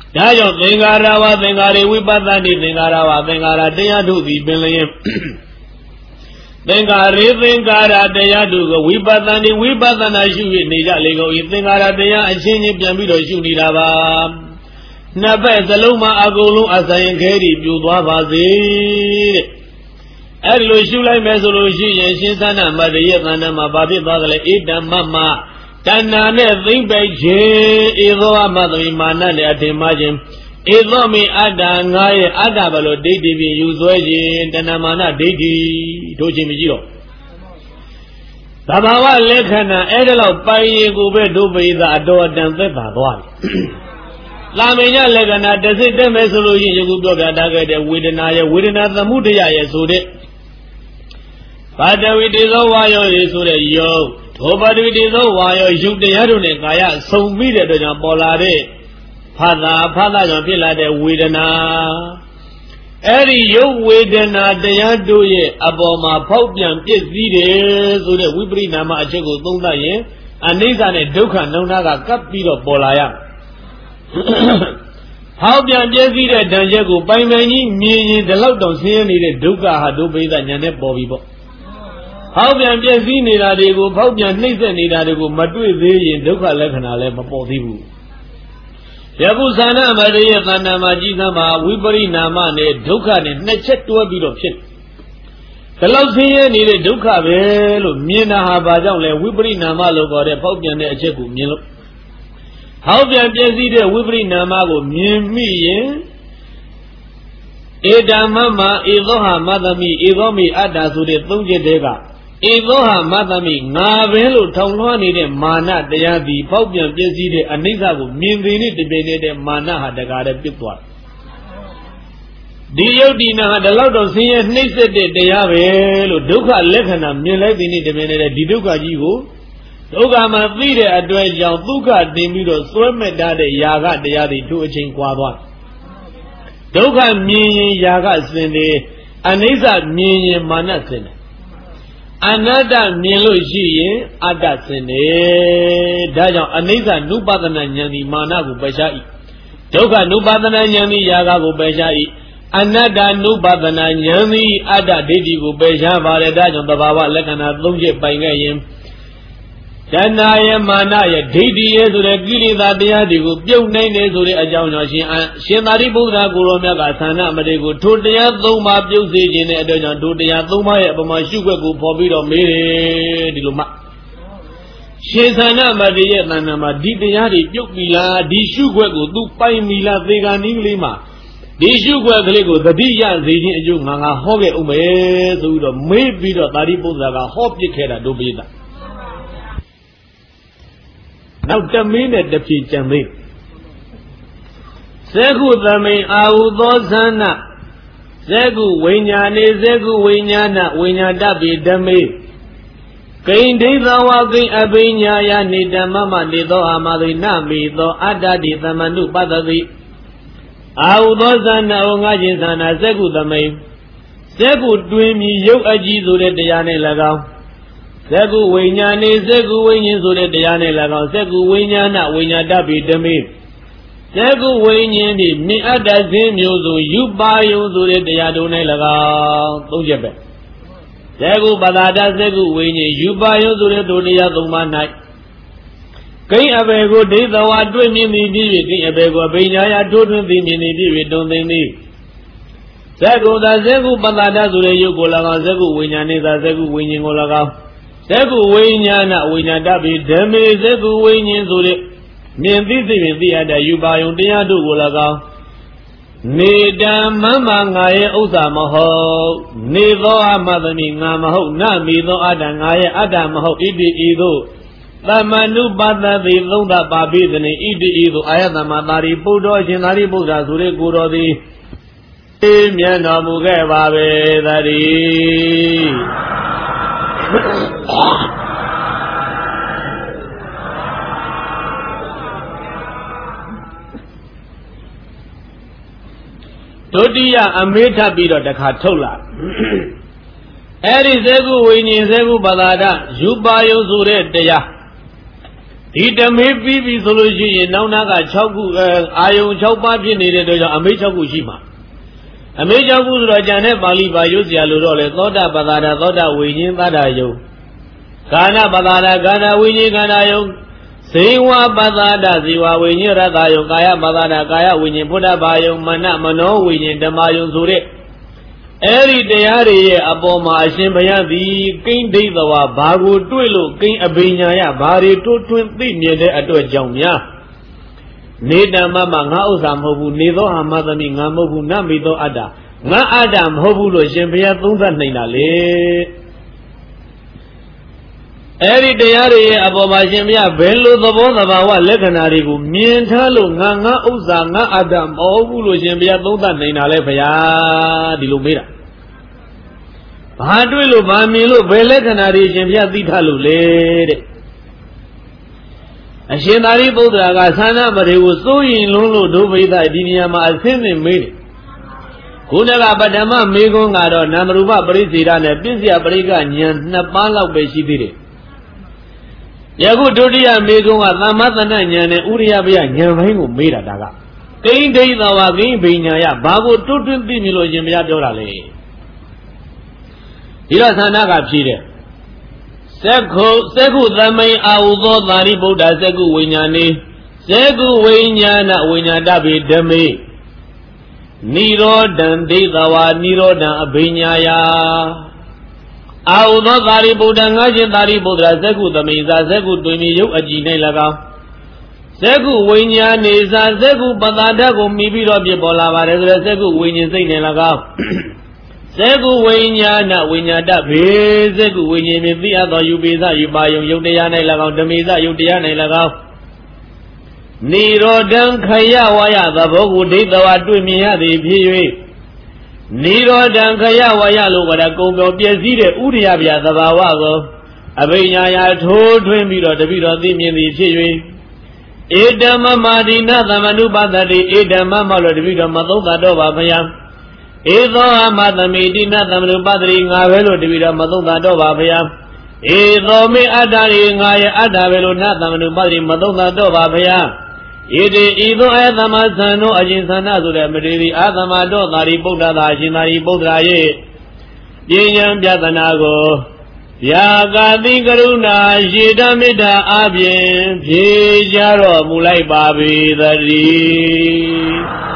ဒါကြောင့်သင်္ခါရဝသင်္ခါရေဝိပဿနာသင်္ခါရဝသင်္ခါရတရားတို့သည်ပင်လျင်သင်္ခါရေသင်္ခါရတရားတို့ကိုဝိပဿနာရှု၍နေကြလေကုန်၏သင်္ခါရတရားအချင်းချင်းပြန်ပြီးတော့ရှုနေတာပါနှစ်ဖက်စလုံးမှာအကုန်လုံးအဆိုင်ခဲတွေပြိုသွားပါစေတဲ့အဲ့ဒီလိုရှုလိုက်မယ်ဆိုလို့ရှိရင်ရှင်သန္တာမတ္တရဲ့သန္တာမှာဘာဖြစ်သွားသလဲဣတ္တမမတဏ္ဏနဲ့သိမ့်ပိုက်ခြင်းဧသောအမသမိမာနနဲ့အထင်မှားခြင်းဧသောမိအတ္တငါရဲ့အတ္တဘလို့ဒိဋ္ဌိဖြင့်ယူဆွဲခြင်းတဏမာနဒိဋ္ဌိတို့ချင်းမရှိတော့သဘာဝလက္ခဏာအဲ့ဒါလောက်ပိုင်ရင်ကိုပဲဒုပိသအတော်အတန်သက်သာသွားတယ်လာမင်းညလက္ခဏာတစ်စိတ်တည်းမဲ့ဆိုလို့ရှိရင်ယခုပြောပြထားခဲ့တဲ့ဝေဒနာရဲ့ဝေဒနာသမှုတရားရဲ့ဆိုတဲ့ပါတဝိတေသောဝါယောရေဆိုတဲ့ယောထိုပါတဝိတေသောဝါယောယုတ်တရားတို့နဲ့ကာယဆုံပြီးတဲ့အတွက်ကြောင့်ပေါ်လာတဲ့ဖာသာကြောင့်ဖြစ်လာတဲ့ဝေဒနာအဲ့ဒီယုတ်ဝေဒနာတရားတို့ရဲ့အပေါ်မှာဖောက်ပြန်ပြည့်စည်တယ်ဆိုတဲ့ဝိပရိနာမအချက်ကိုသုံးသပ်ရင်အနိစ္စနဲ့ဒုက္ခနှုံနာကကပ်ပြီးတော့ပေါ်လာရဟောက်ပြန်ပြည့်စည်တဲ့ဓာတ်ချက်ကိုပိုင်ပိုင်ကြီးမြင်ရင်ဒီလောက်တောင်ဆင်းရဲနေတဲ့ဒုက္ခဟာဒုပိသညာနဲ့ပေါ်ပြီပေါ့ဟောက်ပြန်ပြည့်စည်နေတာတွေကိုဖောက်ပြန်နှိမ့်ဆက်နေတာတွေကိုမတွေ့သေးရင်ဒုက္ခလက္ခဏာလည်းမပေါ်သေးဘူးယခုသန္တာမတ္တရဲ့သန္တာမှာကြီးသမ်းမှာဝိပရိနာမနဲ့ဒုက္ခနဲ့နှစ်ချက်တွဲပြီးတော့ဖြစ်ဒီလောက်ဆင်းရဲနေတဲ့ဒုက္ခပဲလို့မြင်တာဟာဘာကြောင့်လဲဝိပရိနာမလို့ခေါ်တဲ့ဖောက်ပြန်တဲ့အချက်ကိုမြင်လို့ဟောက်ပြန်ပြည့်စည်တဲ့ဝိပရိနာမကိုမြင်မိရင်ဧတမမဧသောဟာမသမိဧသောမိအတ္တဆိုတဲ့သုံးချက်တည်းကဧသောဟာမသမိငါပဲလို့ထောင်လွှားနေတဲ့မာနတရားသည်ဖောက်ပြန်ပြည့်စည်တဲ့အနိစ္စကိုမြင်သိနေတပင်နေတဲ့မာနဟာတကားတည်းပြစ်သွားဒီယုတ်ဒီနာဟာဒီလောက်တော့ဆင်းရဲနှိမ့်ဆက်တဲ့တရားပဲလို့ဒုက္ခလက္ခဏာမြင်လိုက်သိနေတပင်နေတဲ့ဒီဒုက္ခကြီးကိုဒုက္ခမှာသိတဲ့အတွက်ကြောင့်ဒုက္ခတင်ပြီးတော့စွဲမဲ့ထားတဲ့ຢာကတရားတွေတို့အချိန်ကွာသွားဒုက္ခမြင်ရင်ຢာကစင်တယ်အနိစ္စမြင်ရင်မာနစင်တယ်အနတ္တမြင်လို့ရှိရင်အတ္တစင်တယ်ဒါကြောင့်အနိစ္စနုပဒနာဉာဏ်ဒီမာနကိုပယ်ရှား၏ဒုက္ခနုပဒနာဉာဏ်ဒီຢာကကိုပယ်ရှား၏အနတ္တနုပဒနာဉာဏ်ဒီအတ္တဒိဋ္ဌိကိုပယ်ရှားပါတယ်ဒါကြောင့်သဘာဝလက္ခဏာ၃ချက်ပိုင်ခဲ့ရင်တဏှာရဲ့မာနရဲ့ဒိဋ္ဌိရဲ့ဆိုတဲ့ကိလေသာတရားတွေကိုပြုတ်နိုင်တယ်ဆိုတဲ့အကြောင်းကြောင့်ရှင်သာရိပုတ္တရာကိုရောမြတ်ကသန္တာမတေကိုထိုတရား၃ပါးပြုတ်စေခြင်းတဲ့အတွက်ကြောင့်ထိုတရား၃ပါးရဲ့အပမာရှုွက်ကိုဖော်ပြီးတော့မေးတယ်ဒီလိုမှရှင်သန္တာမတေရဲ့သန္တာမှာဒီတရားတွေပြုတ်ပြီလားဒီရှုွက်ကိုသူပိုင်ပြီလားသေကံနည်းကလေးမှာဒီရှုွက်ကလေးကိုသတိရစေခြင်းအကျိုးငါဟောခဲ့ဦးမယ်ဆိုပြီးတော့မေးပြီးတော့သာရိပုတ္တရာကဟောပြစ်ခဲ့တာတို့ပိသနောက်တမင်းနဲ့တဖြေကြံသေးဇေကုသမိန်အာဟုသောသန္နဇေကုဝိညာဏေဇေကုဝိညာဏဝိညာတပိဓမေကိဉ္ဒိသဝကိဉ္အပိညာယနေတမမနေသောအာမသိနမေသောအတ္တတိသမနုပတ္တိအာဟုသောသန္နဩငါခြင်းသန္နဇေကုသမိန်ဇေကုတွင်မြည်ရုပ်အကြီးဆိုတဲ့တရားနဲ့၎င်းဇေကုဝိညာဏေဇေကုဝိညာဉ်ဆိုတဲ့တရားနဲ့၎င်းဇေကုဝိညာဏဝိညာတပိဓမေဇေကုဝိညာဉ်ဒီမြင်အပ်တဲ့ခြင်းမျိုးစုံယူပါယုံဆိုတဲ့တရားတို့နဲ့၎င်းသုံးချက်ပဲဇေကုပဒါဒဇေကုဝိညာဉ်ယူပါယုံဆိုတဲ့တို့တရားသုံးပါး၌ကိဉ္အဘေကိုဒိဋ္ဌဝါတွေ့မြင်သည်ဖြစ်၍ကိဉ္အဘေကိုအဘိညာယထိုးထွင်းသိမြင်သည်ဖြစ်၍တွင်သိသည်ဇေကုသာဇေကုပဒါဒဆိုတဲ့ယုတ်ကို၎င်းဇေကုဝိညာဉ်နေသာဇေကုဝိညာဉ်ကို၎င်းဇေကုဝိညာဏဝိညာတပိဓမေဇေကုဝိညာဉ်ဆိုတဲ့မြင်သိသိမြင်သိအပ်တဲ့ယူပါယုံတရားတို့ကို၎င်းနေတံမမငါရဲ့ဥစ္စာမဟုတ်နေသောအမသမိငါမဟုတ်နမိသောအတ္တငါရဲ့အတ္တမဟုတ်ဣတိဤသို့သမနုပတ္တိသုံးသပါပိသနေဣတိဤသို့အာယတမသာရိပုတ္တောရှင်သာရိပုတ္တရာဆိုတဲ့ကိုတော်သည်မြတ်တော်မူခဲ့ပါပဲသတည်းဒုတိယအမေးထပ်ပြီးတော့တခါထုတ်လာအဲ့ဒီဇေကုဝိညာဉ်ဇေကုပဒါဒယူပါယုံဆိုတဲ့တရားဒီဓမေပြီးပြီဆိုလို့ရှိရင်နောက်နာက6ခုအာယုံ6ပါးဖြစ်နေတဲ့အတွက်ကြောင့်အမေ6ခုရှိမှာအမေ6ခုဆိုတော့ကျန်တဲ့ပါဠိပါရုပ်စရာလို့တော့လေသောတာပတ္တာသောတာဝိညာဉ်သတ္တယုံကာဏပတ္တာကာဏဝိညာဉ်ကာဏယုံဇေဝပတ္တာဇေဝဝိညာဉ်ရတ္တယုံကာယပတ္တာကာယဝိညာဉ်ဘုဒ္ဓဘာယုံမနမနောဝိညာဉ်ဓမ္မယုံဆိုတဲ့အဲ့ဒီတရားတွေရဲ့အပေါ်မှာအရှင်ဘုရားသည်ကိဉ္ဒိဋ္ဌဝါဘာကိုတွေ့လို့ကိဉ္အဘိညာယဘာတွေတိုးထွင်းသိမြင်တဲ့အတွက်ကြောင့်များနေတမမငါဥစ္စာမဟုတ်ဘူးနေသောဟာမသမီးငါမဟုတ်ဘူးနမိသောအတ္တငါအတ္တမဟုတ်ဘူးလို့ရှင်ဘုရားသုံးသပ်နိုင်တာလေအဲ့ဒီတရားတွေရဲ့အပေါ်မှာရှင်ဘုရားဘယ်လိုသဘောသဘာဝလက္ခဏာတွေကိုမြင်ထားလို့ငါဥစ္စာငါအတ္တမဟုတ်ဘူးလို့ရှင်ဘုရားသုံးသပ်နိုင်တာလေဘုရားဒီလိုမေးတာဘာတွေ့လို့ဘာမြင်လို့ဘယ်လက္ခဏာတွေရှင်ဘုရားသိထားလို့လေတဲ့အရှင်သာရိပုတ္တရာကသာနာမရေကိုစိုးရင်လုံးလို့ဒုဗိဒဒီနေရာမှာအဆင်းနဲ့မေးတယ်ခုနကပထမမေးခွန်းကတော့နာမရူပပရိစ္ဆေဒနဲ့ပြစ္ဆယပရိက္ခဉာဏ်2ပါးလောက်ပဲရှိသေးတယ်ယခုဒုတိယမေးခွန်းကသမ္မသနဉာဏ်နဲ့ဥရိယပယဉာဏ်ပိုင်းကိုမေးတာဒါကကိဉ္ဒိဋ္ဌဝါကိဉ္ဘိညာယဘာကိုတွတ်တွင်းသိမြင်လို့ရှင်ဘုရားပြောတာလေဒီတော့သန္တာကဖြေတယ်သက္ခုသမိန်အာဟုသောသာရိပုတ္တသက္ခုဝိညာဏေသက္ခုဝိညာဏဝိညာတဗေဓမေနိရောဓံဒိဋ္ဌဝါနိရောဓံအဘိညာယအာဟုသောသာရိပုတ္တငါရှင်သာရိပုတ္တရာသက္ခုသမိန်သာသက္ခုတွင်မြရုပ်အကြည်၌၎င်းသက္ခုဝိညာဏေသာသက္ခုပတ္တာဓာတ်ကိုမိပြီးတော့ဖြစ်ပေါ်လာပါတယ်ဆိုတော့သက္ခုဝိညာဉ်စိတ်နဲ့၎င်းသက္ခုဝိညာဏဝိညာတဘေသက္ခုဝိညာဉ်ဖြင့်သိအပ်သောယူပေသယူပါယုံယုတ်တရား၌၎င်းဓမေသယုတ်တရား၌၎င်းနိရောဓံခယဝါယသဘောကိုဒိဋ္ဌဝါတွေ့မြင်ရသည်ဖြစ်၍နိရောဓံခယဝါယလို့ကကုံပြောပြည့်စည်တဲ့ဥရိယဗျာသဘာဝကိုအဘိညာယထိုးထွင်းပြီးတော့တပိတော်သိမြင်သည်ဖြစ်၍ဧတမမာဒိနသမနုပတတိဧတမမလို့တပိတော်မသုံးတာတော့ပါဘုရားဧသောအမသမိတိနသမနုပတတိငါပဲလို့တပိတော်မသုံးတာတော့ပါဘုရားဧသောမေအတ္တရိငါရဲ့အတ္တပဲလို့နသမနုပတတိမသုံးတာတော့ပါဘုရားဣတိဤသို့အသမသံတို့အရှင်သန္နဆိုတဲ့မတိတိအာသမတော်သာရိပုတ္တသာအရှင်သာရိပုတ္တရာရဲ့ပြဉ္ဉံပြသနာကိုယာကာတိကရုဏာရေတမေတ္တာအပြင်ဖြေကြတော်မူလိုက်ပါပေသတည်း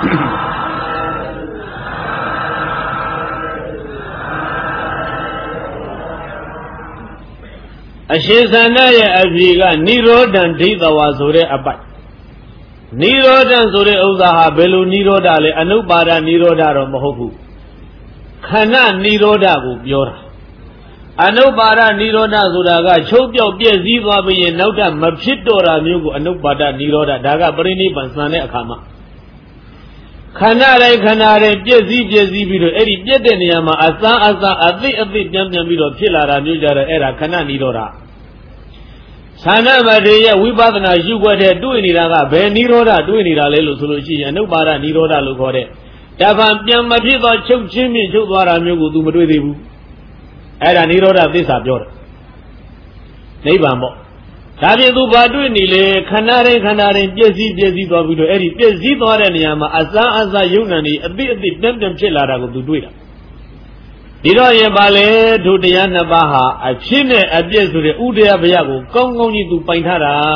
အရှင်သန္နရဲ့အဖြေကနိရောဓံဒိဋ္ဌဝါဆိုတဲ့အပိုက်နိရောဓဆိုတဲ့ဥစ္စာဟာဘယ်လိုနိရောဓလဲအနုပါဒနိရောဓတော့မဟုတ်ဘူးခန္ဓာနိရောဓကိုပြောတာအနုပါဒနိရောဓဆိုတာကချုပ်ပြောက်ပြည့်စည်သွားပြီးရင်နောက်ထပ်မဖြစ်တော့တာမျိုးကိုအနုပါဒနိရောဓဒါကပရိနိဗ္ဗာန်ဆန်တဲ့အခါမှာခန္ဓာတိုင်းပြည့်စည်ပြီးတော့အဲ့ဒီပြည့်တဲ့နေရာမှာအစအသိပြန်ပြီးတော့ဖြစ်လာတာမျိုးကြတော့အဲ့ဒါခန္ဓာနိရောဓသာနာမတေရဲ့ဝိပဿနာရှုွက်တဲ့တွေ့နေတာကဘယ်နိရောဓတွေ့နေတာလဲလို့ဆိုလို့ရှိရင်အနုပါဒနိရောဓလို့ခေါ်တဲ့တပံပြန်မဖြစ်သောချုပ်ချင်းမြင့်ချုပ်သွားတာမျိုးကို तू မတွေ့သေးဘူးအဲ့ဒါနိရောဓသစ္စာပြောတယ်နိဗ္ဗာန်ပေါ့ဒါပြင် तू ဘာတွေ့နေလဲခန္ဓာတိုင်းပြည့်စည်သွားပြီးတော့အဲ့ဒီပြည့်စည်သွားတဲ့နေရာမှာအစယုံ nant တွေအသိပြန်ဖြစ်လာတာကို तू တွေ့တာဒီတော့ရင်ပါလေဒုတရားနှစ်ပါးဟာအဖြစ်နဲ့အပြည့်ဆိုတဲ့ဥဒယဘယကိုကောင်းကြီးသူပိုင်ထားတာ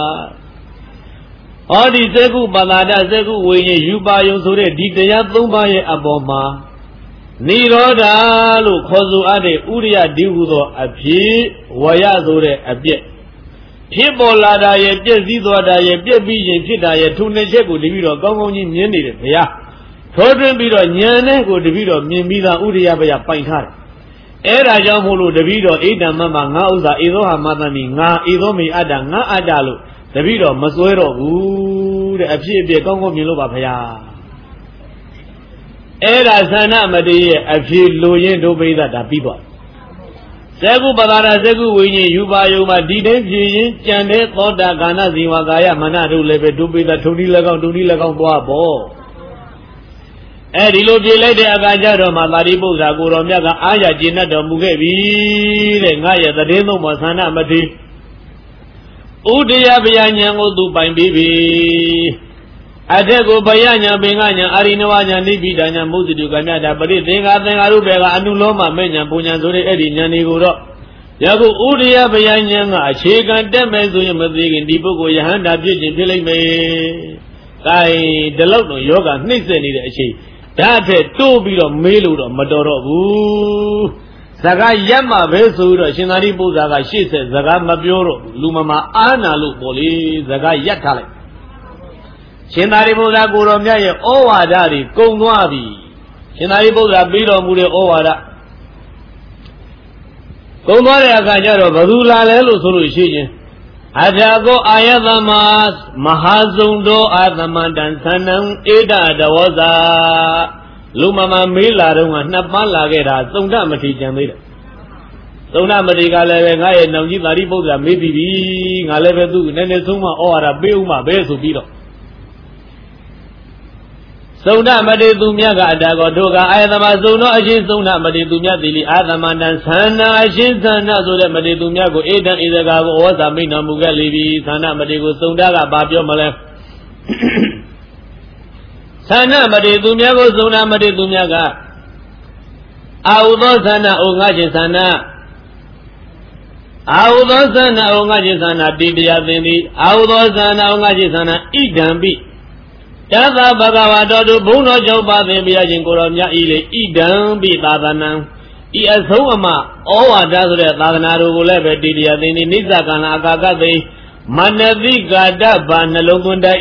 ဟောဒီသက္ကုပတ္တာသက္ကုဝိညာဉ်ယူပါယုံဆိုတဲ့ဒီတရား၃ပါးရဲ့အပေါ်မှာနိရောဓလို့ခေါ်ဆိုအပ်တဲ့ဥရိယဒီဟုသောအဖြစ်ဝရဆိုတဲ့အပြည့်ဖြစ်ပေါ်လာတာရဲ့ပြည့်စည်သွားတာရဲ့ပြည့်ပြီးရင်ဖြစ်တာရဲ့ထုံနှစ်ချက်ကိုတပြီးတော့ကောင်းကြီးမြင်နေတယ်ဘုရားထိုးထွင်းပြီးတော့ဉာဏ်နဲ့ကိုတပည့်တော်မြင်ပြီးသားဥရိယဘယပိုင်ထားတယ်အဲ့ဒါကြောင့်မို့လို့တပည့်တော်ဣဒ္ဓမ္မမှာငါဥစ္စာဧသောဟာမသမိငါဧသောမေအတ္တငါအတ္တလို့တပည့်တော်မစွဲတော့ဘူးတဲ့အဖြစ်အပျက်ကောင်းကောင်းမြင်လို့ပါဘုရားအဲ့ဒါသန္နမတေရဲ့အဖြစ်လိုရင်းဒုပိသတာပြီးသွားသက္ကုပတ္တာသက္ကုဝိညာဉ်ယူပါယုံမှာဒီတိုင်းဖြည်ရင်ကြံတဲ့သောတာကာဏဇီဝကာယမနတို့လည်းပဲဒုပိသထုံဒီ၎င်းသွားပေါ့အဲဒီလိုပြေးလိုက်တဲ့အခါကျတော့မှသာရိပုတ္တရာကိုတော်မြတ်ကအာရကျေနပ်တော်မူခဲ့ပြီတဲ့ငါရဲ့သတင်းသုံးပေါ်သန္နမတိ Udiya Bianya Udu Bain Bibi Adego Bayanya Benganya Arinawanya Nibidanya Muziduganya Dabari Denga Rubega Anuloma Menya Punya Zuri Edinya Niguro Yagu Udiya Bayanya Ashika Demezu Yamazig Dibuko Yahanda Bijin Pilime Kai Delono Yoga Niseni Ashi Date Tubiro Milu Madoro Zaga Yama Vesura Shinari Buzaga she says Zaga Mabioro Lumama Ana Lupoli Zaga Yakale Shinari Buza Guromya Owadari Kongwabi Shinari Buza Biro Mure Owada Kongware Akajaro Badula Lelu Solution Ajago Ayadamas Mahazundo Adamandan Sanam Eda Dawaza Lumama Mila Napala Gera, Sunda Mati Jamida. Sunda Matika Levin, I know you are able to maybe I never do, Nenesuma or a Beuma Besu Bido. Sunda Mati Dumiaga Dagodoga, I am Amazono, I shin Sunda Mati Dumia, the Adaman Sana, I shin Sana, so that Mati Dumiago, Eden is a Gago, was a Mina Mugalivi, Sana Matigo Sundaga, Babio Malef. Sana Madi Dumiago Zuna Madi Dumiaga Audo Sana Ongaji Sana Audo Sana Ongaji Sana Didia Dini Audo Sana Ongaji Sana Idambi Yada Bagawado Buno Joba Dembia Jinkoromia Ile Idambi Tadana Iasoma Owa Dazre Tadanaru Lebe Didia Dini Nizakana Akagade Manadi Gada Banalogunda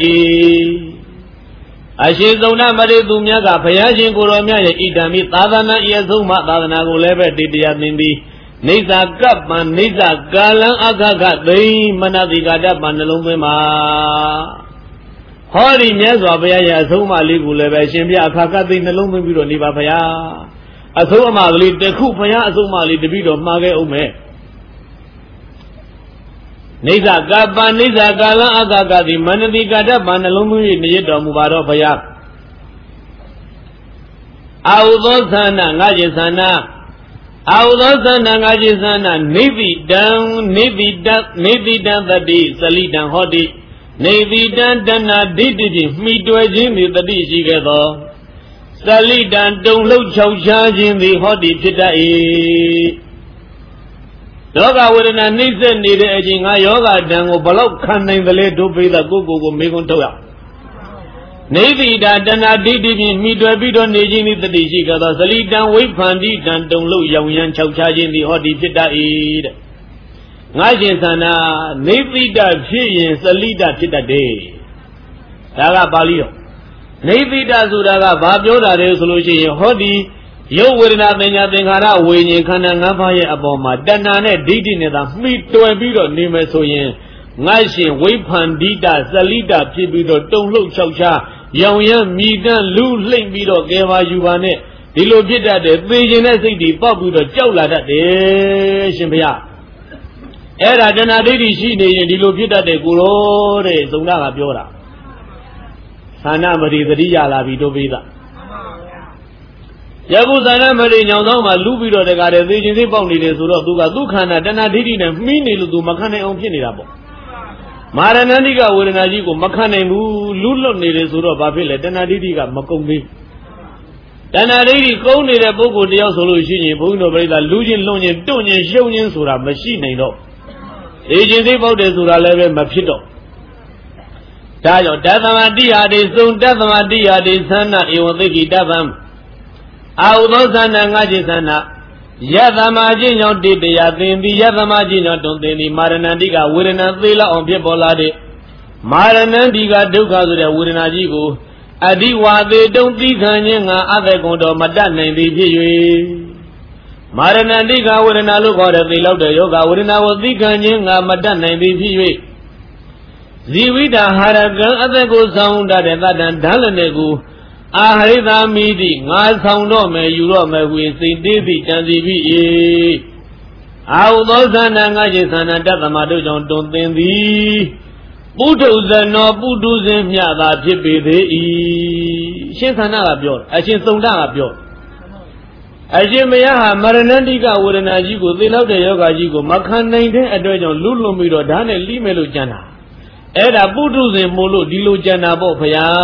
Ashizona Mari Dumiaga, Payajin Kuromia, Idami, Tadana, Yazuma, Tadana, Lebe, Didia Nindi, Niza Gapman, Niza Galan Agaga, Dei, Manadiga, Manalumema. Holy Miazwabaya, Yazuma, Ligulebe, Shimbia, Kaka, the Nalumibiro, Nibapaya. Azuma, the Kupaya, Azuma, the Bido, Mage Ume. Niza Gaba, Niza Gala Agaga, the Manavigada, Banalumi, Nida Mubaro Paya. Audosana, Najisana, Audosana, Najisana, Navy down the day, Salidan Hodi, Navy down, Dana, Didi, Midway with the D. Together. Salidan don't look so charging the Hodi Pita. Yoga with an Nisa needed edging a yoga dango below canning the late to be the Google Megontoya. Navy that dana did me to a bit on aging the Dijiga, the lead down wait pandit and don't look young chow charging the hot pita eat. Najisana, Navy that she is the leader to the day. Daga Balio. Navy does Udaga Babioda resolution, Hodi. Yo will not think I when you can have Aboma, Danane did in the meat to a bit of Nimesoyen. Nashi, Wapan Dita, Salida, Tibido, don't look Chaucha, Young Mida, Lu Link Bido, gave her Yuvane, the Logita, the Vision City, Bob with a Jola that day, Shimbia. Era Danadi, she did the Logita de Gurore, Zunga Biora. Sana Mari the Dia La Vido Vida. Yabuzana Mari Yama Lubido de Gare, the Bondi de Sura, Dukana, Dana Didi, and Mini Ludu Makane on Pinirabo. Marananiga will Najigo, Makane, Lulo needed Sura Babile, Dana Didiga, Makombi. Dana Didi Koni, the Boko de Solution, Puno Breda, Lujan Lonian, Donian, Shonian Sura, machine, no. Agency about the Sura level, Mapito. Tayo, Davamadia, the Zone Davamadia, the Sana, Iwaki Davam. Audosana Najisana Yadamajino did the Yadin, the Yadamajino don't any Maranandiga, Wurina Villa on Pibolade Maranandiga Duka, the Wurinajigo Adiwa, they don't think other Gondo Madana, the Pie Maranandiga, Wurina look out of the Lauda Yoga, Wurina was the Ganyanga, Madana, the Pie Zivida Haraga, other goes sound at that Dalanegu. Ahida Midi, I sound no me, you know me with the Divi and the V. Audosana Najisana Datamado don't think thee. Buddhas and no Buddhas and Yada Tibi, Shinsana Bior, I shin Sunda Bior. အရှင်မယဟာမရဏတိကဝေဒနာကြီးကိုသိလောက်တဲ့ယောဂကြီးကိုမခံနိုင်တဲ့အတွက်ကြောင့်လူလွန်ပြီးတော့ဓာတ်နဲ့လိမဲ့လို့ကြံတာအဲ့ဒါပုထုဇဉ်မို့လို့ဒီလိုကြံတာပေါ့ဗျာ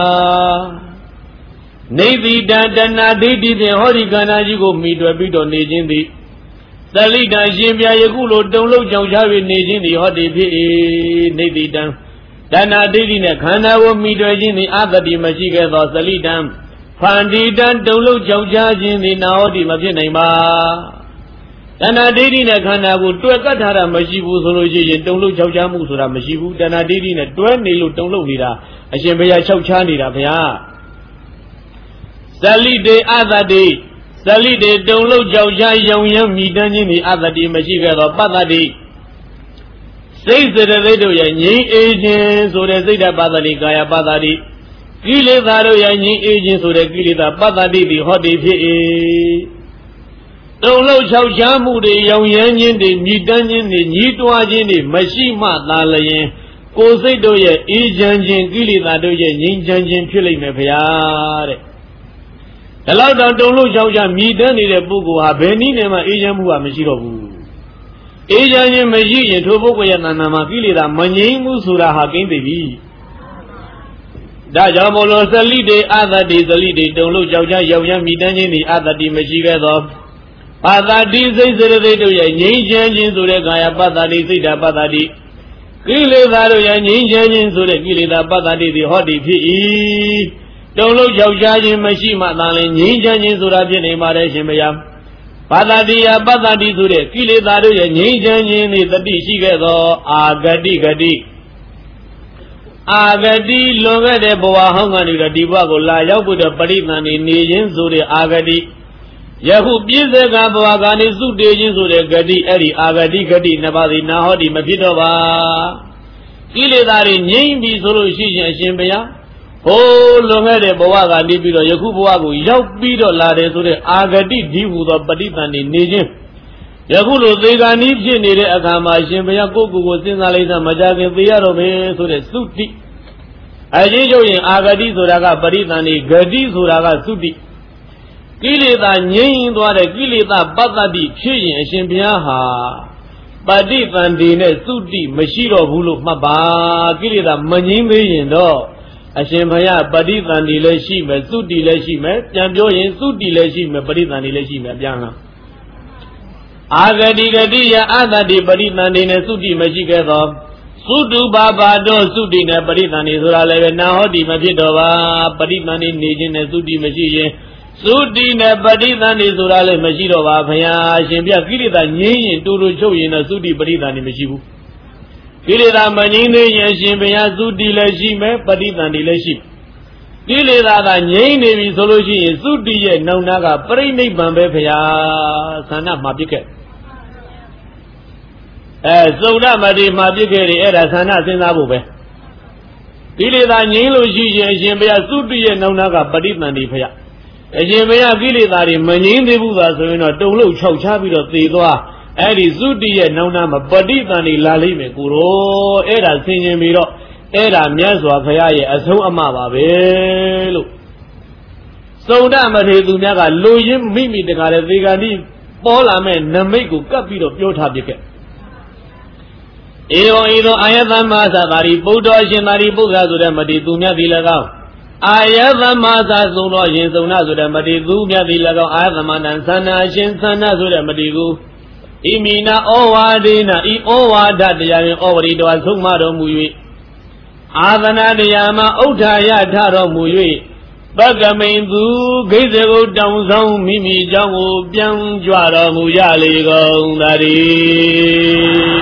နေတိတတဏဒိဋ္ဌိဖြင့်ဟောဒီခန္ဓာကြီးကိုမိတွယ်ပြီးတော့နေခြင်းသည်သလိတံရှင်ပြယခုလိုတုံလုံးကြောင်ချ၍နေခြင်းသည်ဟောဒီဖြစ်၏နေတိတံတဏဒိဋ္ဌိနဲ့ခန္ဓာကိုမိတွယ်ခြင်းသည်အတ္တိမရှိခဲ့သောသလိတံဖန္တိတံတုံလုံးကြောင်ချခြင်းသည်နာဟောဒီမဖြစ်နိုင်ပါတဏဒိဋ္ဌိနဲ့ခန္ဓာကိုတွယ်ကတ်ထားတာမရှိဘူးဆိုလို့ရှိရင်တုံလုံးကြောင်ချမှုဆိုတာမရှိဘူးတဏဒိဋ္ဌိနဲ့တွဲနေလို့တုံလုံးနေတာအရှင်ဘုရား၆ချားနေတာဗျာသလိတေအတ္တိသလိတေတုံလုံးကြောင်ချရောင်ရမ်းမိတမ်းခြင်းသည်အတ္တိမရှိခဲ့သောပတ္တိစိတ်စေတသိက်တို့ရဲ့ငြိမ်းအေးခြင်းဆိုတဲ့စိတ်ဓာတ်ပတ္တိကာယပတ္တိကိလေသာတို့ရဲ့ငြိမ်းအေးခြင်းဆိုတဲ့ကိလေသာပတ္တိသည်ဟောဒီဖြစ်၏တုံလုံး၆ချားမှုတွေရောင်ရမ်းခြင်းတွေမိတမ်းခြင်းတွေညှိတွားခြင်းတွေမရှိမှသာလျင်ကိုယ်စိတ်တို့ရဲ့အေးချမ်းခြင်းကိလေသာတို့ရဲ့ငြိမ်းချမ်းခြင်းဖြစ်လိမ့်မယ်ဗျာတဲ့ဒါလောက်တော့တုံလုံး၆ချားမိတမ်းနေတဲ့ပုဂ္ဂိုလ်ဟာဘယ်နည်းနဲ့မှအေးချမ်းမှုကမရှိတော့ဘူးအေးချမ်းခြင်းမရှိရင်ထိုပုဂ္ဂိုလ်ရဲ့တဏ္ဍာမှာကိလေသာမငြိမ်းဘူးဆိုတာဟာကိန်းသိပြီဒါကြောင့်မို့လို့သလိတေအတ္တိသလိတေတုံလို့ကြောက်ကြရောက်ရမိတမ်းခြင်းသည်အတ္တိမရှိခဲ့သောပါတ္တိစိတ်စေတသိက်တို့ရဲ့ငြိမ်းချမ်းခြင်းဆိုတဲ့ကာယပတ္တိစိတ်ဓာတ်ပတ္တိကိလေသာတို့ရဲ့ငြိမ်းချမ်းခြင်းဆိုတဲ့ကိလေသာပတ္တိသည်ဟောဒီဖြစ်၏တုံလို့ကြောက်ကြခြင်းမရှိမှသာလျှင်ငြိမ်းချမ်းခြင်းဆိုတာဖြစ်နေပါတယ်ရှင်ဗျာပါတ္တိယပတ္တိဆိုတဲ့ကိလေသာတို့ရဲ့ငြိမ်းချမ်းခြင်းသည်တတိရှိခဲ့သောအာဂတိဂတိအာဂတိလွန်ခဲ့တဲ့ဘဝဟောင်းကနေတော့ဒီဘဝကိုလာရောက်ပြီးတော့ပရိသန်နေခြင်းဆိုတဲ့အာဂတိယခုပြည့်စက်ကဘဝကနေစုတည်ခြင်းဆိုတဲ့ဂတိအဲ့ဒီအာဂတိဂတိနှစ်ပါးသည်နာဟောဒီမဖြစ်တော့ပါကိလေသာတွေငြိမ့်ပြီဆိုလို့ရှိရင်အရှင်ဘုရားဟိုးလွန်ခဲ့တဲ့ဘဝကနေပြီးတော့ယခုဘဝကိုရောက်ပြီးတော့လာတယ်ဆိုတဲ့အာဂတိဒီဟူသောပရိသန်နေခြင်းယခုလိုသေဂာနီးဖြစ်နေတဲ့အခါမှာရှင်ဘုရားကိုယ့်ကိုယ်ကိုစဉ်းစားလိုက်တာမကြခင်သေရတော့မယ်ဆိုတဲ့သုတိအချင်းချုပ်ရင်အာဂတိဆိုတာကပရိသန်နေဂတိဆိုတာကသုတိကိလေသာငြိမ်းသွားတဲ့ကိလေသာပတ္တိဖြစ်ရင်အရှင်ဘုရားဟာပฏิသန္တိနဲ့သုတိမရှိတော့ဘူးလို့မှတ်ပါကိလေသာမငြိမ်းသေးရင်တော့အရှင်ဘုရားပฏิသန္တိလည်းရှိမယ်သုတိလည်းရှိမယ်ပြန်ပြောရင်သုတိလည်းရှိမယ်ပฏิသန္တိလည်းရှိမယ်ပြန်လားအာဂတိဂတိယအတ္တိပฏิသန္တိနဲ့သုတိမရှိခဲ့သောသုတုပါပါတော့သုတိနဲ့ပฏิသန္တိဆိုတာလည်းပဲနာဟောတိမဖြစ်တော့ပါပฏิသန္တိနေခြင်းနဲ့သုတိမရှိရင်သုတိနဲ့ပฏิသန္တိဆိုတာလည်းမရှိတော့ပါဘုရားရှင်ပြကိလေသာငြိမ်းရင်တူတူချုပ်ရင်တော့သုတိပฏิသန္တိမရှိဘူးကိလေသာမငြိမ်းသေးရင်ရှင်ဘုရားသုတိလည်းရှိမယ်ပฏิသန္တိလည်းရှိကိလေသာကငြိမ်းနေပြီဆိုလို့ရှိရင်သုတိရဲ့နောင်နာကပြိဋိဘံပဲဘုရားသန္နမှာပြစ်ခဲ့သုဒ္ဓမတိမှာပြစ်ခဲ့တယ်အဲ့ဒါသန္နစဉ်းစားဖို့ပဲကိလေသာငြိမ်းလို့ရှိရင်အရှင်ဘုရားသုတိရဲ့နောင်နာကပฏิသန္တိဘုရားအရှင်ဘုရားကိလေသာတွေမငြိမ်းသေးဘူးသာဆိုရင်တော့တုံလို့ခြောက်ချပြီးတော့သေသွားအဲ့ဒီသုတိရဲ့နောင်နာမှာပฏิသန္တိလာလိမ့်မယ်ကိုရောအဲ့ဒါဆင်ခြင်ပြီးတော့အဲ့ဒါမြတ်စွာဘုရားရဲ့အဆုံးအမပါပဲလို့သုဒ္ဓမထေသူများကလူရင်းမိမိတကားတဲ့သေဂာတိပေါ်လာမဲ့နမိတ်ကိုကပ်ပြီးတော့ပြောထားပြခဲ့ဧဝံဤသို့အာယသမသသာရိပုတ္တရှင်သာရိပုတ္တဆိုတဲ့မတိသူမြတ်သည်၎င်းအာယသမသသုံးတော်ရှင်သုံးနာဆိုတဲ့မတိသူမြတ်သည်၎င်းအာယသမဏံသန္နာရှင်သန္နာဆိုတဲ့မတိကိုဣမိနာဩဝါဒေနဤဩဝါဒတရားဖြင့်ဩဝရိတော်ဆုံးမတော်မူ၍အာသနာတရားမှာဥဒ္ဓာယထတော်မူ၍ပကမိန်သူဂိဇေကိုတောင်းဆောင်မိမိကြောင့်ကိုပြန်ကြွတော်မူရလေကုန်သတည်း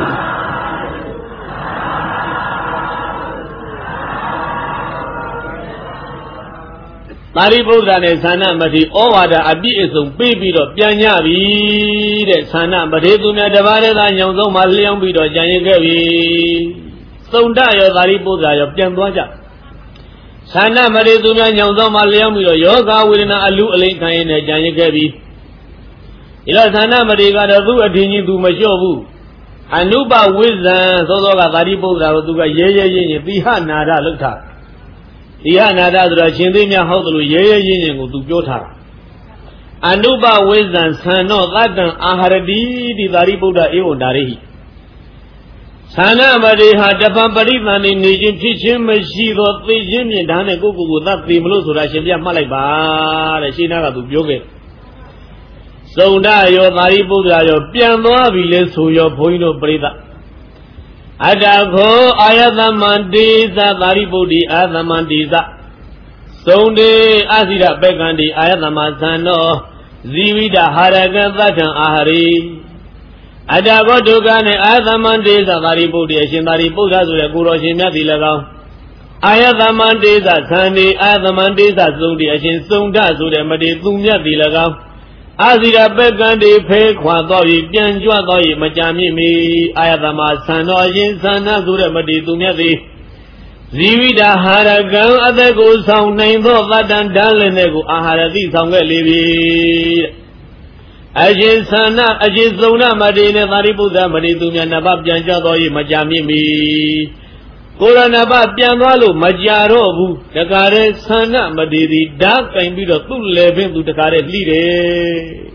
သာရိပုတ္တရာနဲ့သန္နမတိဩဝါဒအပြည့်အစုံပေးပြီးတော့ပြန်ညပြီတဲ့သန္နမတိသူများတပါးတည်းသာညောင်ဆုံးမှလျောင်းပြီးတော့ကြံရခဲ့ပြီသုံတရောသာရိပုတ္တရာရောပြန်သွားကြသန္နမတိသူများညောင်ဆုံးမှလျောင်းပြီးတော့ယောဂဝေဒနာအလူအလိမ့်ခံရတဲ့ကြံရခဲ့ပြီဒီတော့သန္နမတိကတော့သူ့အထင်ကြီးသူမလျှော့ဘူးအနုပဝိဇ္ဇံသောကသာရိပုတ္တရာကိုသူကရဲရဲရင်းရင်သီဟနာဒလောက်ထားသီဟနာဒဆိုတော့ရှင်သေးများဟောက်တယ်လို့ရဲရဲရင်းရင်ကိုသူပြောထားတာ Anuba Wizan Sano Ladan Aharadi di Dari Buddha Evo Dari Sana Mariha Japan in Nijim Pichim Shiva Pijim and Dane Kuku that the Mlusura Shivya Malaiba Shina to Yoga So now your Dari Buddha your piano village to your point of Brida Adako Ayadamandisa Dari Buddhi Adamandisa Sunday Azira Begandi Ayadamasano Zivida Haragavatan Ahari Adagodugane Ayadamandisa Dari Buddhi Shindari Buddha Guroshinya Dilagao Ayadamandisa Sunday Ayadamandisa Sundi Ashin Sunda Sudamadi Sumya Dilagao Azira Begandi Pekwa Doi Pianjua Doi Majami Ayadama Sano Ashin Sana Sudamadi Sumya Zivida Haragan Adago sound name of Vadan Dalanego Aharadi Sanga Livi Ajin Sana Ajin Zona Madina Maribuda Maridunya Nabab Janjadoi Majami Koranaba Pianwalo Majarobu Takare Sana Madiri Dark and Bida to Levin to Takare Lide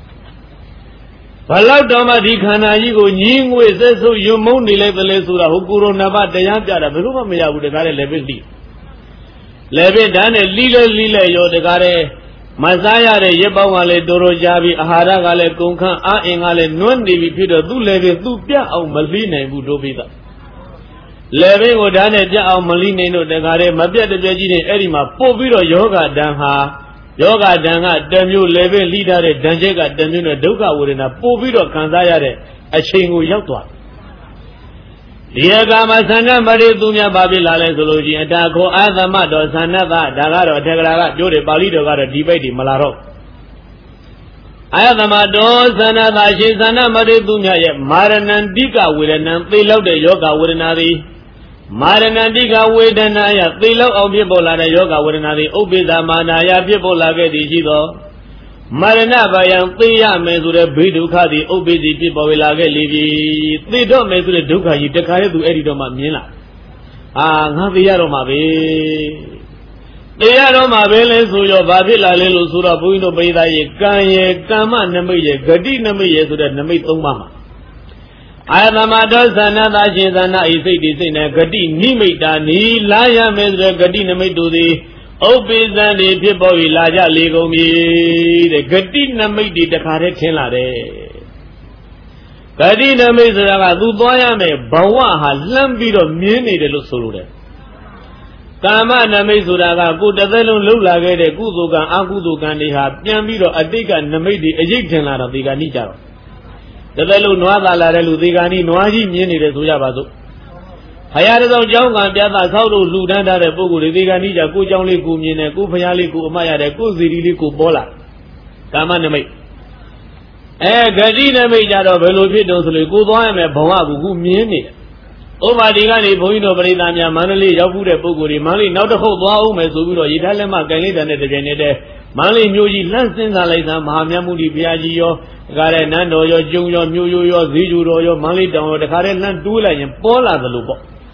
Paladama di Kanayigo, Ning with so you money level Sura Hukuro Nava, the Yampa, Beruma Mia would have level D. Leve done a lila yo de gare, Mazaya, Yebawale, Dorojavi, Aharagale, Kunka, Ingale, Nundi, Peter, do leve, do Pia, or Malvina, Budovita. Leve would done a ja or Malino de Gare, Mabia de Virginia, Erima, Poviro Yoga, Danha. Yoga Danga, Demu Leve leader, Danjega, Demuna Duga within a Poviro Kanzayare, a Chingu Yatwa. Diagama Sana Mari Dunya Babila Zoology and Dago Azamado Sanava, Dagaro, Tegra, Jode Balido got a debate in Malaro. Azamado Sanava, Shizana Mari Dunya, Maranandika with an Ampilo de Yoga with an Maranandika Wedanaya, Pilo of Bibola Yoga Wadanadi, Obida Manaya, Bibola Gedido, Maranabaya, Pia Mesura Biduka, the Obidi people will live. They don't make the Duka, you take to Edidoma Mila. Ah, Haviaroma Be. They are on my balance to your Babila Lelu Sura Buino Beda, Kanye, Kama, Namaye, Gadina Maye to the Namit Umama. Ayadamado Sanada Shizana is a Gadi Nimita, Ni Laya Mesra Gadina Medudi, Opis and the people Ilaja Lego me, the Gadina Medi the Karetelare. Gadina Mesra, Duboyame, Bawaha, Lambido, Mini de Lusure. Kamana Mesura, good Avelon Lula, Guzuga, Agudugan, they have Yambido, Adiga, Namedi, Egyptian Lara, the Ganija. The Velu Noada Larelu, the Gani, Noaji, Mini, the Suyabazo. Hayado Jonga, the other Saudo, Ludanda, the Bogu, the Ganija, Kujanli, Kumina, Kupayali, Kumaya, the Kuziri, Kubola. Kamaname. Gadina made out of Velopito, Kudoam, Bawagu, Mini. Over the Gani, Boino, Bredamia, Manali, Yabu, the Boguri, Mali, not the whole Baum, Subudo, Italema, Ganita, and the Genede. Mali, Muji, Lansing, Alisa, Mahamudi, Piaggio. Gare Nando, your Junior, your Ziju, your Mali down, the Karen Dula, and Pola the Lupo.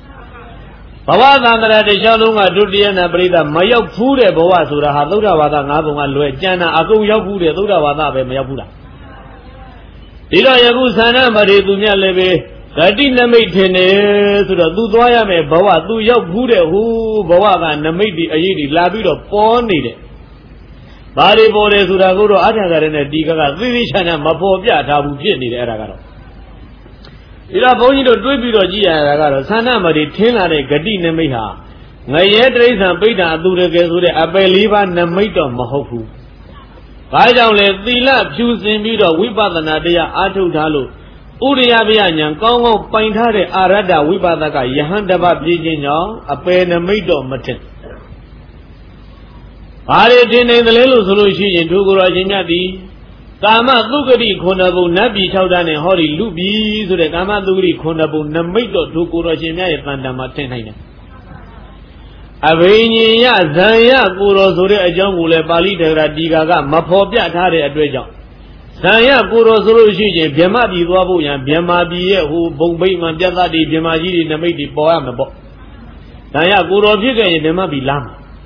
Pawada, the Jalunga, Dudiana, Brida, Maya Fude, Boasura, Hadura, Wada, Luejana, Aku Yabude, Dura, Wada, Mayabuda. Ila Yagusana, Marie Dunia Leve, Gadina Maitene, to the Dudoyame, Bawa, do Yabude, who Bawaga, Namidi, Ayidi, Labido, Pony. Bari Bore Suraguro Atagar and a Diga, Vivishana, Mapopia, Tabu Jenny, Aragaro. Ila Bonito Dubido Gia, Sana Mari, Tena, Gadina Meha, Nayet and Beta, Dure Gesure, Abeliva, Namito, Mahofu. Pajaule, Villa, choosing Bido, Wipa the Nadia, Atu Talu, Uriabian, Congo, Paintare, Arada, Wipa the Guy, Yahandaba, Bijino, a pen and Mito, Matin. Are in the little solution in Tugura Jinyadi, Kama Lugari Konabu Nabi Chaudan and Hori Lubi, so the Kama Lugari Konabu Namito Tukura Jinya Pandamatina. Avenia Zaya Kuro Sure a Jangule Balita Digaga, Mapopia Tare at Reja. Zaya Kuro Solution, Biamabi Wabu and Biamabi, who Bombay Manjadi, Biamaji, Namidi Boamabo. Zaya Kuro Piga, Biamabi Lam.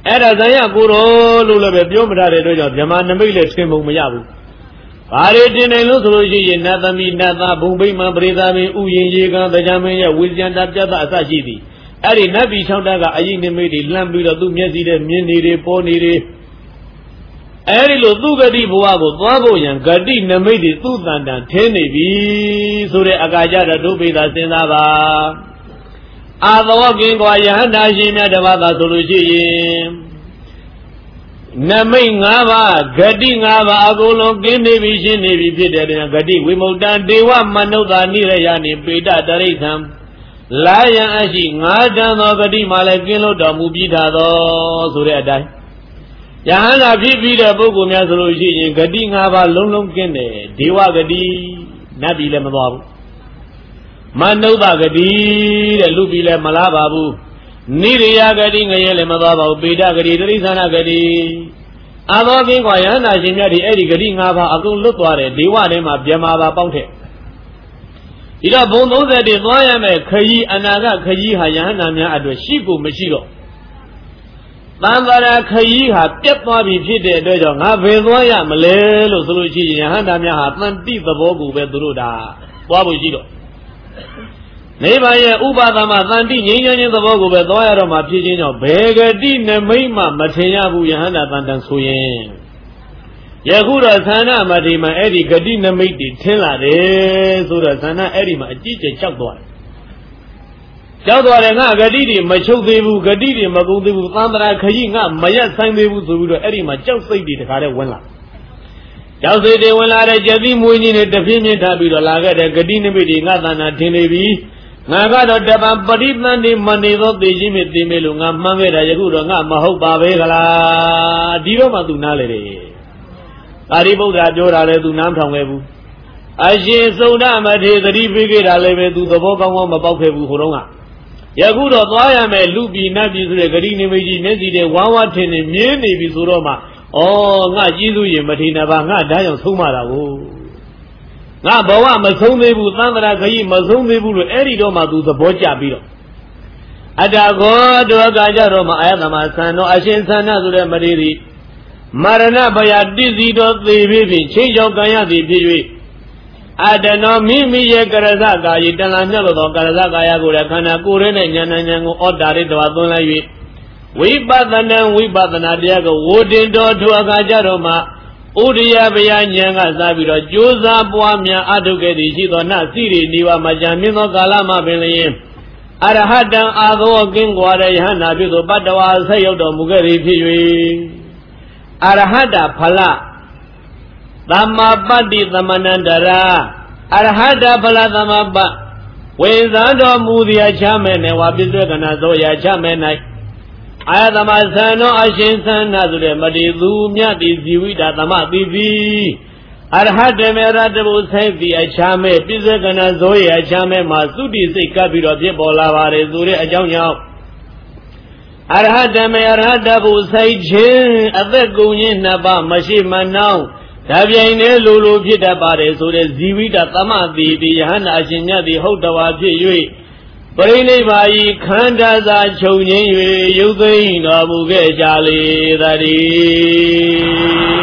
အဲ့ဒါဇံရကိုရောလို့လည်းပဲပြောမထားတဲ့အတွက်ကြောင့်ဗြဟ္မာနမိတ်လည်းထင်ပုံမရဘူးဘာတွေတင်တယ်လို့ဆိုလို့ရှိရင်နတ်သမီးနတ်သားဘုံဗိမာန်ပရိသမင်းဥယျင်ရေကံတရားမင်းရဲ့ဝိဇ္ဇန္တာပြတ်တာအစရှိသည်အဲ့ဒီနတ်ပြည်၆ဓာတ်ကအယိနမိတ်တွေလှမ်းပြီးတော့သူ့မျက်စိနဲ့မြင်နေတယ်ပေါ်နေတယ်အဲ့ဒီလိုသူဂတိဘဝကိုသွားဖို့ရန်ဂတိနမိတ်တွေသူ့တန်တန်ထင်းနေပြီဆိုတဲ့အကာကြတော့ဒုပိသာစဉ်းစားပါအာသောကင်းကွာယဟန္တာရှင်မြတ်တပါးသာဆိုလို့ရှိရင်နမိတ်၅ပါးဂတိ၅ပါးအကုန်လုံးကင်းနေပြီရှင်းနေပြီဖြစ်တဲ့ဂတိဝိမု ക്ത ဒေဝမနုဿာနိရယနိပေတတရိဋ္ဌံလာယံအရှိ၅တန်သောဂတိမှလည်းကင်းလို့တော်မူပြီးသားသောဆိုတဲ့အတိုင်းယဟန္တာဖြစ်ပြီးတဲ့ပုဂ္ဂိုလ်များဆိုလို့ရှိရင်ဂတိ၅ပါးလုံးလုံးကင်းတယ်ဒေဝဂတိနတ်ပြည်လည်းမသွားဘူးမနုဿဂတိတဲ့လူပြည်လည်းမလားပါဘူးနိရိယဂတိငရဲလည်းမသွားပါဘူးပေဒဂတိတိရိစ္ဆာနဂတိအသောကင်းကွာယဟန္တာရှင်မြတ်ဒီအဲ့ဒီဂတိ၅ပါးအကုန်လွတ်သွားတယ်ဒေဝထဲမှာဗြဟ္မာပါပေါင်းထက်ဒီတော့ဘုံ30တိသွားရမယ်ခရီးအနာဂခရီးဟာယဟန္တာများအတွက်ရှိကိုမရှိတော့သံဃာခရီးဟာပြတ်သွားပြီဖြစ်တဲ့အတွက်ကြောင့်ငါဘယ်သွားရမလဲလို့ဆိုလို့ရှိရင်ယဟန္တာများဟာတန်တိသဘောကိုပဲသူတို့ဒါသွားဖို့ရှိတော့နိဗ္ဗာန်ရဲ့ဥပါဒမှာတန်တိငြိမ်းချမ်းခြင်းသဘောကိုပဲသွားရတော့မှဖြစ်ခြင်းကြောင့်ဘေဂတိနမိတ်မှမထင်ရဘူးယဟန္တာတန်တန်ဆိုရင်ယခုတော့သန္ဓမတိမှာအဲ့ဒီဂတိနမိတ်တွေထင်းလာတယ်ဆိုတော့သန္ဓအဲ့ဒီမှာအကြည့်ကျကြောက်သွားတယ်ကြောက်သွားတယ်ငါဂတိတွေမချုပ်သေးဘူးဂတိတွေမကုန်သေးဘူးသံဃာခရီးငါမရက်ဆိုင်သေးဘူးဆိုပြီးတော့အဲ့ဒီမှာကြောက်စိတ်တွေတခါတည်းဝင်လာကြောက်စိတ်တွေဝင်လာတဲ့ကျက်သီးမွေးကြီးနဲ့တပြင်းပြင်းထားပြီးတော့လာခဲ့တဲ့ဂတိနမိတ်တွေငါသန္ဓထင်နေပြီငါကတော့တပံပရိသန္တိမနေသောသိခြင်းမြသိမေလို့ငါမှန်းခဲ့တာယခုတော့ငါမဟုတ်ပါပဲခလားဒီတော့မှသူနားလေတယ်ပါရိပုတ္တရာပြောတာလည်းသူနားမထောင်ခဲ့ဘူးအရှင်သုဒ္ဓမထေရသတိပေးခဲ့တာလည်းပဲသူသဘောကောင်းကောင်းမပေါက်ခဲ့ဘူးဟိုတုန်းကယခုတော့သွားရမယ်လူပြည်နတ်ပြည်ဆိုတဲ့ဂတိနိမိတ်ကြီးမျက်စီတွေဝါဝထင်နေမြင်းနေပြီဆိုတော့မှဩငါကြီးစုရင်မထေရဘာငါဓာတ်ရောက်ဆုံးမတာကိုငါဘဝမဆုံးသေးဘူးသံဃာခကြီးမဆုံးသေးဘူးလို့အဲ့ဒီတော့မှသူသဘောကျပြီးတော့အတ္တကောတောကကြတော့မှအာယတမသံတော်အရှင်သန္နဆိုတဲ့မထေရီမရဏဘယတိစီတော်သေပြီးဖြင့်ချင်းချောက်ကံရသည်ဖြစ်၍အတ္တနောမိမိရဲ့ကရဇကာယတဏှာမြတ်သောကရဇကာယကိုလည်းခန္ဓာကိုယ်ရဲနဲ့ဉာဏ်ဉာဏ်ကိုဩတာရိတဝသွန်းလိုက်၍ဝိပဿနာတရားကိုဝဋ္ဌင်တော်သူအခါကြတော့မှဥဒိယဘယဉာဏ်ကစားပြီးတော့ကြိုးစားပွားများအထုတ်ခဲ့သည်ရှိသောနစိရိနိဝမကြံမြင့်သောကာလမှာပင်လျင်အရဟတံအာသောကင်းကွာတဲ့ယဟနာပြုသောပတ္တဝါဆက်ရောက်တော်မူခဲ့သည်ဖြစ်၍အရဟတဖလသမ္မာပတ္တိသမဏန္တရာအရဟတဖလသမ္မာပဝေဇာတော်မူသည်ချမဲ့နဲ့ဝါပစ္စေကနာသောရာချမဲ့၌အာယတမသံတော်အရှင်သန္နာဆိုတဲ့မတိသူမြတ်တိဇီဝိတာသမတိပိအရဟတမေရတဘုဆိုင်တိအချမဲ့ပစ္စေကနာဇောရာချမဲ့မှာသုတိစိတ်ကပ်ပြီးတော့ဖြစ်ပေါ်လာပါတယ်ဆိုတဲ့အကြောင်းကြောင့်အရဟတမေရတဘုဆိုင်ခြင်းအသက်ကုန်ခြင်းနှစ်ပါးမရှိမနှောင်းဒါပြိုင်နဲ့လိုဖြစ်တတ်ပါတယ်ဆိုတဲ့ဇီဝိတသမတိပိယဟန္တာအရှင်မြတ်သည်ဟုတ်တော်ဖြစ်၍ပရိနိဗ္ဗာန်ခန္ဓာသာချုပ်ငြိမ်း၍ရုပ်သိမ်းတော်မူခဲ့ကြလေသတည်း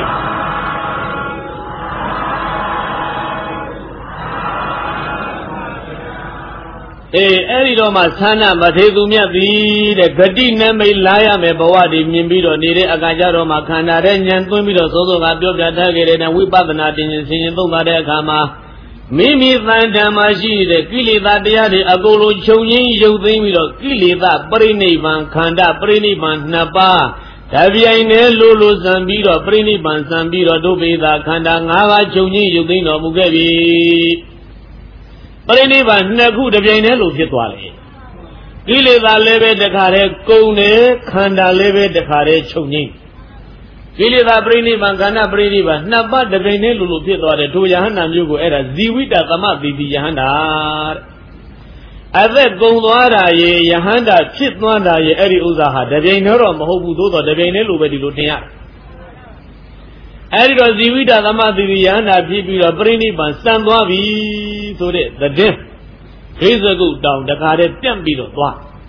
အဲ့ဒီတော့မှသန္နမထေသူမြတ်သည်တဲ့ဂတိနမိတ်လာရမယ်ဘဝတည်မြင်ပြီးတော့နေတဲ့အခါကျတော့မှခန္ဓာရဲ့ဉာဏ်သွင်းပြီးတော့သောသောကပြောပြထားခဲ့တဲ့ဝိပဿနာတင်ခြင်းဆင်ခြင်သုံးပါတဲ့အခါမှာမိမိတန်တံမှာရှိတဲ့ကိလေသာတရားတွေအကုန်လုံးချုပ်ငြိမ်းရုပ်သိမ်းပြီးတော့ကိလေသာပရိနိဗ္ဗာန်ခန္ဓာပရိနိဗ္ဗာန်နှစ်ပါးဓာပြိုင်နဲ့လိုဇံပြီးတော့ပရိနိဗ္ဗာန်ဇံပြီးတော့ဒုဗေဒခန္ဓာ၅ပါးချုပ်ငြိမ်းရုပ်သိမ်းတော်မူခဲ့ပြီပရိနိဗ္ဗာန်နှစ်ခုတပြိုင်တည်းလိုဖြစ်သွားတယ်ကိလေသာလည်းပဲတခါတည်းကုန်တယ်ခန္ဓာလည်းပဲတခါတည်းချုပ်ငြိမ်းကိလေသာပရိနိဗ္ဗာန်ခန္ဓာပရိနိဗ္ဗာန်နှစ်ပါးတပြိုင်တည်းလိုဖြစ်သွားတယ်ထိုယဟန္တာမျိုးကိုအဲ့ဒါဇီဝိတသမတိတိယဟန္တာတဲ့အသက်ကုန်သွားတာရေယဟန္တာဖြစ်သွားတာရေအဲ့ဒီဥစ္စာဟာတပြိုင်တည်းတော့မဟုတ်ဘူးသို့တော့တပြိုင်တည်းလိုပဲဒီလိုတင်ရတယ်အဲ့ဒီတော့ဇီဝိတသမတိတိယဟန္တာဖြစ်ပြီးတော့ပရိနိဗ္ဗာန်စံသွားပြီဆိုတဲ့သတင်းခေစကုတောင်တခါတည်းပြန့်ပြီးတော့သွား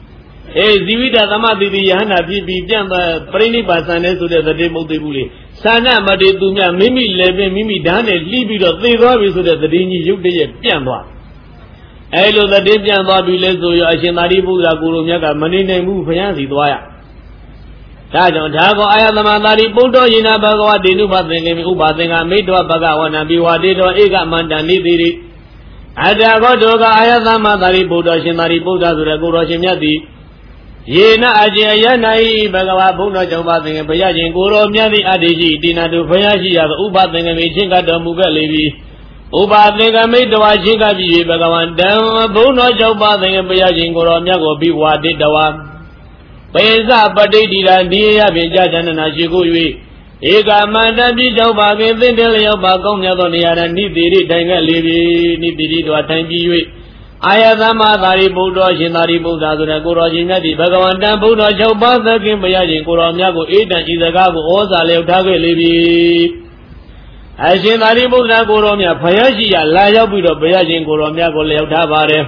Zivita Tamati Yana Pipi Jamba Prini Basane to the demo de Buli Sana Madetumia Mimi Leve Mimi Dane Libido they always so that the Dini Yuki Piamba Elo the Debian Babilezo Ashinari Buddha Gurumiaka Manine Mu Fayansi Dwaya Tajon Tago Ayamandari Budo Yina Bagawa Dinuba Ubazinga Midwa Bagawana Biwa Dido Ega Mandani Diri Adagodoga Ayamadari Buddha Shinari Buddha Guru Shimyati Yena Ajayanai Bagawa Buna Jobazing Payajin Guru Myadi Adiji Dina to Payashi Ubazinga Chinga Domuga Levi Ubazinga made the Wajinga Bi Bagawan Dam Buna Jobazing Payajin Guru Myago Biwa Didawa Payza Padidira Dia Vijajan and Ashigui Ega Manda Bijobagin Vindelia Bagom Yadonia Nidiri Danga Levi Nidiri to attend you. Ayadama Dari Buddha Shinari Buddha Guru Jinadi Bhagavan Buddha Jobasa Kimpayajin Guru Myago Ita Izagago Oza Leotage Levi Ashinari Buddha Guru Mya Payashia Laya Buddha Payajin Guru Myago Leotabare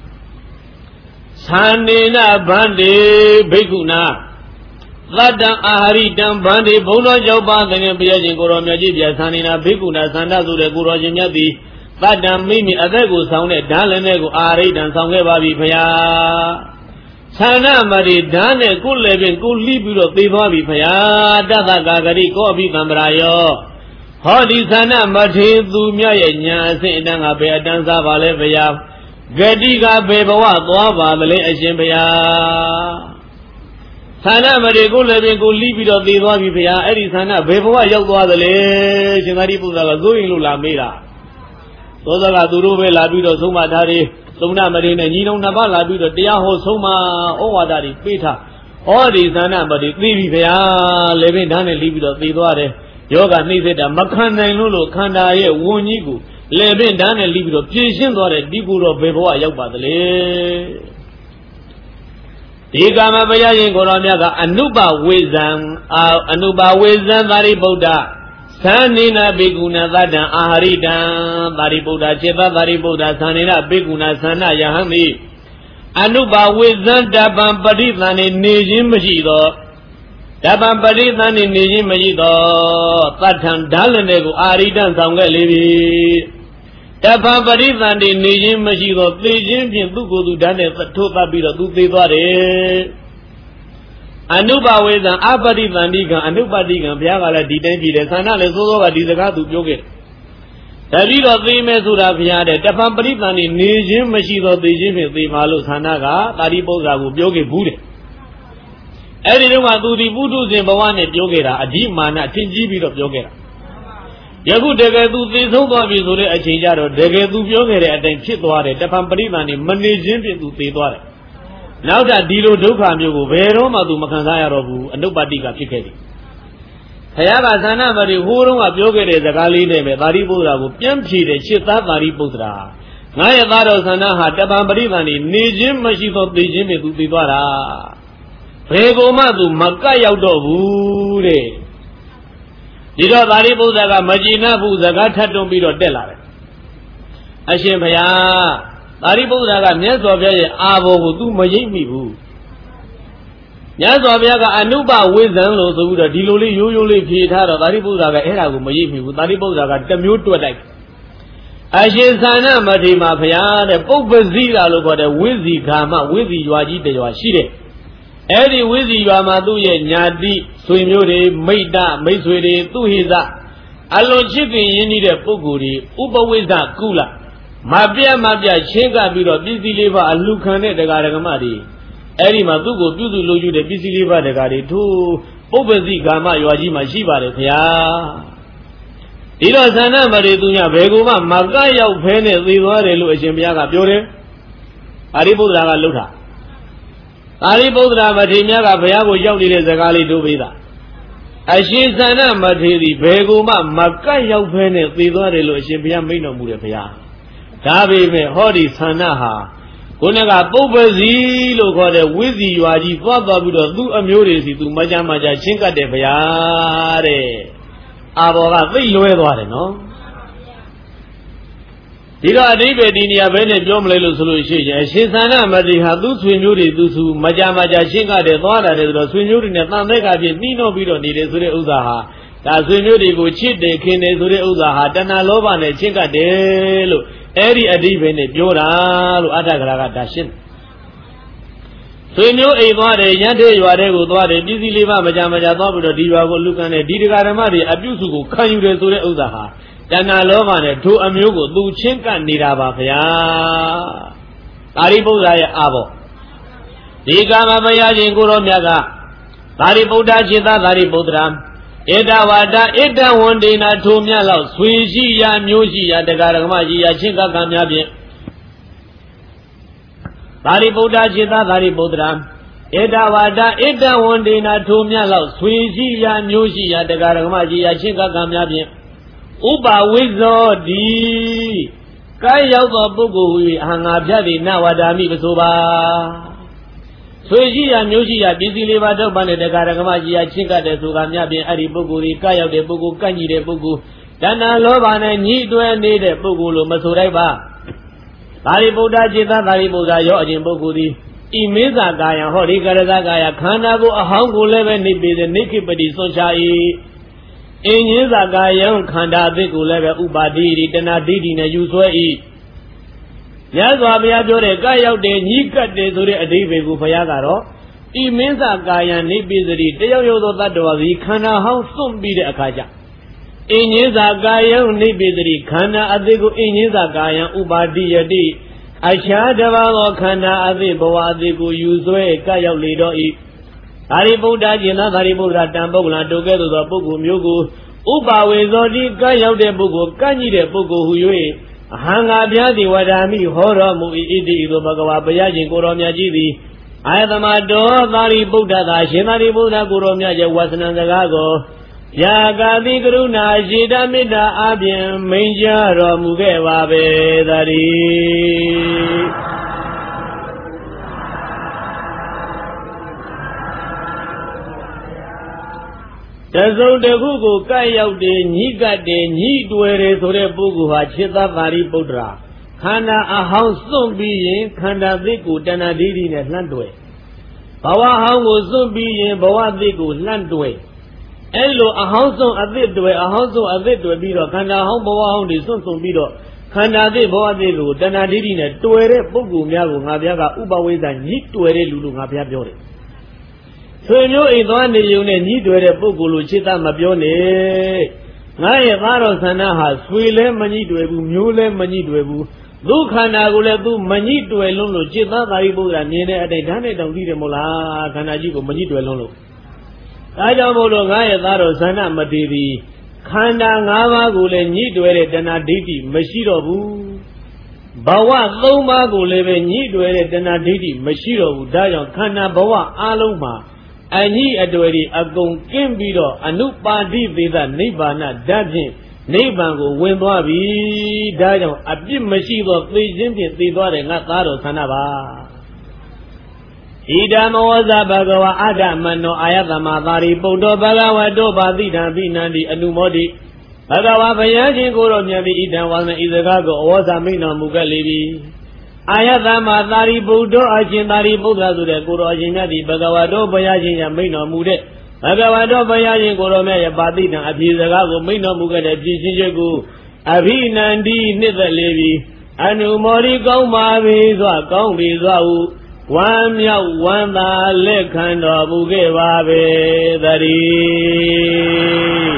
Sandina Bandi Bhikuna Ladam Aharitam Bandi Buddha Jobasa Kimpayajin Guru Myajibya Sanina Bhikuna Sanda Sure Guru Jinadi Badam Mimi Adego sounded Dalanego Ari and Sangababi Paya Sana Mari Dane could live in good libido Bibabi Paya Dada Gagari Kobi Kambrayo Hodi Sana Mati Dumia Sayanga Paya Danza Valevaya Gadiga Bebawa Guava Vale Ashempaya Sana Mari could live in good libido Bibabi Paya Erisana Bebawa Yogwa the Le Shinaripuza going Lula Mira Toda Duruve Labido Suma Dari, Suna Marina, Nino Nava Labido, Diaho Suma, Owadari, Pita, all these Anabadi, Livia, living down and Libido, Vidore, Yoga Nizeta, Makana Lulu, Kanda, Wunigu, living down and Libido, Pishin or a Diguro Beboa Yabadale. Igama Bayan Goramiaga, Anuba Wizan, Vari Boda. Sanina Biguna Vada Aharidan Baribuda Cheva Baribuda Sanina Biguna Sana Yahami Anuba Wizan Daban Padithan in Nijim Majido Daban Padithan in Nijim Majido Patan Dalanego Aridan Sanga Levi Daban Padithan in Nijim Majido Tijim Tuku Dane Tupa Bida Tuti Anuba with an Abadi Vandiga, Anubadiga, Piagala, Ditenji, Sana, Lesoga, Dizagatu, Yogi. The Rigo Mesura Piade, the Pamparitan in Nijim, Mashigo, the Jim, the Malu Sanaga, Tariposa, Yogi Bude. Everyone do the Voodoo in Bawane Yogera, a Jimana, Tinjibi of Yogera. Yagu Degadu, this over Visure, a Chinjaro, Degadu Yogera, and Chitware, the Pamparitan in Manijim to Tidware. Now that Dilo Duka Mugu, Veroma to Makanaya Robu, and nobody got chicken. Hayaba Sana, Vari Huru of Yoga, the Gali name, Varibura, Piamchi, the Chita Varibudra. Naya Varo Sana had the Bambarivani, Nijim, Mashiko, the Jimmy to Bivara. Pregoma to Makaya Dovure. Dida Varibudra, Majina, Buzagata, don't be a Della. Ashempaya. Aribudaga, Nesovia, Avo, do Majimibu. Yazovia, Anuba, Wizan, Losuda, Diloli, usually Pietara, Aribudaga, Era, Majimi, with Aribudaga, the mute to attack. Ashesana, Madima Paya, the Pope Zira, look at the Wizzy Kama, Wizzy Yuaji, the Yuashide. Every Wizzy Yamadu, Nyadi, Swimure, Maida, Maiswede, Tuhiza. Alone chicken, you need a Puguri, Uba Wiza, Kula. Mabia, Chenga Biro, busy liver, and Lucane, the Garagamadi. Eri Madugo, do you the busy liver, the Gari, too. Overzi Gama, Yuajima Shiva, the Pia. Irasana Maridunya, Beguma, Magaya, Pene, Riva, Luciamiaga, Pure. Aribudaga Luta. Aribudra, Matimiaga, Piago, Yawdi, the Gali, do Vida. Ashizana Matiri, Beguma, Magaya, Pene, Riva, Luciamia, Mino Murapia. Tabi me hori sanaha. Kunaga Popazi, look at the Wizzy, you are the father with a do amurisi to Majamaja Chinka de Payare. Abola, they know it, no? ဒီတော့အဓိပ္ပာယ်ဒီနေရာဘယ်နဲ့ပြောမလဲလို့ဆိုလို့ရှိရင်အရှင်သာဏမတိဟာသူ့ဆွေမျိုးတွေသူစုမကြရှင်းကတဲ့သွားလာတယ်ဆိုတော့ဆွေမျိုးတွေနဲ့တန်တဲ့ကဖြစ်နှီးနှောပြီးတော့နေတယ်ဆိုတဲ့ဥစ္စာဟာဒါဆွေမျိုးတွေကိုချစ်တယ်ခင်တယ်ဆိုတဲ့ဥစ္စာဟာတဏှာလောဘနဲ့ချစ်ကပ်တယ်လို့အဲ့ဒီအဓိပ္ပာယ်နဲ့ပြောတာလို့အတ္တကရာကဒါရှင်းဆွေမျိုးအိမ်သွားတယ်ရန်တဲ့ရွာတွေကိုသွားတယ်ပြည်စည်းလေးပါမကြသွားပြီးတော့ဒီရွာကိုလူကန်တယ်ဒီတရားဓမ္မတွေအပြုစုကိုခံယူတယ်ဆိုတဲ့ဥစ္စာဟာတဏှာလောဘနဲ့ထိုအမျိုးကိုသူချင်းကပ်နေတာပါဗျာသာရိပုတ္တရာရဲ့အာဘောဒီကာမဘုရားရှင်ကိုရောမြတ်ကသာရိပုတ္တจิตသာရိပုတ္တရာဧတဝါဒဧတဝန္ဒေနာထိုမြတ်လောက်ဆွေရှိရာမျိုးရှိရာတရားဓမ္မရှိရာချင်းကပ်ကံများဖြင့်သာရိပုတ္တจิตသာရိပုတ္တရာဧတဝါဒဧတဝန္ဒေနာထိုမြတ်လောက်ဆွေရှိရာမျိုးရှိရာတရားဓမ္မရှိရာချင်းကပ်ကံများဖြင့်ဥပဝိဇ္ဇောတိကာယရောက်သောပုဂ္ဂိုလ်ဟူ၍အဟံငါဖြတ်သည်နဝဒါမိပဆိုပါဆွေရှိရာမျိုးရှိရာပစ္စည်းလေးပါးတော့ပါနဲ့တရားဓမ္မရှိရာချင်းကပ်တဲ့ဆိုကများဖြင့်အဲ့ဒီပုဂ္ဂိုလ်ဒီကာယရောက်တဲ့ပုဂ္ဂိုလ်ကန့်ညီတဲ့ပုဂ္ဂိုလ်တဏှာလောဘနဲ့ညှိတွဲနေတဲ့ပုဂ္ဂိုလ်လို့မဆိုလိုက်ပါသာရိပုတ္တจิตသာရိပုတ္တရောအခြင်းပုဂ္ဂိုလ်သည်ဤမင်းစာကာယဟောဒီကရဇကာယခန္ဓာကိုအဟောင်းကိုလည်းပဲနေပေတဲ့နိခိပတိစွန့်ချ၏အင်းကြီးစာကာယံခန္ဓာအသစ်ကိုလည်းပဲဥပါတိတဏှာဒိဋ္ဌိနဲ့ယူဆွဲ၏ရသော်ဘုရားပြောတဲ့ကာရောက်တဲ့ညှိကပ်တယ်ဆိုတဲ့အဓိပ္ပာယ်ကိုဘုရားကတော့ဤမင်းစာကာယံနေပေစရိတယောက်ယောက်သောတတ္တဝါသည်ခန္ဓာဟောင်းစွန့်ပြီးတဲ့အခါကျအင်းကြီးစာကာယံနေပေစရိခန္ဓာအသစ်ကိုအင်းကြီးစာကာယံဥပါတိယတိအခြားတစ်ပါးသောခန္ဓာအသစ်ဘဝအသစ်ကိုယူဆွဲကပ်ရောက်လေတော့၏သာရိပုတ္တကျင်သာရိပုတ္တတံပုဂ္ဂလတုကဲ့သို့သောပုဂ္ဂိုလ်မျိုးကိုဥပဝေဇောတိကပ်ရောက်တဲ့ပုဂ္ဂိုလ်ကန့်ကြီးတဲ့ပုဂ္ဂိုလ်ဟူ၍အဟံငါဗျာတိဝဒာမိဟောတော်မူ၏ဣတိဤသို့ဘဂဝါဘုရားရှင်ကိုတော်မြတ်ကြီးသည်အာယသမတော်သာရိပုတ္တသာရှင်သာရိပုတ္တကိုတော်မြတ်ရဲ့ဝါစနံစကားကိုယာကာတိကရုဏာရှိတမေတ္တာအပြင်မိန်ကြတော်မူခဲ့ပါပဲသတည်းတစုံတခုကိုကပ်ရောက်တယ်ညှိကပ်တယ်ညှိတွယ်တယ်ဆိုတဲ့ပုဂ္ဂိုလ်ဟာจิตသာရိပုတ္တရာခန္ဓာအဟောင်းစွန့်ပြီးရင်ခန္ဓာသစ်ကိုတဏှာဒိဋ္ဌိနဲ့လှမ်းတွယ်ဘဝဟောင်းကိုစွန့်ပြီးရင်ဘဝသစ်ကိုလှမ်းတွယ်အဲ့လိုအဟောင်းဆုံးအသစ်တွေအဟောင်းဆုံးအသစ်တွေပြီးတော့ခန္ဓာဟောင်းဘဝဟောင်းတွေစွန့်ပြီးတော့ခန္ဓာသစ်ဘဝသစ်ကိုတဏှာဒိဋ္ဌိနဲ့တွယ်တဲ့ပုဂ္ဂိုလ်များကိုငါဘုရားကဥပဝိဇ္ဇာညှိတွယ်တဲ့လူလို့ငါဘုရားပြောတယ်ဆွေမျိုးအိမ်သွားနေုံနဲ့ညှိတွယ်တဲ့ပုဂ္ဂိုလ်လို့จิตမပြောနဲ့ငါရဲ့သားတော်ဆန္ဒဟာဆွေလည်းမညှိတွယ်ဘူးမျိုးလည်းမညှိတွယ်ဘူးသူခန္ဓာကိုလည်းသူမညှိတွယ်လုံးလို့จิตသာရိပုတ္တရာမြင်တဲ့အတိုင်းဓာတ်နဲ့တောင်သိတယ်မို့လားခန္ဓာကြီးကိုမညှိတွယ်လုံးလို့ဒါကြောင့်မို့လို့ငါရဲ့သားတော်ဇန္နမတေသည်ခန္ဓာ၅ပါးကိုလည်းညှိတွယ်တဲ့တဏှာဒိဋ္ဌိမရှိတော့ဘူးဘဝ၃ပါးကိုလည်းပဲညှိတွယ်တဲ့တဏှာဒိဋ္ဌိမရှိတော့ဘူးဒါကြောင့်ခန္ဓာဘဝအလုံးမှာအညှိအတွယ်ဒီအကုန်ကင်းပြီးတော့အနုပါတိသေသနိဗ္ဗာန်ဓာတ်ဖြင့်နိဗ္ဗာန်ကိုဝင်သွားပြီဒါကြောင့်အပြစ်မရှိသောသိခြင်းဖြင့်သိသွားတဲ့ငါသားတော်ဆန္ဒပါဣဒံမောဇဘဂဝါအဒ္ဓမနောအာယတမသာရိပုတ္တောဘဂဝတောပါတိတံပိနန္တိအနုမောတိဘဂဝါဘုရားရှင်ကိုတော်မြတ်သည်ဣဒံဝါသဤစကားကိုအဝေါစာမိန်တော်မူခဲ့လေပြီအာယတမသာရိပုတ္တောအရှင်သာရိပုတ္တဆိုတဲ့ကိုတော်အရှင်မြတ်သည်ဘဂဝတောဘုရားရှင်ရမိန်တော်မူတဲ့ဘဂဝတောဘုရားရှင်ကိုတော်မြတ်ရဲ့ပါတိတံအဖြစ်စကားကိုမိန်တော်မူခဲ့တဲ့ဖြစ်ချင်းချက်ကိုအဘိနန္တိနှစ်သက်လေပြီအနုမောတိကောင်းပါပြီစွာကောင်းပြီစွာဟုဝမ်းမြောက်ဝမ်းသာလက်ခံတော်မူခဲ့ပါပဲသတည်း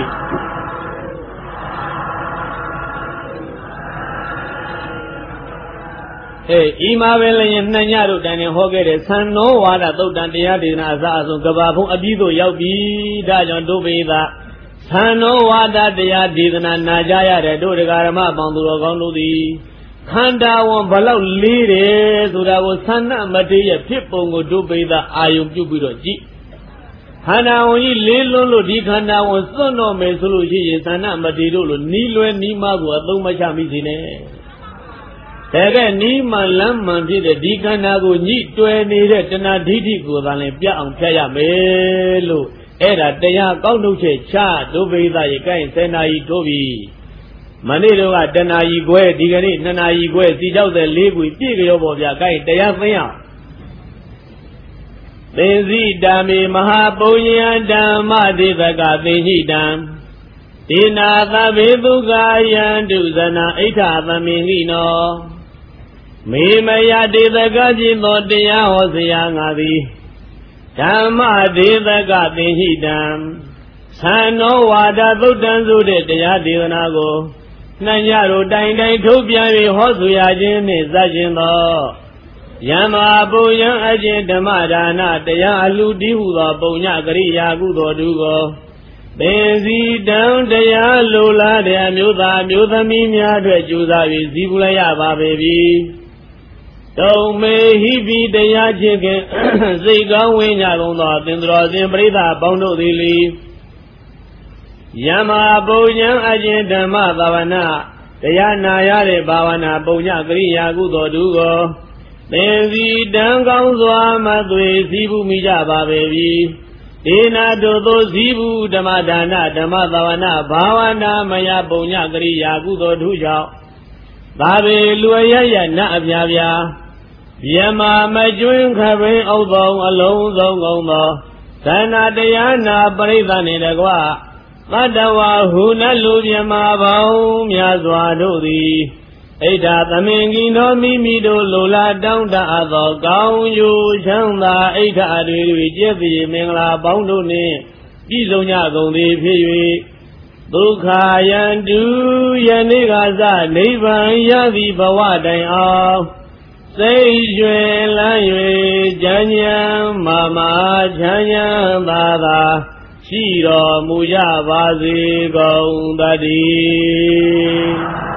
ဤမှာပဲလည်းနှံ့ညတို့တန်နေဟောခဲ့တဲ့သံနောဝါဒသုတ်တန်တရားဒေသနာအစအဆုံးကဘာဖုံးအပြီးသို့ရောက်ပြီဒါကြောင့်တို့ပိသာသံနောဝါဒတရားဒေသနာနာကြရတဲ့တို့တရားဓမ္မပေါင်းသူတော်ကောင်းတို့သည်ခန္ဓာဝန်ဘလောက်လေးတယ်ဆိုတာကိုသန္နမတေးရဲ့ဖြစ်ပုံကိုဒုပိသအာယုံပြုပြီးတော့ကြည့်ခန္ဓာဝန်ကြီးလေးလွန်းလို့ဒီခန္ဓာဝန်စွန့်တော့မယ်ဆိုလို့ရှိရင်သန္နမတေးတို့လိုနီးလွဲနီးမကိုအသုံးမချမိစေနဲ့တကယ်နီးမှန်လမ်းမှန်ဖြစ်တဲ့ဒီခန္ဓာကိုညှိတွယ်နေတဲ့တဏှာဒိဋ္ဌိကိုသာလည်းပြအောင်ဖြတ်ရမယ်လို့အဲ့ဒါတရားကောက်နှုတ်ချက်ချဒုပိသရဲ့ကိုင်းစေနာကြီးတို့ပြီမနေ့တော့ကတဏှာကြီးခွဲဒီကနေ့2နာရီခွဲစီ64ခုပြည့်ကြောပေါ်ဗျာကိုင်းတရားသိအောင်သင်္စီတံမေမဟာပုညံဓမ္မဒေသကသင်္ဟိတံဒေနာသဗ္ဗေဒုက္ခယံတုဇနာဣဋ္ဌသမင်္ဂိနောမေမယဒေသကจิตသောတရားဟောစရာငါသည်ဓမ္မဒေသကသင်္ဟိတံသံနောဝါဒသုတ်တံဆိုတဲ့တရားဒေသနာကိုနှံ့ရတို့တိုင်တိုင်ထုတ်ပြန်၍ဟောဆိုရခြင်းနှင့်စခြင်းသောယမ္မာပုညံအကျင့်ဓမ္မဒါနတရားအလှတီးဟုသောပုံညကရိယာကုသိုလ်တို့ကိုသင်္စီတံတရားလိုလားတဲ့အမျိုးသားမျိုးသမီးများအတွက်ကြိုးစားပြီးဇီးပူလိုက်ရပါပေပြီတုံမေဟိပိတရားချင်းခင်စိတ်ကောင်းဝိညာဉ်ကုန်သောသင်္တော်စဉ်ပရိသတ်ပေါင်းတို့သည်လေယမ္မာပုညံအကျင့်ဓမ္မသာဝနာတရားနာရတဲ့ဘာဝနာပုံညကရိယာကုသိုလ်တို့ကိုသင်္စီတံကောင်းစွာမသွေစည်းပူမိကြပါပေပြီဒေနာတို့သောဇီဘူးဓမ္မဒါနဓမ္မသာဝနာဘာဝနာမယပုံညကရိယာကုသိုလ်တို့ကြောင့်သာပေလူအရရနအပြာပြာယမမကျွင်းခပင်ဥသောအလုံးစုံကုန်သောသန္နာတရားနာပရိသတ်နှင့်တကွသတ္တဝါဟုနလူမြမပေါင်းများစွာတို့သည်ဣဋ္ဌသမင်္ဂိနောမိမိတို့လိုလားတောင်းတအပ်သောကောင်းကျိုးချမ်းသာဣဋ္ဌအတွေကျက်သည်မင်္ဂလာပေါင်းတို့နှင့်ပြည့်စုံကြကုန်သည်ဖြစ်၍ဒုက္ခယန္တုယနေ့ကစနိဗ္ဗာန်ရသည့်ဘဝတိုင်အောင်စိတ်ရွှင်လန်း၍ဉာဏ်ဉာဏ်မာချမ်းချမ်းသာသာရှိတော်မူကြပါစေကုန်သတည်း